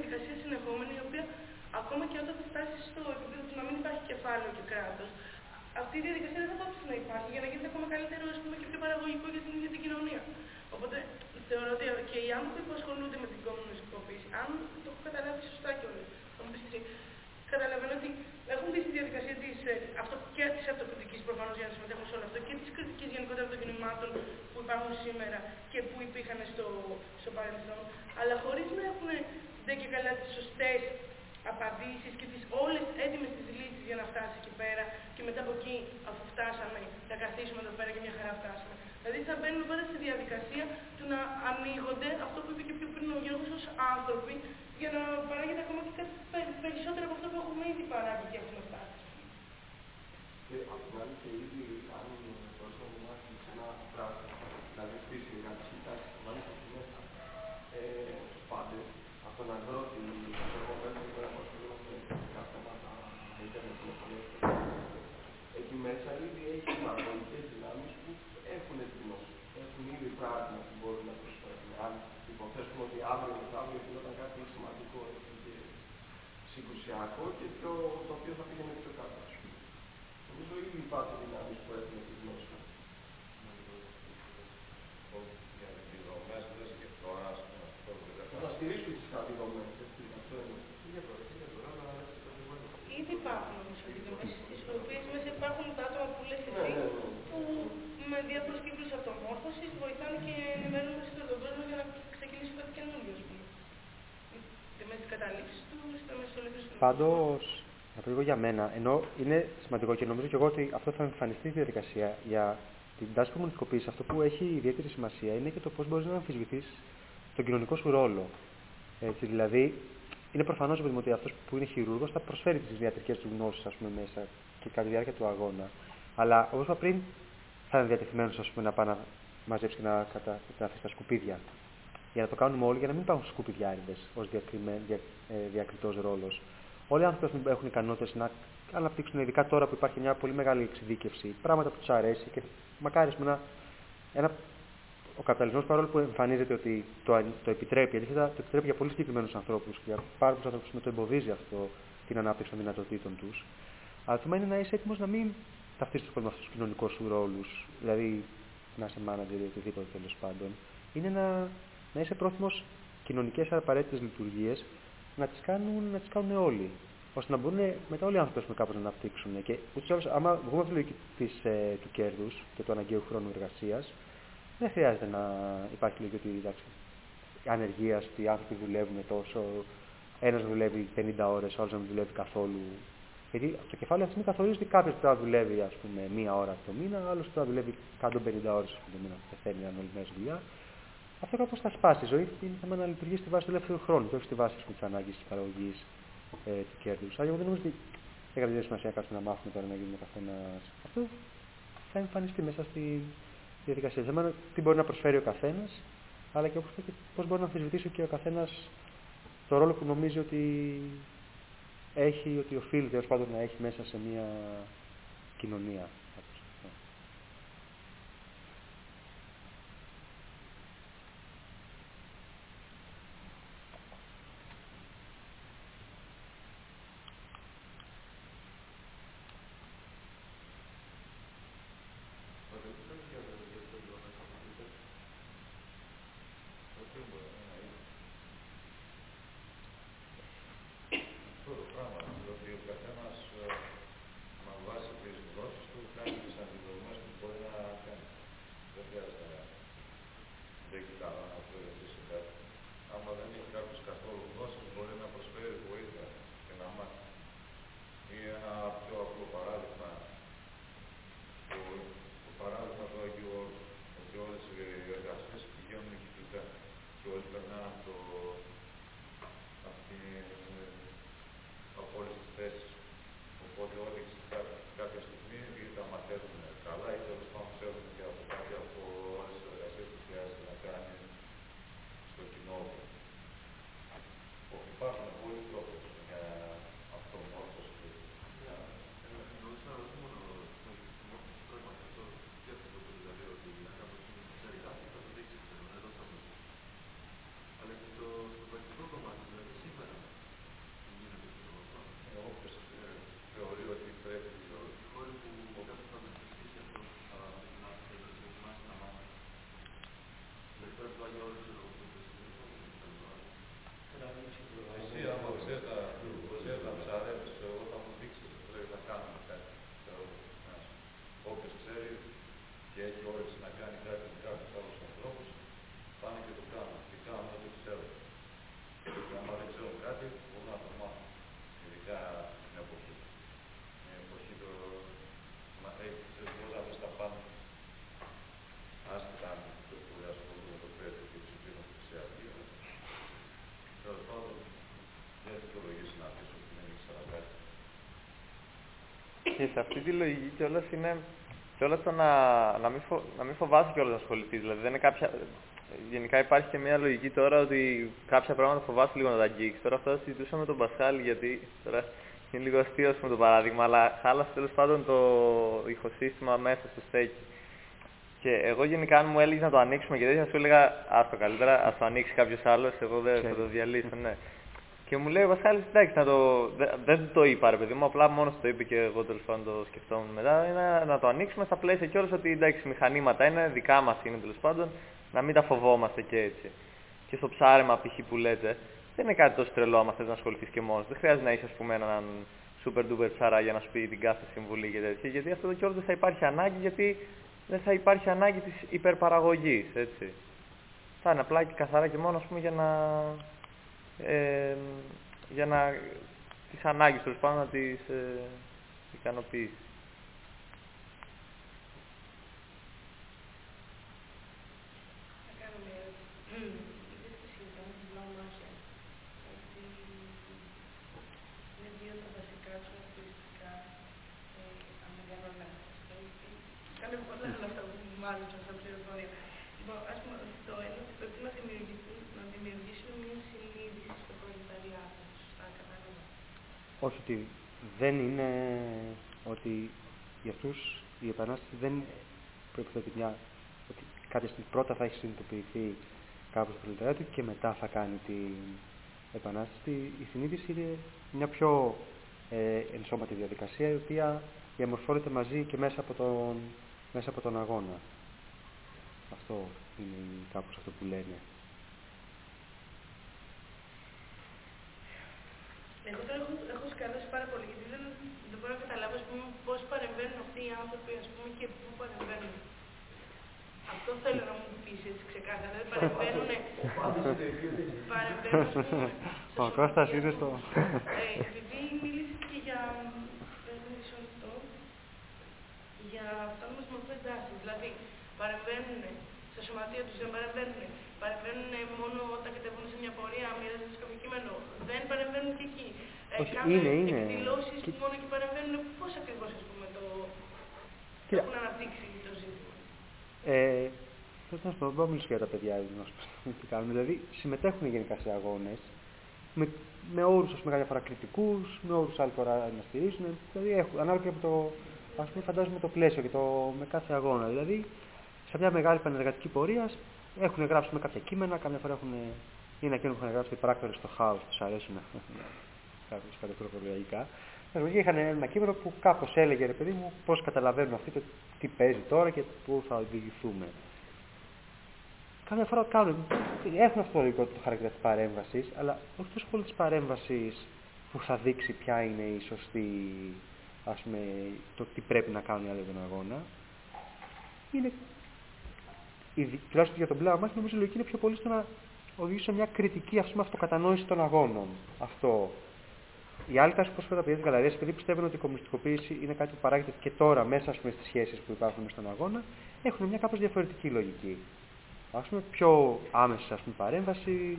διαδικασία συνεχόμενη, η οποία ακόμα και όταν θα φτάσει στο επίπεδο του να μην υπάρχει κεφάλαιο και κράτος, αυτή η διαδικασία δεν θα πάψει να υπάρχει για να γίνεται ακόμα καλύτερο, ας πούμε, και πιο παραγωγικό για την ίδια την κοινωνία. Οπότε θεωρώ ότι και οι άνθρωποι που ασχολούνται με την κομμουνιστικοποίηση, αν το έχω καταλάβει σωστά κιόλας, θα μου πεις εσύ, καταλαβαίνω ότι έχουν μπει στη διαδικασία και τη αυτοκριτική προφανώς για να συμμετέχουν σε όλο αυτό και τη κριτική γενικότερα των κινημάτων που υπάρχουν σήμερα και που υπήρχαν στο παρελθόν, αλλά χωρίς να έχουν δει και καλά τις σωστές απαντήσεις και τις όλες έτοιμες τις λύσεις για να φτάσει εκεί πέρα και μετά από εκεί, αφού φτάσαμε, να καθίσουμε εδώ πέρα και μια χαρά φτάσαμε. Δηλαδή θα μπαίνουν πάντα στη διαδικασία του να ανοίγονται, αυτό που είπε και πιο πριν ο Γιώργος, ως άνθρωποι, για να παράγεται ακόμα και κάτι περισσότερο από αυτό που έχουμε ήδη παράγει και έχουμε φτάσει. Και απ' την άλλη και ήδη, αν μπορείς να μάθεις ένα πράγμα, δηλαδή χτίσει κάτι κοιτάξεις, μάλιστα και μέσα στους πάντες, αυτό να δω ότι εγώ μέσα πέρα από ασχολούμαι με ειδικά θέματα ίντερνετ, τηλεφωνίας και εκεί μέσα ήδη έχει παραγωγικές δυνάμεις που έχουν τη γνώση, έχουν ήδη πράγματα που μπορούν να προσφέρουν. Αν υποθέσουμε ότι αύριο μεθαύριο γινόταν κάτι σημαντικό και συγκρουσιακό και το οποίο θα πήγαινε πιο κάτω. Νομίζω ήδη υπάρχουν δυνάμεις που έχουν τη γνώση. Να στηρίξουν τις αντιδομές, αυτό είναι. Ήδη υπάρχουν όμως αντιδομές, στις οποίες μέσα υπάρχουν τα άτομα που λες εσύ, που με διάφορους κύκλους αυτομόρφωσης βοηθάνε και ενημερώνουν περισσότερο τον κόσμο για να ξεκινήσει κάτι καινούργιο, ας πούμε. Με τις καταλήψεις του, με τις ολοκλήρες του. Πάντως, να πω λίγο για μένα, ενώ είναι σημαντικό και νομίζω και εγώ ότι αυτό θα εμφανιστεί στη διαδικασία για την τάση κομμουνιστικοποίηση, αυτό που έχει ιδιαίτερη σημασία είναι και το πώς μπορείς να αμφισβητείς τον κοινωνικό σου ρόλο. Έτσι, δηλαδή, είναι προφανώς ότι αυτός που είναι χειρούργος θα προσφέρει τις ιατρικές του γνώσεις, ας πούμε, μέσα και κατά τη διάρκεια του αγώνα. Αλλά όπως είπα πριν, θα είναι διατεθειμένος, ας πούμε, να πάει να μαζέψει και να αφήσει τα σκουπίδια. Για να το κάνουμε όλοι, για να μην υπάρχουν σκουπιδιάριδες ως διακριτός ρόλος. Όλοι οι άνθρωποι που έχουν ικανότητες να αναπτύξουν, ειδικά τώρα που υπάρχει μια πολύ μεγάλη εξειδίκευση, πράγματα που τους αρέσει και μακάρι ο καπιταλισμός, παρόλο που εμφανίζεται ότι το επιτρέπει, αντίθετα το επιτρέπει για πολύ συγκεκριμένους ανθρώπους και για πάρα πολλούς ανθρώπους που το εμποδίζει αυτό την ανάπτυξη των δυνατοτήτων τους. Αλλά το θέμα είναι να είσαι έτοιμος να μην ταυτίσεις με αυτούς τους κοινωνικούς σου ρόλους, δηλαδή να είσαι manager ή οτιδήποτε τέλος πάντων. Είναι να είσαι πρόθυμος κοινωνικές απαραίτητες λειτουργίες να τις κάνουν όλοι. Ώστε να μπορούν μετά όλοι οι άνθρωποι κάπως να αναπτύξουν. Και ούτως ή άλλως, άμα βγούμε από τη λογική του κέρδους και του αναγκαίου χρόνου εργασίας, δεν χρειάζεται να υπάρχει λογική ότι εντάξει, ανεργία, ότι οι άνθρωποι δουλεύουν τόσο, ένας δουλεύει 50 ώρες, ο άλλος δεν δουλεύει καθόλου. Γιατί το κεφάλαιο αυτή στιγμή καθορίζει ότι κάποιος πρέπει να δουλεύει, ας πούμε, 1 ώρα το μήνα, άλλος πρέπει να δουλεύει 150 ώρες το μήνα, πεθαίνει αν όλη μέρα δουλειά. Αυτό κάπως θα σπάσει. Η ζωή είναι θέμα να λειτουργεί στη βάση του ελεύθερου χρόνου και όχι στη βάση της ανάγκης της παραγωγής του κέρδους. Αλλά εγώ δεν νομίζω ότι δεν έχει σημασία να κάτσουμε να μάθουμε τώρα να γίνουμε καθένας. Αυτό θα εμφανιστεί μέσα στη διαδικασία. Δεν ξέρω τι μπορεί να προσφέρει ο καθένας, αλλά και πώς μπορεί να αμφισβητήσει και ο καθένας το ρόλο που νομίζει ότι έχει, ότι οφείλει τέλος πάντων να έχει μέσα σε μια κοινωνία. Αλλά και στο πρακτικό κομμάτι, δηλαδή σήμερα, Και σε αυτή τη λογική κιόλας είναι κιόλας το να μην φοβάσαι κιόλας να ασχοληθείς. Δηλαδή δεν είναι κάποια. Γενικά υπάρχει και μια λογική τώρα ότι κάποια πράγματα φοβάσαι λίγο να τα αγγίξεις. Τώρα αυτό συζητούσαμε με τον Πασχάλη, γιατί τώρα είναι λίγο αστείο με το παράδειγμα, αλλά χάλασε τέλος πάντων το ηχοσύστημα μέσα στο στέκι. Και εγώ γενικά, αν μου έλεγε να το ανοίξουμε και τέτοια, θα σου έλεγα άστο καλύτερα, ας το ανοίξει κάποιος άλλος, εγώ δεν θα το διαλύσω, ναι. Και μου λέει ο Βασχάλης, εντάξει, δεν το είπα ρε παιδί μου, απλά μόνος το είπε και εγώ τέλος πάντων το σκεφτόμουν μετά, είναι να το ανοίξουμε στα πλαίσια κιόλας ότι εντάξει, μηχανήματα είναι, δικά μας είναι τέλος πάντων, να μην τα φοβόμαστε και έτσι. Και στο ψάρεμα π.χ. που λέτε, δεν είναι κάτι τόσο τρελό άμα θες να ασχοληθείς και μόνος. Δεν χρειάζεται να είσαι, ας πούμε, έναν super duper ψαρά για να σου πει την κάθε συμβουλή και τέτοια, γιατί αυτό κιόλας δεν θα υπάρχει ανάγκη, γιατί δεν θα υπάρχει ανάγκη της υπερπαραγωγής, έτσι. Θα είναι απλά και καθαρά και μόνο, ας πούμε, για να τις ανάγκες τέλος πάντων να τις ικανοποιήσει. Να κάνω μια ερώτηση. Είπες και σχετικά με την πλαομάχια ότι είναι δύο τα βασικά του χαρακτηριστικά, αν δεν κάνω λάθος. Κάνε πολλά όλα αυτά που μου άρεσαν σαν πληροφορία. Λοιπόν, ας πούμε, το ένα ότι πρέπει να δημιουργήσουν μια συνείδηση στο προλεταριάτο. Σωστά, κατάλαβα. Όχι, ότι δεν είναι ότι για αυτούς η επανάσταση δεν προϋποθέτει ότι κάποια στιγμή πρώτα θα έχει συνειδητοποιηθεί κάπου στο προλεταριάτο και μετά θα κάνει την επανάσταση. Η συνείδηση είναι μια πιο ενσώματη διαδικασία, η οποία διαμορφώνεται μαζί και μέσα από τον αγώνα. Αυτό είναι κάπως αυτό που λένε. Εγώ τώρα έχω σκαλώσει πάρα πολύ, γιατί δεν μπορώ να καταλάβω, ας πούμε, πώς παρεμβαίνουν αυτοί οι άνθρωποι, ας πούμε, και πού παρεμβαίνουν. Αυτό θέλω να μου το πεις έτσι ξεκάθαρα. Δεν παρεμβαίνουν. Παρεμβαίνουν, ας πούμε. Ο Κώστας είναι στο. Επειδή μίλησε και για. Για αυτόνομες μορφές δράσης. Δηλαδή, παρεμβαίνουν στα σωματεία τους, δεν παρεμβαίνουν. Παρεμβαίνουν μόνο όταν κατεβούν σε μια πορεία, μοιράζονται κάποιο κείμενο. Δεν παρεμβαίνουν και εκεί. Κάνουν εκδηλώσεις που μόνο εκεί παρεμβαίνουν. Πώς ακριβώς, ας πούμε, το έχουν αναπτύξει το ζήτημα. Θέλω να σου πω, δεν μπορώ να μιλήσω για τα παιδιά τι κάνουν. Δηλαδή, συμμετέχουν γενικά σε αγώνες με όρους, ας πούμε, κάποια φορά κριτικούς, με όρους άλλη φορά να στηρίζουν. Δηλαδή, ανάλογα από το. Ας πούμε, φαντάζομαι το πλαίσιο και με κάθε αγώνα. Δηλαδή, σε μια μεγάλη πανεργατική πορεία έχουν γράψει με κάποια κείμενα, καμιά φορά είναι εκείνο που είχαν γράψει οι πράκτορες στο χάος, τους αρέσουν κάποια προπολογικά. Είχαν ένα κείμενο που κάπως έλεγε, ρε παιδί μου, πώς καταλαβαίνουν αυτοί το τι παίζει τώρα και πού θα οδηγηθούμε. Καμιά φορά έχουν αυτό το χαρακτήρα της παρέμβασης, αλλά όχι τόσο πολύ της παρέμβασης που θα δείξει ποια είναι η σωστή. Ας πούμε, το τι πρέπει να κάνουν οι άλλοι τον αγώνα. Είναι, τουλάχιστον για τον πλάμα μας, νομίζω η λογική είναι πιο πολύ στο να οδηγήσει σε μια κριτική, ας πούμε, αυτοκατανόηση των αγώνων. Αυτό. Οι άλλοι τάσεις που προσφέρουν τα παιδιά της Γαλαρίας, επειδή πιστεύουν ότι η κομμουνιστικοποίηση είναι κάτι που παράγεται και τώρα μέσα, ας πούμε, στις σχέσεις που υπάρχουν στον αγώνα, έχουν μια κάπως διαφορετική λογική. Ας πούμε, πιο άμεσης, ας πούμε, παρέμβασης.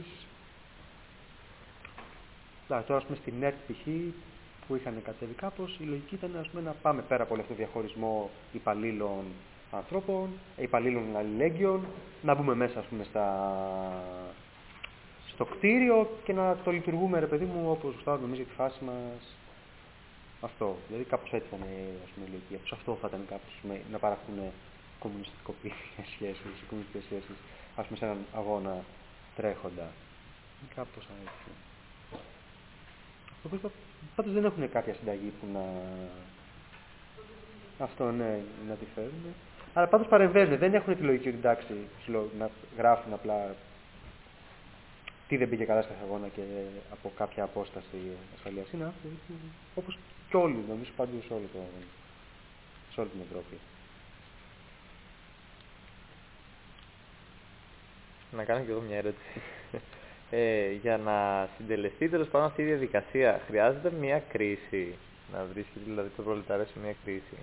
Τώρα, ας πούμε, στην ΕΡΤ π.χ. που είχαν κατέβει κάπως, η λογική ήταν, ας πούμε, να πάμε πέρα από όλο αυτό το διαχωρισμό υπαλλήλων ανθρώπων, υπαλλήλων αλληλέγγυων, να μπούμε μέσα, ας πούμε, στο κτίριο και να το λειτουργούμε, ρε παιδί μου, όπως γουστάρουμε εμείς για τη φάση μας. Αυτό. Δηλαδή, κάπως έτσι ήταν, ας πούμε, η λογική. Απλώς αυτό θα ήταν κάπως να παραχθούν κομμουνιστικές σχέσεις, ας πούμε, σε έναν αγώνα τρέχοντα. Κάπως έτσι. Πάντως δεν έχουν κάποια συνταγή που να. Αυτό, ναι, να τη φέρουν. Αλλά πάντως παρεμβαίνουν. Δεν έχουν τη λογική ότι εντάξει, να γράφουν απλά τι δεν πήγε καλά σε αγώνα και από κάποια απόσταση ασφαλείας. Είναι άνθρωποι όπως και όλοι, νομίζω, παντού σε όλη την Ευρώπη. Να κάνω και εγώ μια ερώτηση. Για να συντελεστεί τέλος πάντων αυτή η διαδικασία, χρειάζεται μια κρίση, να βρίσκεται δηλαδή το προλετάριο σε μια κρίση.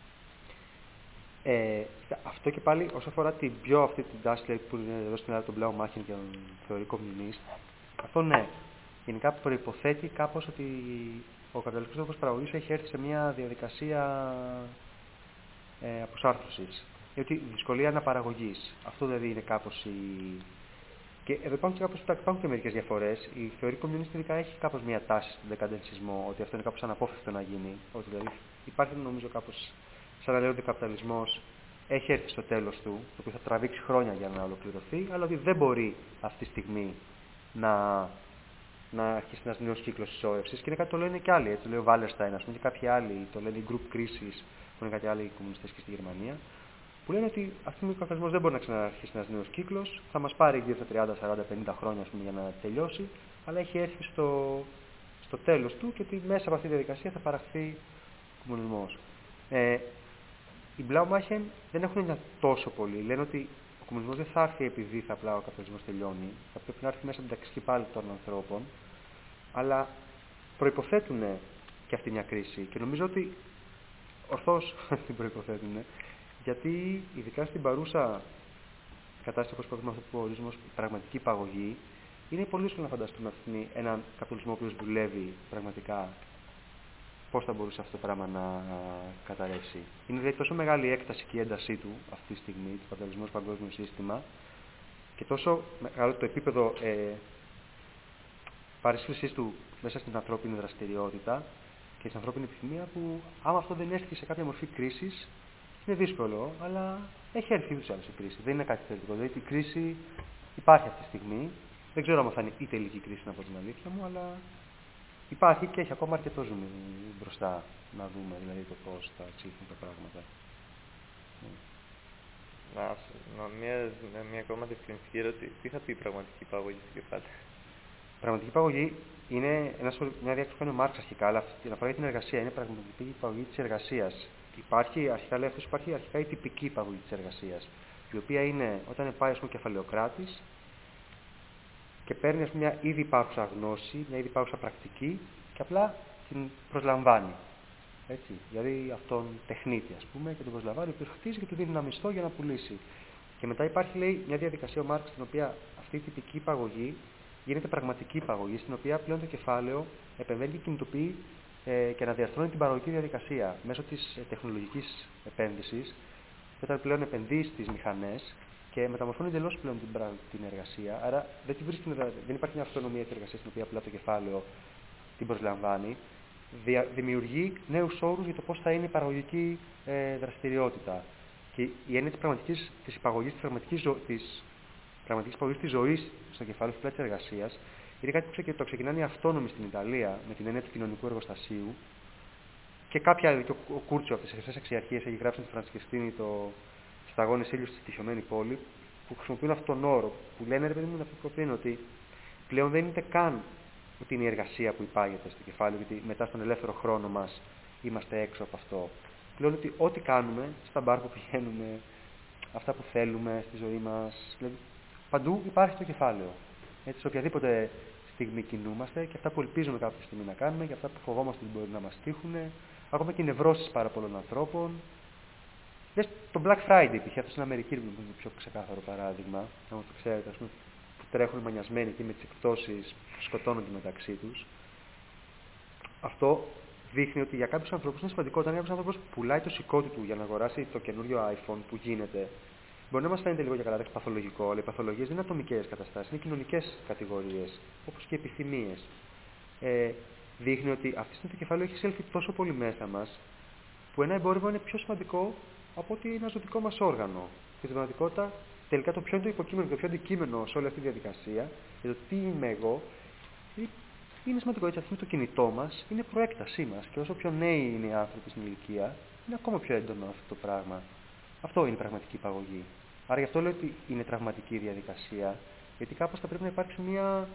Αυτό και πάλι όσον αφορά την πιο αυτή την τάση που είναι εδώ στην Ελλάδα των πλέον μάχη και τον θεωρεί κομμουνίστ, αυτό ναι. γενικά προϋποθέτει κάπως ότι ο καπιταλιστικός τρόπος παραγωγής έχει έρθει σε μια διαδικασία αποσάρθρωσης. Γιατί δυσκολία αναπαραγωγής. Αυτό δηλαδή είναι κάπως η. Και εδώ υπάρχουν και μερικές διαφορές. Η θεωρία κομμουνιστικά έχει κάπως μια τάση στον δεκαντενσισμό, ότι αυτό είναι κάπως αναπόφευκτο να γίνει. Ότι δηλαδή υπάρχει νομίζω κάπως σαν να λέω ότι ο καπιταλισμός έχει έρθει στο τέλος του, το οποίο θα τραβήξει χρόνια για να ολοκληρωθεί, αλλά ότι δεν μπορεί αυτή τη στιγμή να αρχίσει ένα νέο κύκλο συσσόρευση. Και είναι κάτι το λένε και άλλοι. Έτσι, το λέει ο Βάλερστάιν, α πούμε, και κάποιοι άλλοι, το λένε οι group crisis, που είναι κάτι άλλοι κομμουνιστές και στη Γερμανία, που λένε ότι αυτή τη στιγμή ο καπιταλισμός δεν μπορεί να ξαναρχίσει ένα νέο κύκλο, θα μα πάρει 2, 30, 40, 50 χρόνια ας πούμε, για να τελειώσει, αλλά έχει έρθει στο τέλος του και ότι μέσα από αυτή τη διαδικασία θα παραχθεί ο κομμουνισμός. Οι Blaumachern δεν έχουν μια τόσο πολύ. Λένε ότι ο κομμουνισμός δεν θα έρθει επειδή θα απλά ο καπιταλισμός τελειώνει. Θα πρέπει να έρθει μέσα από την ταξική πάλι των ανθρώπων. Αλλά προϋποθέτουν και αυτή μια κρίση. Και νομίζω ότι ορθώς την προϋποθέτουν. Γιατί ειδικά στην παρούσα κατάσταση όπως έχουμε αυτό που ορίζουμε ως πραγματική παγωγή, είναι πολύ δύσκολο να φανταστούμε αυτή τη στιγμή έναν καπιταλισμό ο οποίος δουλεύει πραγματικά. Πώς θα μπορούσε αυτό το πράγμα να καταρρεύσει. Είναι δηλαδή τόσο μεγάλη η έκταση και η έντασή του αυτή τη στιγμή, του καπιταλισμού ως παγκόσμιο σύστημα, και τόσο μεγάλο το επίπεδο παρίσφρησής του μέσα στην ανθρώπινη δραστηριότητα και στην ανθρώπινη επιθυμία, που άμα αυτό δεν έρθει σε κάποια μορφή κρίσης, είναι δύσκολο, αλλά έχει έρθει ούτως ή άλλως η κρίση. Δεν είναι κάτι θετικό. Δηλαδή η κρίση υπάρχει αυτή τη στιγμή. Δεν ξέρω αν θα είναι η τελική κρίση, να πω την αλήθεια μου, αλλά υπάρχει και έχει ακόμα αρκετό ζουμί μπροστά να δούμε δηλαδή το πώς θα εξελιχθούν τα πράγματα. Μια ακόμα διευκρινιστική ερώτηση. Τι θα πει η πραγματική παγωγή στο κεφάλι? Η πραγματική παγωγή είναι μια διάκριση που κάνει ο Μάρξ αρχικά, αλλά την αφορά για την εργασία. Είναι πραγματική παγωγή της εργασίας. Υπάρχει αρχικά η τυπική παγωγή της εργασίας, η οποία είναι όταν πάει ο κεφαλαιοκράτης και παίρνει μια ήδη υπάρχουσα γνώση, μια ήδη υπάρχουσα πρακτική και απλά την προσλαμβάνει. Έτσι. Δηλαδή αυτόν τεχνίτη, ας πούμε, και τον προσλαμβάνει, ο χτίζει και του δίνει ένα μισθό για να πουλήσει. Και μετά υπάρχει, λέει, μια διαδικασία ο Μάρξ, στην οποία αυτή η τυπική παγωγή γίνεται πραγματική παγωγή, στην οποία πλέον το κεφάλαιο επεμβαίνει και κινητοποιεί και αναδιαρθρώνει την παραγωγική διαδικασία μέσω της τεχνολογικής επένδυσης. Όταν πλέον επενδύει στις μηχανές και μεταμορφώνει εντελώς πλέον την εργασία. Άρα δεν υπάρχει μια αυτονομία της εργασίας στην οποία απλά το κεφάλαιο την προσλαμβάνει. Δημιουργεί νέους όρους για το πώς θα είναι η παραγωγική δραστηριότητα. Και η έννοια της πραγματικής υπαγωγής, της πραγματικής υπαγωγής της ζωής στο κεφάλαιο, στην πλάτη της εργασίας, είναι κάτι που το ξεκινάνε οι αυτόνομοι στην Ιταλία με την έννοια του κοινωνικού εργοστασίου. Και κάποια άλλοι, και ο Κούρτσο από τις Χρυσές Αξιαρχίες έχει γράψει στη Φρανσκεστίνη το Σταγόνες ήλιος στη τυχιωμένη πόλη, που χρησιμοποιούν αυτόν τον όρο, που λένε ρε παιδί μου αυτό που είναι ότι πλέον δεν είναι καν ότι είναι η εργασία που υπάγεται στο κεφάλαιο, γιατί μετά στον ελεύθερο χρόνο μας είμαστε έξω από αυτό. Πλέον ότι ό,τι κάνουμε, στα μπαρ που πηγαίνουμε, αυτά που θέλουμε στη ζωή μας, δηλαδή, παντού υπάρχει το κεφάλαιο. Έτσι, σε οποιαδήποτε στιγμή κινούμαστε και αυτά που ελπίζουμε κάποια στιγμή να κάνουμε και αυτά που φοβόμαστε ότι μπορεί να μας τύχουν, ακόμα και οι νευρώσεις πάρα πολλών ανθρώπων. Το Black Friday, π.χ. αυτό στην Αμερική είναι το πιο ξεκάθαρο παράδειγμα, να το ξέρετε, που τρέχουν μανιασμένοι εκεί με τις εκπτώσεις που σκοτώνονται μεταξύ τους. Αυτό δείχνει ότι για κάποιους ανθρώπους είναι σημαντικό. Όταν κάποιος άνθρωπος πουλάει το σηκώτη του για να αγοράσει το καινούριο iPhone που γίνεται, μπορεί να μας φαίνεται λίγο για καλά παθολογικό, αλλά οι παθολογίες δεν είναι ατομικές καταστάσεις, είναι κοινωνικές κατηγορίες, όπως και επιθυμίες. Δείχνει ότι αυτή το κεφάλαιο έχει εισέλθει τόσο πολύ μέσα μας, που ένα εμπόρευμα είναι πιο σημαντικό από ότι ένα ζωτικό μας όργανο. Και στην πραγματικότητα, τελικά το πιο είναι το υποκείμενο, το πιο αντικείμενο σε όλη αυτή τη διαδικασία, για το τι είμαι εγώ, είναι σημαντικό. Έτσι, αυτό με το κινητό μας είναι προέκτασή μας. Και όσο πιο νέοι είναι οι άνθρωποι στην ηλικία, είναι ακόμα πιο έντονο αυτό το πράγμα. Αυτό είναι η πραγματική παγωγή. Άρα γι' αυτό λέω ότι είναι τραυματική η διαδικασία, γιατί κάπως θα πρέπει να υπάρξει μια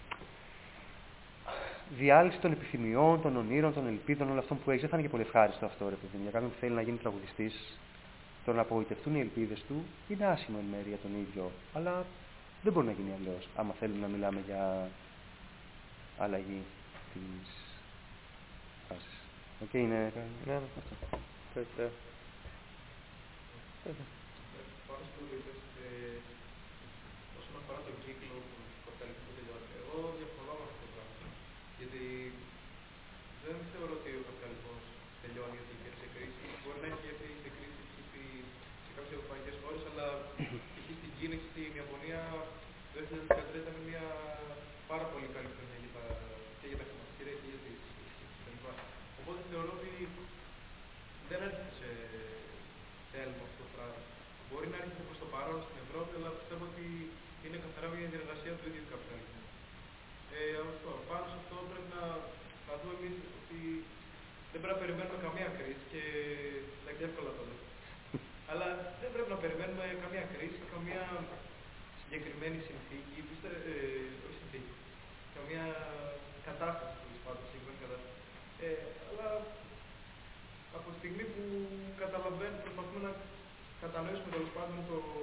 διάλυση των επιθυμιών, των ονείρων, των ελπίδων, όλων αυτών που έχει. Δεν θα είναι και πολύ ευχάριστο αυτό, ρε παιδί. Για κάποιον που θέλει να γίνει τραγουδιστής, το να απογοητευτούν οι ελπίδες του είναι άσχημο εν μέρει για τον ίδιο. Αλλά δεν μπορεί να γίνει αλλιώς, άμα θέλουμε να μιλάμε για αλλαγή της φάσης. Οκ, είναι. Ναι. Πάνω στο που είπες, όσον αφορά τον κύκλο του καπιταλισμού τελειώνει, εγώ διαφωνώ με αυτό το πράγμα. Γιατί δεν θεωρώ ότι ο καπιταλισμός τελειώνει γιατί υπήρξε κρίση. Μπορεί να έχει έρθει σε κρίση σε κάποιες ευρωπαϊκές χώρες, αλλά π.χ. στην Κίνα και στην Ιαπωνία το 2013 ήταν μια πάρα πολύ καλή χρονιά και για τα χρηματιστήρια και για τις κτλ. Οπότε θεωρώ ότι δεν έρχεται σε τέλμα αυτό το πράγμα. Μπορεί να έρχεται προς το παρόν στην Ευρώπη, αλλά πιστεύω ότι είναι καθαρά μια διεργασία του ίδιου του καπιταλισμού. Πάνω σε αυτό πρέπει να δούμε εμείς ότι δεν πρέπει να περιμένουμε καμία κρίση και εντάξει, εύκολα το λέω. Αλλά δεν πρέπει να περιμένουμε καμία κρίση, καμία συγκεκριμένη συνθήκη, όχι συνθήκη, καμία κατάσταση τέλος πάντων, συγκεκριμένη κατάσταση. Αλλά από τη στιγμή που προσπαθούμε να κατανοήσουμε τέλος πάντων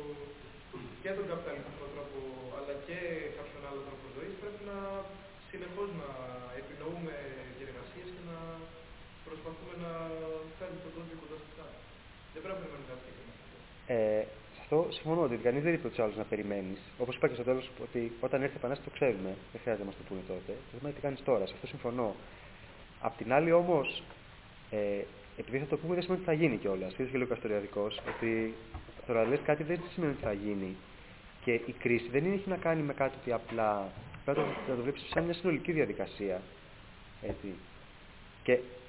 και τον καπιταλιστικό τρόπο, αλλά και κάποιον άλλο τρόπο ζωής, πρέπει να συνεχώς να επινοούμε διεργασίες και να προσπαθούμε να φέρουμε τον κόσμο κοντά σε αυτά. Δεν πρέπει να περιμένουμε κάτι συγκεκριμένο. Σε αυτό συμφωνώ ότι κανείς δεν είπε τους άλλους να περιμένεις. Όπως είπα και στο τέλος, ότι όταν έρθει η Επανάσταση το ξέρουμε. Δεν χρειάζεται να μας το πούνε τότε. Το θέμα είναι τι κάνεις τώρα. Σε αυτό συμφωνώ. Απ' την άλλη όμως, επειδή θα το πούμε, δεν σημαίνει ότι θα γίνει κιόλας. Είδες και λίγο καστοριαδικός, ότι τώρα λες κάτι δεν σημαίνει ότι θα γίνει. Και η κρίση δεν έχει να κάνει με κάτι ότι απλά πρέπει να το βλέπεις σαν μια συνολική διαδικασία. Έτσι. Και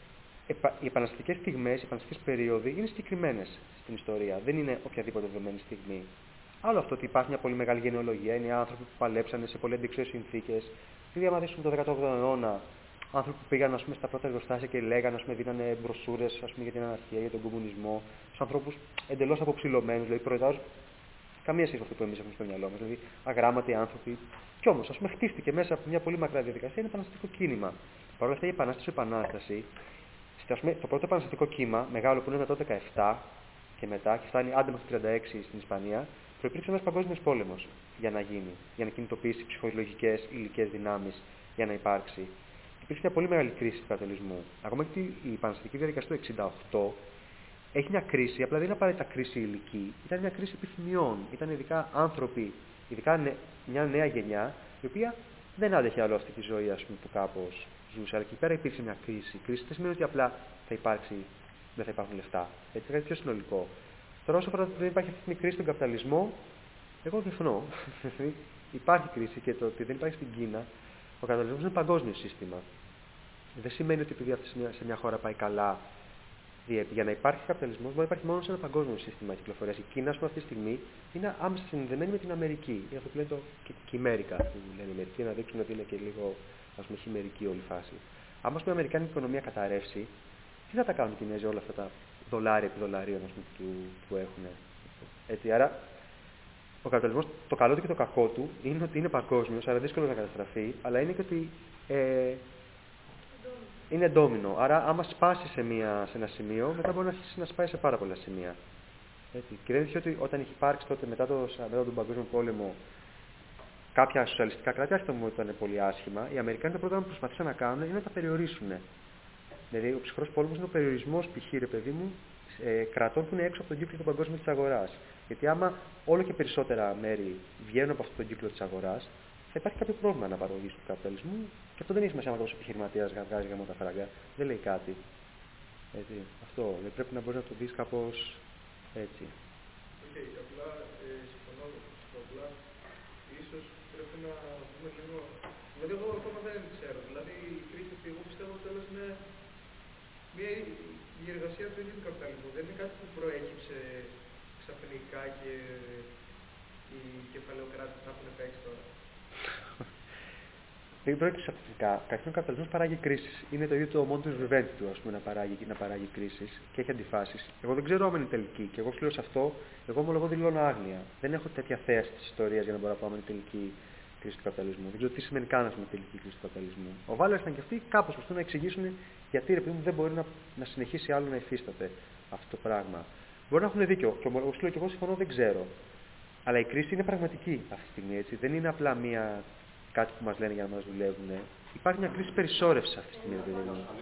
οι επαναστατικές στιγμές, οι επαναστατικές περίοδοι είναι συγκεκριμένες στην ιστορία. Δεν είναι οποιαδήποτε δεδομένη στιγμή. Άλλο αυτό ότι υπάρχει μια πολύ μεγάλη γενεολογία, είναι οι άνθρωποι που παλέψανε σε πολύ αντιξιές συνθήκες. Δηλαδή, άμα δεις το 18ο αιώνα, άνθρωποι που πήγαν στα πρώτα εργοστάσια και λέγανε, δίνανε μπροσούρες για την αναρχία, για τον κομμουνισμό, στους ανθρώπους εντελώς αποψηλωμένους, δηλαδή προετάζουν καμία σχέση με αυτό που εμείς έχουμε στο μυαλό μας. Δηλαδή, αγράμματοι άνθρωποι. Κι όμως, χτίστηκε μέσα από μια πολύ μακρά διαδικασία ένα επαναστατικό κίνημα. Παρ' όλα αυτά, η Επανάσταση, το πρώτο επαναστατικό κύμα, μεγάλο που είναι μετά το 17 και μετά, και φτάνει άντε μέχρι το 36 στην Ισπανία, προϋπήρξε ένας παγκόσμιος πόλεμος για να γίνει, για να κινητοποιήσει ψυχολογικές, υλικές δυνάμεις για να υπάρξει. Υπήρξε μια πολύ μεγάλη κρίση του καπιταλισμού. Ακόμα και η επαναστατική διαδικασία του 68 έχει μια κρίση, απλά δεν είναι απαραίτητα κρίση υλική, ήταν μια κρίση επιθυμιών. Ήταν ειδικά άνθρωποι, ειδικά μια νέα γενιά, η οποία δεν άντεχε άλλο αυτή τη ζωή που κάπως ζούσε. Αλλά εκεί πέρα υπήρξε μια κρίση. Η κρίση δεν σημαίνει ότι απλά δεν θα υπάρχουν λεφτά. Έτσι, είναι κάτι πιο συνολικό. Τώρα, όσο αφορά ότι δεν υπάρχει αυτή η κρίση στον καπιταλισμό, εγώ διαφωνώ. Υπάρχει κρίση και το ότι δεν υπάρχει στην Κίνα, ο καπιταλισμός είναι παγκόσμιο σύστημα. Δεν σημαίνει ότι επειδή αυτή σε μια χώρα πάει καλά, για να υπάρχει καπιταλισμός μπορεί να υπάρχει μόνο σε ένα παγκόσμιο σύστημα κυκλοφορίας. Η Κίνα, αυτή τη στιγμή, είναι άμεσα συνδεδεμένη με την Αμερική. Είναι αυτό που λένε το Κιμέρικα, που λένε οι Αμερικοί, να δείξουν ότι είναι και λίγο χειμερική όλη φάση. Αν η Αμερικάνικη οικονομία καταρρεύσει, τι θα τα κάνουν οι Κινέζοι όλα αυτά τα δολάρια επί δολαρίων που έχουν. Έτσι, άρα, ο καπιταλισμός, το καλό του και το κακό του είναι ότι είναι παγκόσμιος, άρα δύσκολο να καταστραφεί, αλλά είναι και ότι είναι ντόμινο. Άρα, άμα σπάσει σε ένα σημείο, μετά μπορεί να αρχίσει να σπάει σε πάρα πολλά σημεία. Έτσι. Και δεν είναι ότι όταν έχει υπάρξει τότε μετά τον Παγκόσμιο Πόλεμο κάποια σοσιαλιστικά κράτη, άσχετα μου ότι ήταν πολύ άσχημα, οι Αμερικάνοι το πρώτο που προσπαθήσαν να κάνουν είναι να τα περιορίσουν. Δηλαδή, ο ψυχρός πόλεμος είναι ο περιορισμός, π.χ. ρε παιδί μου, κρατών που είναι έξω από τον κύκλο του παγκόσμιου της αγοράς. Γιατί άμα όλο και περισσότερα μέρη βγαίνουν από αυτόν τον κύκλο της αγοράς, θα υπάρχει κάποιο πρόβλημα αναπαραγωγής του καπιταλισμού και αυτό δεν έχει σημασία αν ο επιχειρηματίας βγάζει γαμώτα φράγκα. Δεν λέει κάτι. Έτσι. Αυτό. Δηλαδή, πρέπει να μπορεί να το δεις κάπως έτσι. Απλά συμφωνώ. Απλά ίσως πρέπει να δούμε λίγο. Δηλαδή, εγώ ακόμα δεν ξέρω. Δηλαδή, η κρίση αυτή, εγώ πιστεύω τέλος είναι μια διεργασία του ίδιου του καπιταλισμού. Δεν είναι κάτι που προέκυψε ξαφνικά και οι κεφαλαιοκράτες να έχουν παίξει τώρα. Δεν πρόκειται ξαφνικά. Καταρχήν ο καπιταλισμός παράγει κρίσεις. Είναι το ίδιο το modus vivendi του, να παράγει κρίσεις και έχει αντιφάσεις. Εγώ δεν ξέρω αν είναι τελική και εγώ σου λέω σε αυτό, εγώ ομολογώ δηλώνω άγνοια. Δεν έχω τέτοια θέαση της ιστορίας για να μπορώ να πω αν είναι τελική κρίση του καπιταλισμού. Δεν ξέρω τι σημαίνει καν τελική κρίση του καπιταλισμού. Ο Βάλερ ήταν και αυτοί κάπως προσπαθούν να εξηγήσουν γιατί ρε παιδί μου δεν μπορεί να συνεχίσει άλλο να υφίσταται αυτό το πράγμα. Μπορεί να έχουν δίκιο και ομολογώ σου λέω και εγώ συμφωνώ, δεν ξέρω. Αλλά η κρίση είναι πραγματική αυτή τη στιγμή. Έτσι. Δεν είναι απλά κάτι που μας λένε για να μας δουλεύουν. Υπάρχει μια κρίση περισσόρευσης αυτή τη στιγμή. Θα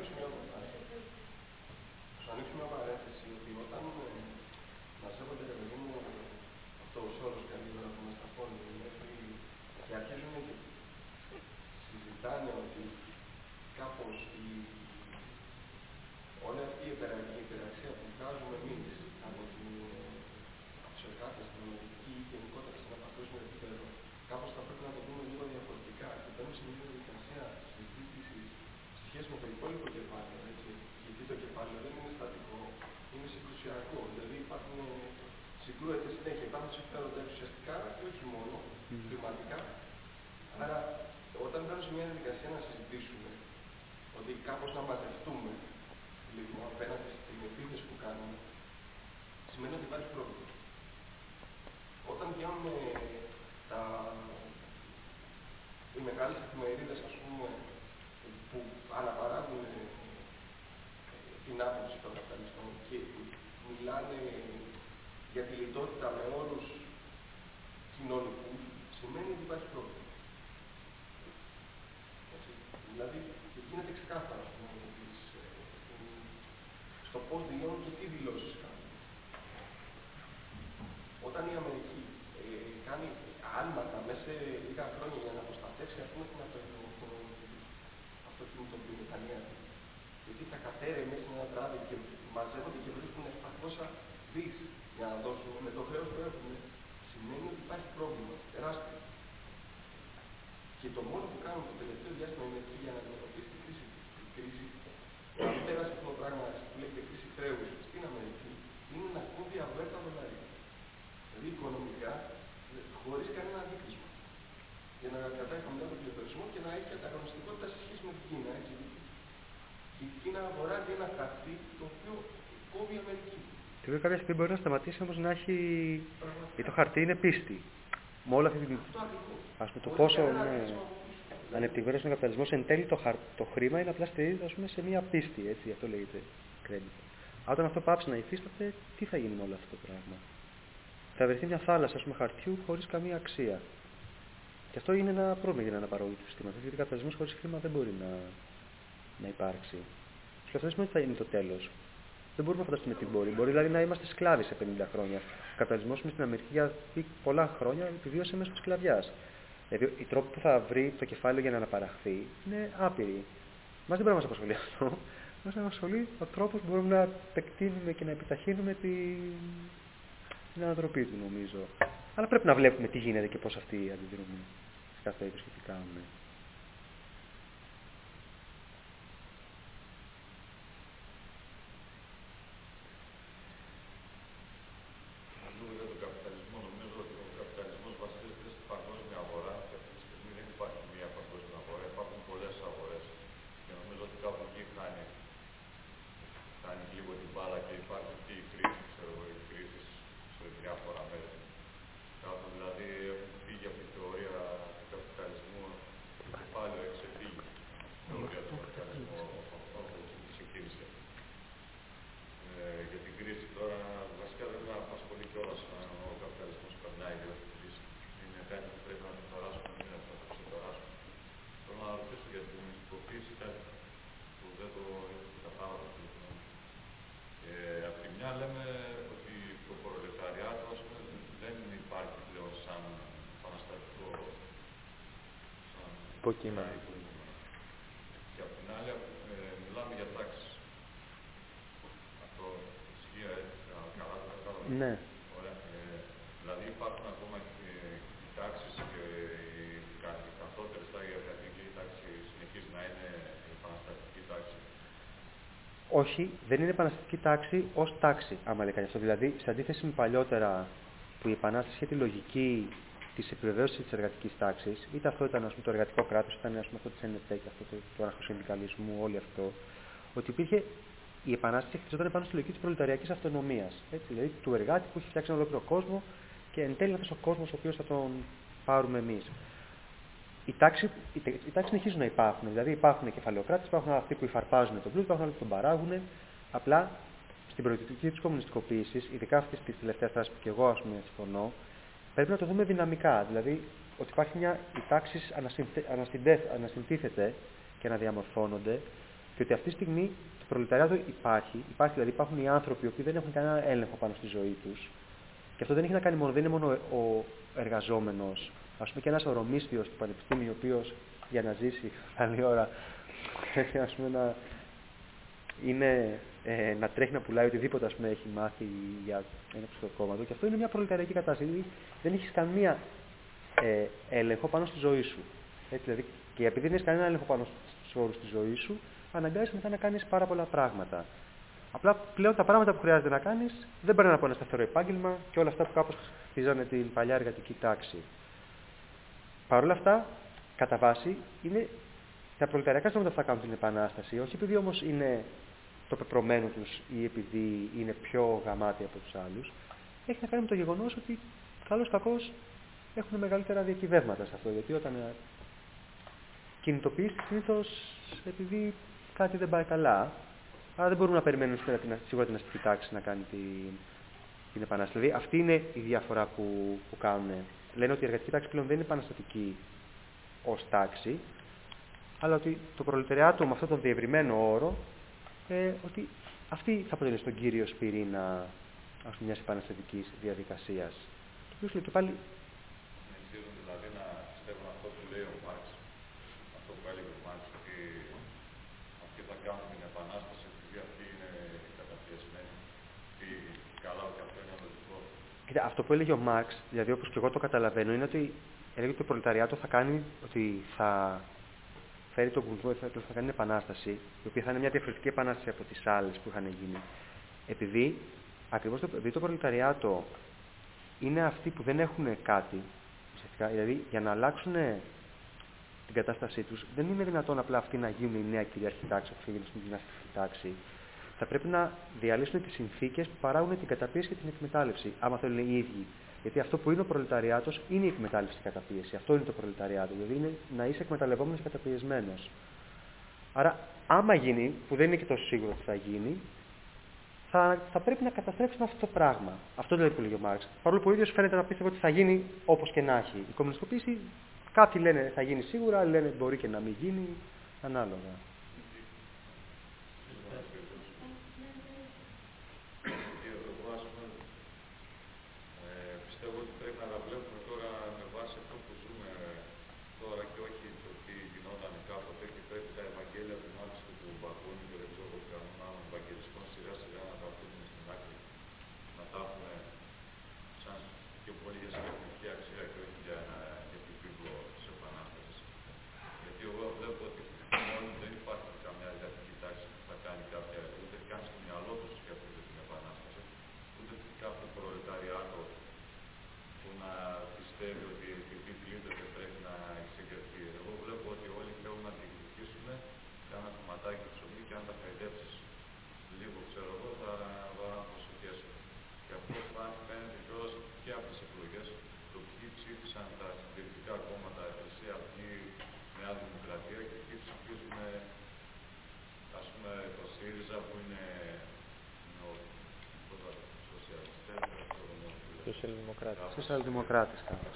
σου ανοίξω μια παρένθεση ότι όταν μαζεύονται ρε παιδί μου αυτό ο Σόρος και αντίδρα που μας τα φώνει και αρχίζουν και συζητάνε ότι η υπεραξία που βγάζουμε εμείς από τους εργάτες, την νομική ή γενικότερα σε ένα παγκόσμιο επίπεδο, κάπως θα πρέπει να το δούμε λίγο διαφορετικά και μπαίνουμε σε μια διαδικασία συζήτηση σε σχέση με το υπόλοιπο κεφάλαιο. Έτσι. Γιατί το κεφάλαιο δεν είναι στατικό, είναι συγκρουσιακό. Δηλαδή συγκρούεται συνέχεια, υπάρχουν συμφέροντα ουσιαστικά και όχι μόνο κλιματικά. Άρα, όταν μπαίνουμε σε μια διαδικασία να συζητήσουμε ότι κάπως να μαζευτούμε λίγο απέναντι στην επίθεση που κάνουμε, σημαίνει ότι υπάρχει πρόβλημα. Όταν βγαίνουν οι μεγάλες εφημερίδες, ας πούμε, που αναπαράγουν την άποψη των καπιταλιστών και μιλάνε για τη λιτότητα με όρους κοινωνικούς, σημαίνει ότι υπάρχει πρόβλημα. Δηλαδή, γίνεται ξεκάθαρο στο πώς δηλώνουν και τι δηλώσεις κάνουν. Όταν η Αμερική κάνει άλματα μέσα σε λίγα χρόνια για να προστατεύσει την αυτοκινητοβιομηχανία, γιατί θα κατέρευε μέσα σε ένα βράδυ και μαζεύονται και βρίσκουν 700 δις για να δώσουν με το χρέος που έχουν, σημαίνει ότι υπάρχει πρόβλημα τεράστιο. Και το μόνο που κάνουν το τελευταίο διάστημα είναι για να αντιμετωπίσει την κρίση, να μην περάσει αυτό το πράγμα που λέγεται κρίση χρέους στην Αμερική, είναι να κόβει αβέρτα δολάρια. Δηλαδή οικονομικά, χωρίς κανένα αντίκρισμα. Για να κρατάει χαμηλά τον πληθωρισμό και να έχει ανταγωνιστικότητα σε σχέση με την Κίνα. Έτσι. Η Κίνα αγοράζει ένα χαρτί το οποίο κόβει η Αμερική. Και βέβαια κάποια στιγμή μπορεί να σταματήσει όμως να έχει. Γιατί το χαρτί είναι πίστη. Με όλα αυτή την. Ας πούμε το πόσο ανεπτυγμένος είναι ο καπιταλισμός, εν τέλει το χρήμα είναι απλά στηρίζεται σε μια πίστη. Έτσι, αυτό λέγεται credit. Όταν αυτό πάψει να υφίσταται, τι θα γίνει με όλο αυτό το πράγμα? Θα βρεθεί μια θάλασσα χαρτιού χωρίς καμία αξία. Και αυτό είναι ένα πρόβλημα για την αναπαραγωγή του συστήματος. Γιατί ο καπιταλισμός χωρίς χρήμα δεν μπορεί να υπάρξει. Και αυτό δεν σημαίνει ότι θα είναι το τέλος. Δεν μπορούμε να φανταστούμε τι μπορεί. Μπορεί δηλαδή να είμαστε σκλάβοι σε 50 χρόνια. Ο καπιταλισμός στην Αμερική για πολλά χρόνια επιβίωσε μέσω της σκλαβιάς. Δηλαδή οι τρόποι που θα βρει το κεφάλαιο για να αναπαραχθεί είναι άπειροι. Μας δεν μπορεί να μας απασχολεί αυτό. Μας απασχολεί ο τρόπος που μπορούμε να επεκτείνουμε και να επιταχύνουμε την ανατροπή του, νομίζω. Αλλά πρέπει να βλέπουμε τι γίνεται και πώς αυτοί αντιδρούν σε κάθε είδος και τι κάνουν. Υποκείμενο. Και απ' την άλλη, μιλάμε για τάξεις. Αυτό ισχύει καλά. Ναι. Ωραία. Δηλαδή υπάρχουν ακόμα και οι τάξεις και οι καθότερες τάξεις, η εργατική τάξη συνεχίζει να είναι η επαναστατική τάξη. Όχι, δεν είναι επαναστατική τάξη ως τάξη, άμα λέει κανείς αυτό. Δηλαδή, σε αντίθεση με παλιότερα που η επανάσταση είχε τη λογική της επιβεβαίωσης της εργατικής τάξης, είτε αυτό ήταν το εργατικό κράτος, ήταν αυτό της NSA και αυτό του αναρχοσυνδικαλισμού, όλο αυτό, ότι υπήρχε η επανάσταση χτιζόταν πάνω στη λογική της προλεταριακής αυτονομίας. Δηλαδή του εργάτη που έχει φτιάξει ένα ολόκληρο κόσμο και εν τέλει αυτός ο κόσμος ο οποίος θα τον πάρουμε εμείς. Οι τάξεις συνεχίζουν να υπάρχουν. Δηλαδή υπάρχουν κεφαλαιοκράτες, υπάρχουν αυτοί που υφαρπάζουν τον πλούτο, υπάρχουν άλλοι που τον παράγουν. Απλά στην προοδευτική της κομμουνιστικοποίησης, ειδικά αυτή τη τελευταία φάση που και εγώ συμφωνώ, πρέπει να το δούμε δυναμικά. Δηλαδή ότι οι τάξεις ανασυντίθεται και αναδιαμορφώνονται και ότι αυτή τη στιγμή το προλεταριάτο υπάρχει. Δηλαδή υπάρχουν οι άνθρωποι οι οποίοι δεν έχουν κανένα έλεγχο πάνω στη ζωή τους. Και αυτό δεν έχει να κάνει μόνο, δεν είναι μόνο ο εργαζόμενος. Ας πούμε και ένας ορομίσθιος του πανεπιστήμιου, ο οποίος για να ζήσει καλή ώρα πρέπει είναι να τρέχει να πουλάει οτιδήποτε ας πούμε, έχει μάθει για ένα στο κόμμα του. Και αυτό είναι μια προλεταριακή κατάσταση. Δηλαδή, δεν έχει καμία έλεγχο πάνω στη ζωή σου. Έτσι, δηλαδή, και επειδή δεν έχει κανένα έλεγχο πάνω στους όρους της ζωής σου, αναγκάζεσαι μετά να κάνεις πάρα πολλά πράγματα. Απλά πλέον τα πράγματα που χρειάζεται να κάνεις δεν περνάνε από ένα σταθερό επάγγελμα και όλα αυτά που κάπως χτίζανε την παλιά εργατική τάξη. Παρ' όλα αυτά, κατά βάση, είναι τα προλεταριακά στρώματα που θα κάνουν την επανάσταση, όχι επειδή όμως είναι το πεπρωμένο τους ή επειδή είναι πιο γαμάτοι από τους άλλους, έχει να κάνει με το γεγονός ότι καλώς κακώς έχουν μεγαλύτερα διακυβεύματα σε αυτό. Γιατί όταν κινητοποιείς συνήθως επειδή κάτι δεν πάει καλά, άρα δεν μπορούν να περιμένουν σίγουρα την αστική τάξη να κάνει την επανάσταση. Δηλαδή αυτή είναι η διαφορά που κάνουν. Λένε ότι η εργατική τάξη πλέον δεν είναι επαναστατική ως τάξη, αλλά ότι το προλεταριάτο με αυτόν τον διευρυμένο όρο, ότι αυτή θα αποτελεί τον κύριο πυρήνα μιας επαναστατικής διαδικασίας. Το οποίο λέει και πάλι. Συνεχίζουν δηλαδή να πιστεύουν αυτό που λέει ο Μάρξ, αυτό που έλεγε ο Μάρξ, ότι αυτοί θα κάνουν την επανάσταση επειδή αυτοί είναι καταπιεσμένοι, ότι καλά ότι αυτό είναι λογικό. Κοίτα, αυτό που έλεγε ο Μάρξ, δηλαδή όπως και εγώ το καταλαβαίνω, είναι ότι έλεγε ότι το προλεταριάτο θα κάνει, ότι θα φέρει τον κουλτούρο, θα κάνει επανάσταση, η οποία θα είναι μια διαφορετική επανάσταση από τις άλλες που είχαν γίνει. Επειδή ακριβώς το προλεταριάτο είναι αυτοί που δεν έχουν κάτι, ουσιαστικά, δηλαδή για να αλλάξουν την κατάστασή τους, δεν είναι δυνατόν απλά αυτοί να γίνουν η νέα κυριαρχική τάξη, όπως έγινε στην δυναστική τάξη. Θα πρέπει να διαλύσουν τις συνθήκες που παράγουν την καταπίεση και την εκμετάλλευση, άμα θέλουν οι ίδιοι. Γιατί αυτό που είναι ο προλεταριάτος είναι η εκμετάλλευση και η καταπίεση. Αυτό είναι το προλεταριάτο. Δηλαδή είναι να είσαι εκμεταλλευόμενος και καταπιεσμένος. Άρα, άμα γίνει, που δεν είναι και τόσο σίγουρο ότι θα γίνει, θα πρέπει να καταστρέψουμε αυτό το πράγμα. Αυτό δηλαδή που λέει ο Μάρξ. Παρόλο που ο ίδιος φαίνεται να πίστευε ότι θα γίνει όπως και να έχει. Η κομμουνιστικοποίηση, κάποιοι λένε θα γίνει σίγουρα, άλλοι λένε μπορεί και να μην γίνει, ανάλογα. Πιστεύω ότι πρέπει να τα βλέπουμε τώρα με βάση αυτό που ζούμε τώρα και όχι το τι γινόταν κάποτε και πρέπει τα Ευαγγέλια του Μάρξ και του Μπακούνι και δεν ξέρω κανέναν άλλον Ευαγγελιστών σιγά σιγά να τα αφήσουμε στην άκρη. Να τα έχουμε σαν πιο πολύ για συγκεκριτική αξία και όχι για την βίβλο της Επανάστασης. Γιατί εγώ βλέπω ότι μόνο δεν υπάρχει καμιά εργατική τάξη που θα κάνει κάποια, ούτε καν στο μυαλό του σκέφτεται την Επανάσταση, ούτε κάποιο προλεταριάτο που να πιστεύει ότι επειδή πλήττεται πρέπει να εξεγερθεί. Εγώ βλέπω ότι όλοι θέλουν να διεκδικήσουν κάνα κομματάκι ψωμί και αν τα χαϊδέψεις λίγο, ξέρω εγώ, θα βάλουν προσοχές. Και αυτό φαίνεται κιόλας και από τις εκλογές, το ποιοι ψήφισαν τα συντηρητικά κόμματα, Χρυσή Αυγή, Νέα Δημοκρατία και ποιοι ψηφίζουν, ας πούμε, το ΣΥΡΙΖΑ που είναι Σοσιαλδημοκράτες κάπως.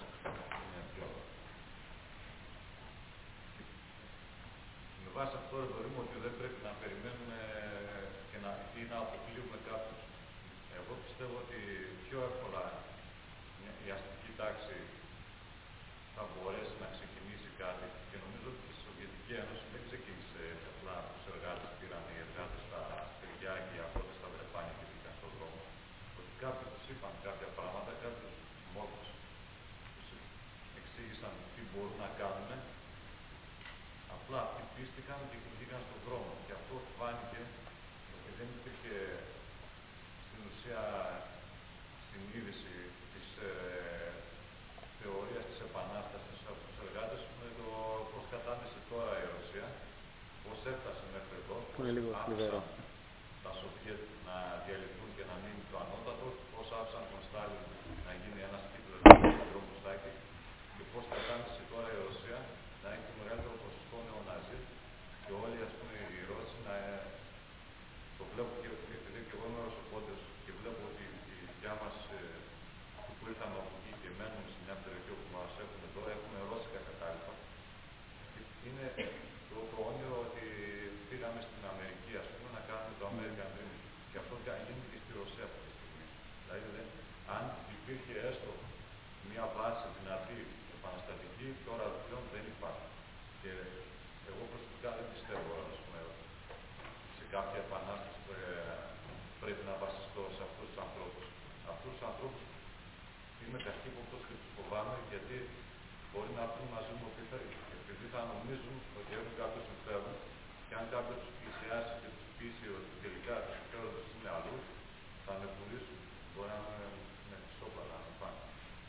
Με βάση αυτό θεωρούμε ότι δεν πρέπει να περιμένουμε ή να αποκλείουμε κάποιους. Εγώ πιστεύω ότι πιο εύκολα η αστική τάξη θα μπορέσει να ξεκινήσει κάτι και νομίζω ότι η Σοβιετική Ένωση δεν ξεκίνησε απλά από τους εργάτες, πήραν οι εργάτες στα στεριά και οι αγρότες στα βρεφάνια και βγήκαν στον δρόμο. Ότι κάποιοι τους είπαν κάποια πράγματα, κάποιους μόρφους τους εξήγησαν τι μπορούν να κάνουν. Απλά αυτοί πίστηκαν και βγήκαν στον δρόμο. Και αυτό φάνηκε ότι δεν υπήρχε στην ουσία συνείδηση της θεωρίας της Επανάστασης από τους εργάτες με το πώς κατάντησε τώρα η Ρωσία, πώς έφτασε μέχρι εδώ, που είναι λίγο θλιβερό. Τα Σοβιέτ να διαλυθούν και να μείνει το ανώτατο, πώς άφησαν τον Στάλιν να γίνει ένας Χίτλερ με μουστάκι και πώς κατάντησε τώρα η Ρωσία να έχει το μεγαλύτερο ποσοστό νεοναζί και όλοι, ας πούμε, οι Ρώσοι να το βλέπω και επειδή και εγώ είμαι Ρωσοπόντιος και βλέπω ότι οι δικιά μας που ήρθαν από εκεί και μένουν σε μια περιοχή όπου μας έχουν τώρα, έχουν ρώσικα κατάλοιπα. Είναι το όνειρο ότι πήγαμε στην Αμερική, ας πούμε, να κάνουμε το American Dream. Και αυτό γίνεται και στη Ρωσία αυτή τη στιγμή. Δηλαδή, αν υπήρχε έστω μια βάση δυνατή επαναστατική, τώρα πλέον δεν υπάρχει. Και εγώ προσωπικά δεν πιστεύω, ας πούμε, σε κάποια επανάσταση πρέπει να βασιστώ σε αυτούς τους ανθρώπους. Αυτούς τους ανθρώπους είμαι καχύποπτος και τους φοβάμαι, γιατί μπορεί να έρθουν να ζουν ότι επειδή θα νομίζουν ότι έχουν κάποιο συμφέρον, και αν κάποιο τους πλησιάσει και τους πείσει ότι τελικά το συμφέρον τους είναι αλλού, θα με πουλήσουν. Μπορεί να με χρυσόπαλα να πάνε.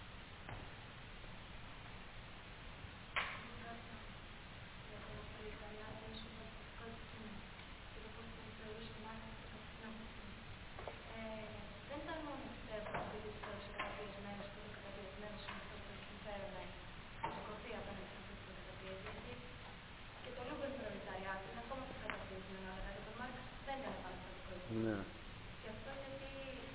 Ναι. Και αυτό γιατί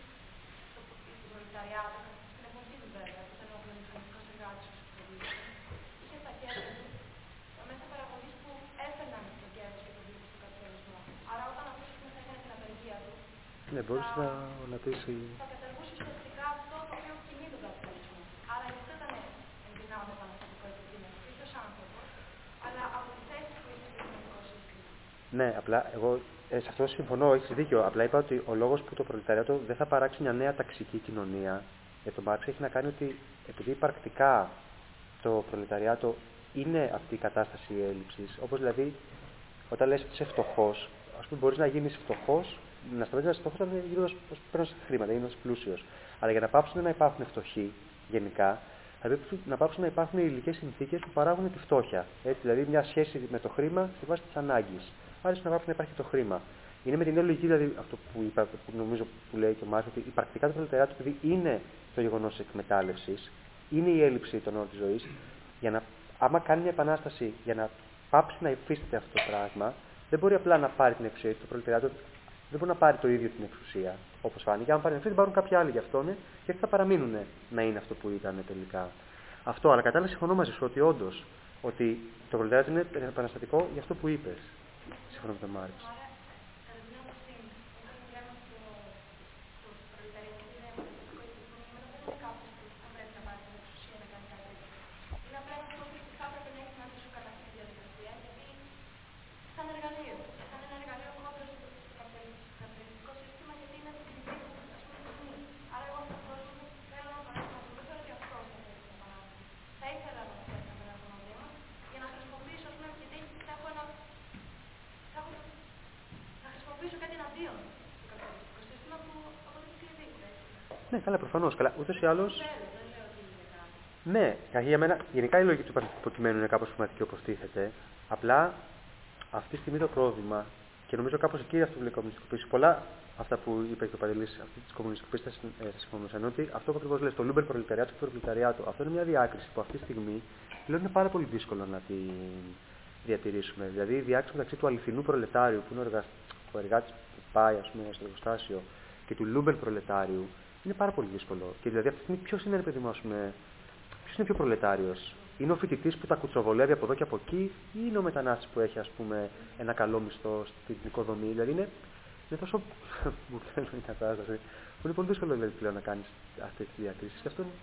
το προλεταριάτο, στην εποχή του βέβαια, που ήταν ο μηχανικός εργάτης που είχε στα χέρια του τα μέσα παραγωγής που έφερναν το κέρδος και το δίκαιο στον καπιταλισμό. Άρα όταν αυτός θα έκανε την απεργία του, Ναι, μπορούσε να ορατήσει. Θα καταργούσε ουσιαστικά αυτό το οποίο κινεί τον καπιταλισμό. Άρα γι' αυτό ήταν ενδυνάμει επαναστατικό επικείμενο, όχι ως άνθρωπος, αλλά από τη θέση που είχε στο κοινωνικό σύστημα. Ναι, απλά εγώ σε αυτό συμφωνώ, έχεις δίκιο. Απλά είπα ότι ο λόγος που το προλεταριάτο δεν θα παράξει μια νέα ταξική κοινωνία για τον Μάρξ έχει να κάνει ότι επειδή πρακτικά το προλεταριάτο είναι αυτή η κατάσταση έλλειψης, όπως δηλαδή όταν λες ότι είσαι φτωχός, ας πούμε μπορείς να γίνεις φτωχός, να σταματήσεις να είσαι φτωχός όταν γίνοντας παίρνεις χρήματα, γίνοντας πλούσιος. Αλλά για να πάψουν να υπάρχουν φτωχοί γενικά, θα πρέπει να πάψουν να υπάρχουν οι υλικές συνθήκες που παράγουν τη φτώχεια. Έτσι, δηλαδή μια σχέση με το χρήμα στη βάση της ανάγκης. Άρα να πάψουν να υπάρχει το χρήμα. Είναι με την ίδια λογική, δηλαδή αυτό που είπα, που νομίζω που λέει και ο Μάρξ, ότι πρακτικά το προλεταριάτο, επειδή είναι το γεγονός της εκμετάλλευσης, είναι η έλλειψη των όρων της ζωής, για να, άμα κάνει μια επανάσταση για να πάψει να υφίσταται αυτό το πράγμα, δεν μπορεί απλά να πάρει την εξουσία. Το προλεταριάτο δεν μπορεί να πάρει το ίδιο την εξουσία, όπως φάνηκε. Αν πάρει την εξουσία, πάρουν κάποιοι άλλοι γι' αυτόν και έτσι θα παραμείνουν να είναι αυτό που ήταν τελικά. Αυτό, αλλά κατάλαβα, συμφωνώ μαζί σου ότι όντως ότι το προλεταριάτο είναι επαναστατικό για αυτό που είπες. Σύμφωνα με τον Μάρξ. Άρα, κατά την άποψή μου, όταν μιλάμε στο προλεταριάτο και είναι επαναστατικό επικείμενο, δεν είναι κάποιος που θα πρέπει να πάρει την εξουσία να κάνει κάτι τέτοιο. Είναι απλά ένας άνθρωπος που θα έπρεπε να έχει μαζί σου κατά αυτή τη διαδικασία, γιατί σαν εργαλείο. Σαν ένα εργαλείο κόντρα στο καπιταλιστικό σύστημα, γιατί είναι το κινητή που ας πούμε δείχνει. Άρα, εγώ αυτόν τον κόσμο θέλω να επαναστατήσω. Δεν θέλω ότι αυτό θα θέλει την επανάσταση. Θα ήθελα να φτιάξω ένα νέο βήμα για να χρησιμοποιήσω, ας πούμε, γιατί θα χρησιμοποιήσω κάτι εναντίον του καπιταλιστικού σύστημα που αποτελεί κλειδί. Ναι, καλά, προφανώς. Καλά, ούτως ή άλλως. Δεν λέω ότι είναι κάτι. Ναι, για μένα γενικά η λογική του υποκειμένου είναι κάπως σχηματική όπως τίθεται. Απλά αυτή τη στιγμή το πρόβλημα, και νομίζω κάπως εκεί αυτό που λέει η κομμουνιστικοποίηση, πολλά αυτά που είπε και ο Παντελής, αυτή τη κομμουνιστικοποίηση θα συμφωνούσαν, ότι αυτό που ακριβώς λέει, το Λούμπερ προλεταριάτο και το προλεταριάτο, αυτό είναι μια διάκριση που αυτή τη στιγμή πλέον είναι πάρα πολύ δύσκολο να τη διατηρήσουμε. Δηλαδή η διάκριση μεταξύ του αληθινού προλετάριου, που είναι ο εργάτης που πάει ας πούμε, στο εργοστάσιο, και του Λούμπερ προλετάριου, είναι πάρα πολύ δύσκολο. Και δηλαδή αυτή τη στιγμή ποιος είναι, παιδί μου, ας πούμε, ποιος είναι πιο προλετάριος? Είναι ο φοιτητής που τα κουτσοβολεύει από εδώ και από εκεί, ή είναι ο μετανάστης που έχει, ας πούμε, ένα καλό μισθό στην οικοδομή? Δηλαδή είναι τόσο μπουρδέλο η κατάσταση, που είναι πολύ δύσκολο δηλαδή, πλέον να κάνεις αυτές τις διακρίσεις. Και αυτό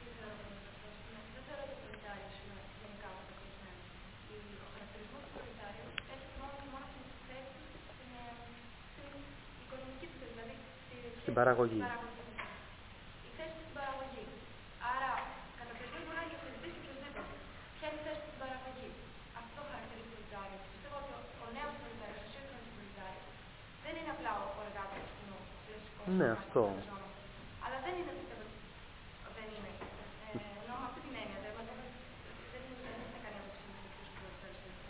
Δεν θεωρώ ότι ο προλετάριος είναι γενικά κατακρισμένος. Ο χαρακτηρισμός του προλετάριου έχει μόνο και μόνο την θέση του στην οικονομική του θέση, δηλαδή στην παραγωγή. Η θέση του στην παραγωγή. Άρα, κατά περίπτωση μπορεί να υιοθετήσει οποιοδήποτε. Ποια είναι η θέση του στην παραγωγή? Αυτό χαρακτηρίζει το προλετάριο. Πιστεύω ότι ο νέος προλετάριος, ο σύγχρονος προλετάριος, δεν είναι απλά ο εργάτης του κλασικού. Ναι, αυτό. Αλλά δεν είναι, πιστεύω, δεν είναι. Ενώ με αυτή την έννοια, δεν είναι κανένα από τις ποιος προλετάριους.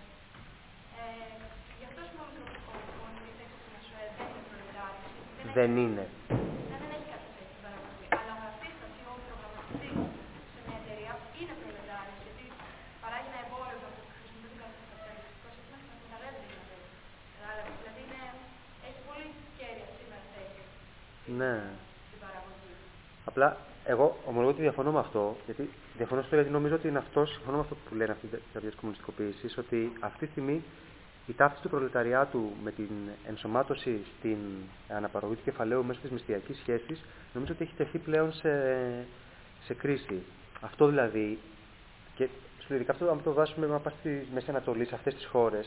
Γι' αυτό ο κομμουνιστής της ΣΟΕ δεν είναι προλετάριος. Δεν είναι. Δεν έχει κάποια θέση στην παραγωγή. Αλλά ο γραφίστας ή ο προγραμματιστής σε μια εταιρεία είναι προλετάριος, γιατί παράγει ένα εμπόριο που χρησιμοποιεί το καπιταλιστικό σύστημα και θα εκμεταλλεύεται την εταιρεία. Δηλαδή έχει πολύ κέρια σήμερα θέση στην παραγωγή. Απλά εγώ ομολογώ ότι διαφωνώ με αυτό, γιατί διαφωνώ στο γιατί νομίζω ότι είναι αυτό, συμφωνώ με αυτό που λένε αυτοί οι καρδιές κομμουνιστικοποίησης, ότι αυτή τη στιγμή η ταύτιση του προλεταριάτου με την ενσωμάτωση στην αναπαραγωγή του κεφαλαίου μέσω της μισθιακής σχέσης, νομίζω ότι έχει τεθεί πλέον σε κρίση. Αυτό δηλαδή, και ειδικά αυτό, αν το βάσουμε, να πάει στη Μέση Ανατολή, σε αυτές τις χώρες,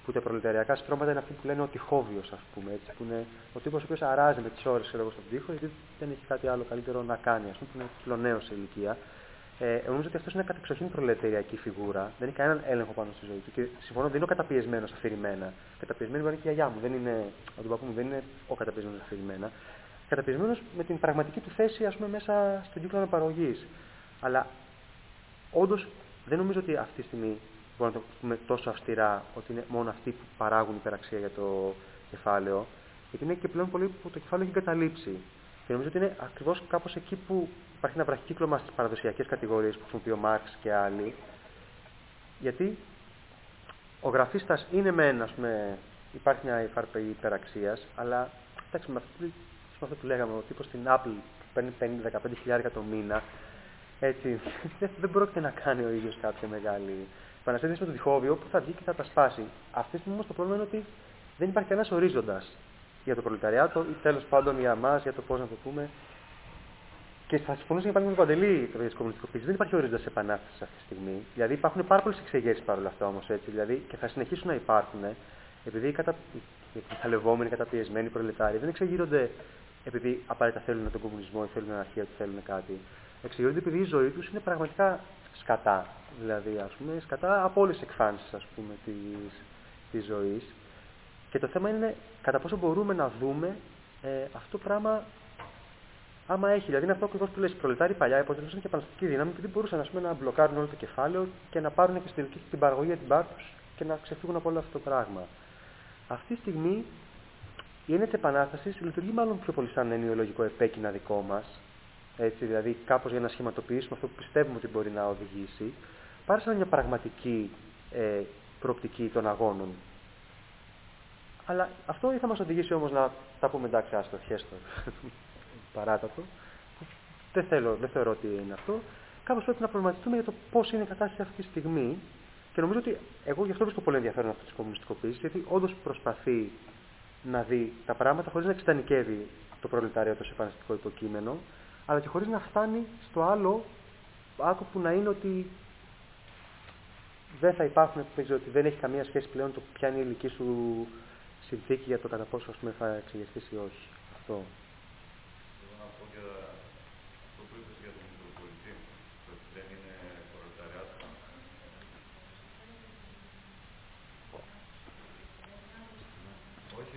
Που τα προλεταριακά στρώματα είναι αυτοί που λένε ο τυχόβιος, ας πούμε, έτσι, που είναι ο τύπος ο οποίος αράζει με τις ώρες στον τοίχο, γιατί δεν έχει κάτι άλλο καλύτερο να κάνει, ας πούμε, που είναι φιλονέος σε ηλικία. Νομίζω ότι αυτό είναι κατεξοχήν προλεταριακή φιγούρα, δεν έχει κανέναν έλεγχο πάνω στη ζωή του. Και συμφωνώ, δεν είναι ο καταπιεσμένος αφηρημένα. Καταπιεσμένη μπορεί να είναι και η γιαγιά μου, δεν είναι, ο του παππού μου δεν είναι ο καταπιεσμένος αφηρημένα. Καταπιεσμένος με την πραγματική του θέση, ας πούμε, μέσα στον κύκλο αναπαραγωγής. Αλλά όντως δεν νομίζω ότι αυτή τη στιγμή μπορούμε να το πούμε τόσο αυστηρά ότι είναι μόνο αυτοί που παράγουν υπεραξία για το κεφάλαιο, γιατί είναι και πλέον πολλοί που το κεφάλαιο έχει εγκαταλείψει. Και νομίζω ότι είναι ακριβώς κάπως εκεί που υπάρχει ένα βραχικύκλωμα στις παραδοσιακές κατηγορίες που χρησιμοποιεί ο Μάρξ και άλλοι. Γιατί ο γραφίστας είναι μεν, ας πούμε, υπάρχει μια υφάρπη υπεραξίας, αλλά εντάξει, με αυτό που λέγαμε, ο τύπος στην Apple που παίρνει 15.000 το μήνα, έτσι, δεν πρόκειται να κάνει ο ίδιος κάποια μεγάλη επαναστάτηση με το τυχόβιο που θα βγει και θα τα σπάσει. Αυτή τη στιγμή όμως το πρόβλημα είναι ότι δεν υπάρχει κανένας ορίζοντας για το προλεταριάτο ή τέλος πάντων για εμάς, για το πώς να το πούμε. Και θα συμφωνήσω για παράδειγμα με τον Παντελή το της κομμουνιστικοποίησης. Δεν υπάρχει ορίζοντας επανάσταση αυτή τη στιγμή. Δηλαδή υπάρχουν πάρα πολλές εξεγέρσεις παρόλα αυτά όμως έτσι. Δηλαδή, και θα συνεχίσουν να υπάρχουν, επειδή οι εκμεταλλευόμενοι, καταπιεσμένοι προλετάριοι δεν εξεγείρονται επειδή απαραίτητα θέλουν τον κομμουνισμό ή θέλουν αναρχία ή θέλουν κάτι. Εξηγούνται επειδή η ζωή τους είναι πραγματικά σκατά. Δηλαδή, ας πούμε, σκατά από όλες τις εκφάνσεις, ας πούμε, της ζωής. Και το θέμα είναι κατά πόσο μπορούμε να δούμε αυτό το πράγμα άμα έχει. Δηλαδή, είναι αυτό ακριβώς που λες, οι προλετάριοι παλιά αποτελούσαν και επαναστατική δύναμη, επειδή μπορούσαν, ας πούμε, να μπλοκάρουν όλο το κεφάλαιο και να πάρουν και στη τελική την παραγωγή για την part τους και να ξεφύγουν από όλο αυτό το πράγμα. Αυτή τη στιγμή η έννοια της επανάστασης λειτουργεί μάλλον πιο πολύ σαν ενοιολογικό επέκεινα δικό μας. Έτσι, δηλαδή κάπως για να σχηματοποιήσουμε αυτό που πιστεύουμε ότι μπορεί να οδηγήσει, πάρει σαν μια πραγματική προοπτική των αγώνων. Αλλά αυτό ή θα μας οδηγήσει όμως να τα πούμε εντάξει, άστο, χέστο, παράτατο. Δεν θεωρώ ότι είναι αυτό. Κάπως πρέπει να προβληματιστούμε για το πώς είναι η κατάσταση αυτή τη στιγμή. Και νομίζω ότι εγώ γι' αυτό βρίσκω πολύ ενδιαφέρον αυτό τη κομμουνιστικοποίηση, γιατί όντως προσπαθεί να δει τα πράγματα χωρίς να εξτανικεύει το προλετάριο το επαναστατικό υποκείμενο, αλλά και χωρίς να φτάνει στο άλλο άκου που να είναι ότι δεν θα υπάρχουν, ότι δεν έχει καμία σχέση πλέον το ποια είναι η ηλική σου συνθήκη για το κατά πόσο, ας πούμε, θα εξεγερθείς ή όχι. Αυτό. Θέλω να πω για αυτό που είπες για τον Μητροπολιτή, ότι δεν είναι προλεταριάτο. Όχι.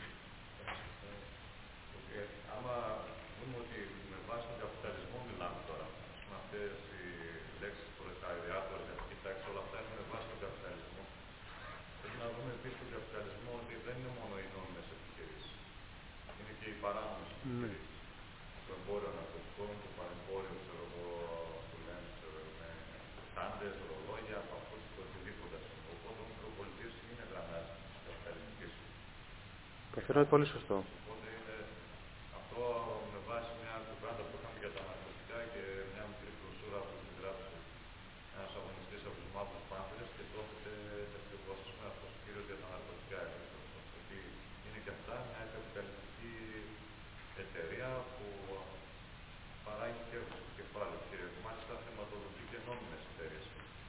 Άμα δούμε ότι με βάση τον καπιταλισμό μιλάμε τώρα, ας πούμε αυτές οι λέξεις προλεταριάτο, εργατική τάξη, όλα αυτά είναι με βάση τον καπιταλισμό. Πρέπει να δούμε επίσης τον καπιταλισμό ότι δεν είναι μόνο οι νόμιμες επιχειρήσεις. Είναι και οι παράνομες επιχειρήσεις. Το εμπόριο ναρκωτικών, το παρεμπόριο, ξέρω εγώ, που λένε, με στάντες, ρολόγια, παππούς και οτιδήποτε. Οπότε ο Μητροπολιτής είναι γραμμάς της καπιταλιστικής. Αυτό είναι πολύ σωστό. Οπότε είναι αυτό με βάση μια κουβέντα που είχαμε για τα ναρκωτικά και μια μικρή προσούρα που έχει γράψει ένας αγωνιστής από τους Μαύρους Πάνθερες και το έχετε ακριβώς αυτός ο κύριος για τα ναρκωτικά. Ότι είναι και αυτά μια καπιταλιστική εταιρεία που παράγει κέρδος στο κεφάλαιο και μάλιστα χρηματοδοτεί και νόμιμες εταιρείες.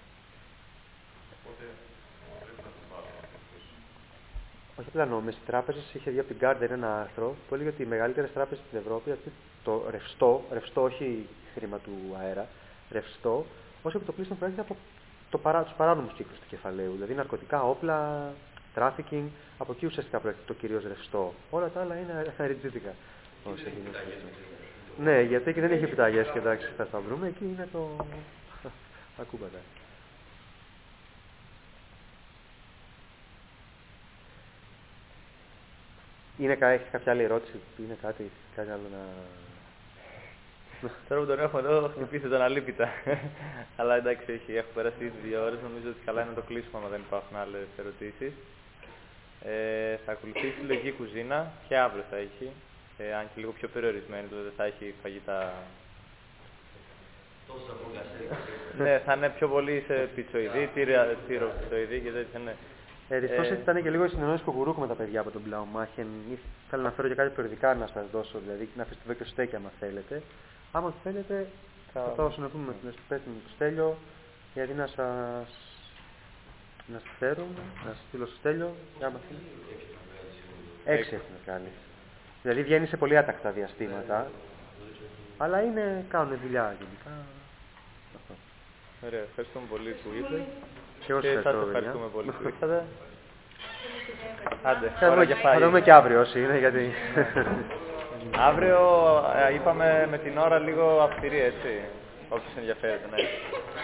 Οπότε πρέπει να το βάλουμε αυτές. Όχι απλά νόμιμες, οι τράπεζες είχε βγει από την Guardian ένα άρθρο που έλεγε ότι οι μεγαλύτερες τράπεζες στην Ευρώπη, το ρευστό, όχι χρήμα του αέρα, ρευστό, ως επιτοπλίστων προέρχεται από τους παράνομους κύκλους του κεφαλαίου. Δηλαδή ναρκωτικά, όπλα, τράφικινγκ, από εκεί ουσιαστικά προέρχεται το κυρίως ρευστό. Όλα τα άλλα είναι αριτζίτικα. Ναι, γιατί εκεί δεν έχει επιταγές και εντάξει, θα τα βρούμε, εκεί είναι τα κούμπατα. Έχεις κάποια άλλη ερώτηση, είναι κάτι άλλο να... Τώρα που τον έχουμε εδώ, χτυπήσει τον αλίπητα. Αλλά εντάξει, έχω περάσει ήδη 2 ώρες. Νομίζω ότι καλά είναι να το κλείσουμε, αν δεν υπάρχουν άλλες ερωτήσεις. Θα ακολουθήσει λογική κουζίνα και αύριο θα έχει. Αν και λίγο πιο περιορισμένη, δηλαδή θα έχει φαγητά. Τόσα μπουκασέρικα. Ναι, θα είναι πιο πολύ σε πιτσοειδή, τυρο-πιτσοειδή και τέτοια, ναι. Δυστυχώς έτσι ήταν και λίγο η συνεννόηση Κουκουρούκου με τα παιδιά από τον Blaumachien. Θέλω να φέρω και κάτι περιοδικά να σας δώσω, δηλαδή να αφήσετε εδώ και στέκια, άμα θέλετε. Άμα θέλετε, θα πάω να πούμε με το Στέλιο, γιατί να σας Να στέλνουμε, να στείλω στο Στέλιο, για να μαθαίνει. 6 έχουν κάνει. Δηλαδή βγαίνει σε πολύ άτακτα διαστήματα, αλλά κάνουν δουλειά γενικά. Αυτό. Ωραία, ευχαριστούμε πολύ που ήρθατε. Και όσοι σας ευχαριστούμε πολύ που ήρθατε. Άντε, θα δούμε και αύριο όσοι είναι, γιατί... Αύριο είπαμε με την ώρα λίγο αυστηρή, έτσι, όποιος ενδιαφέρεται να έρθει.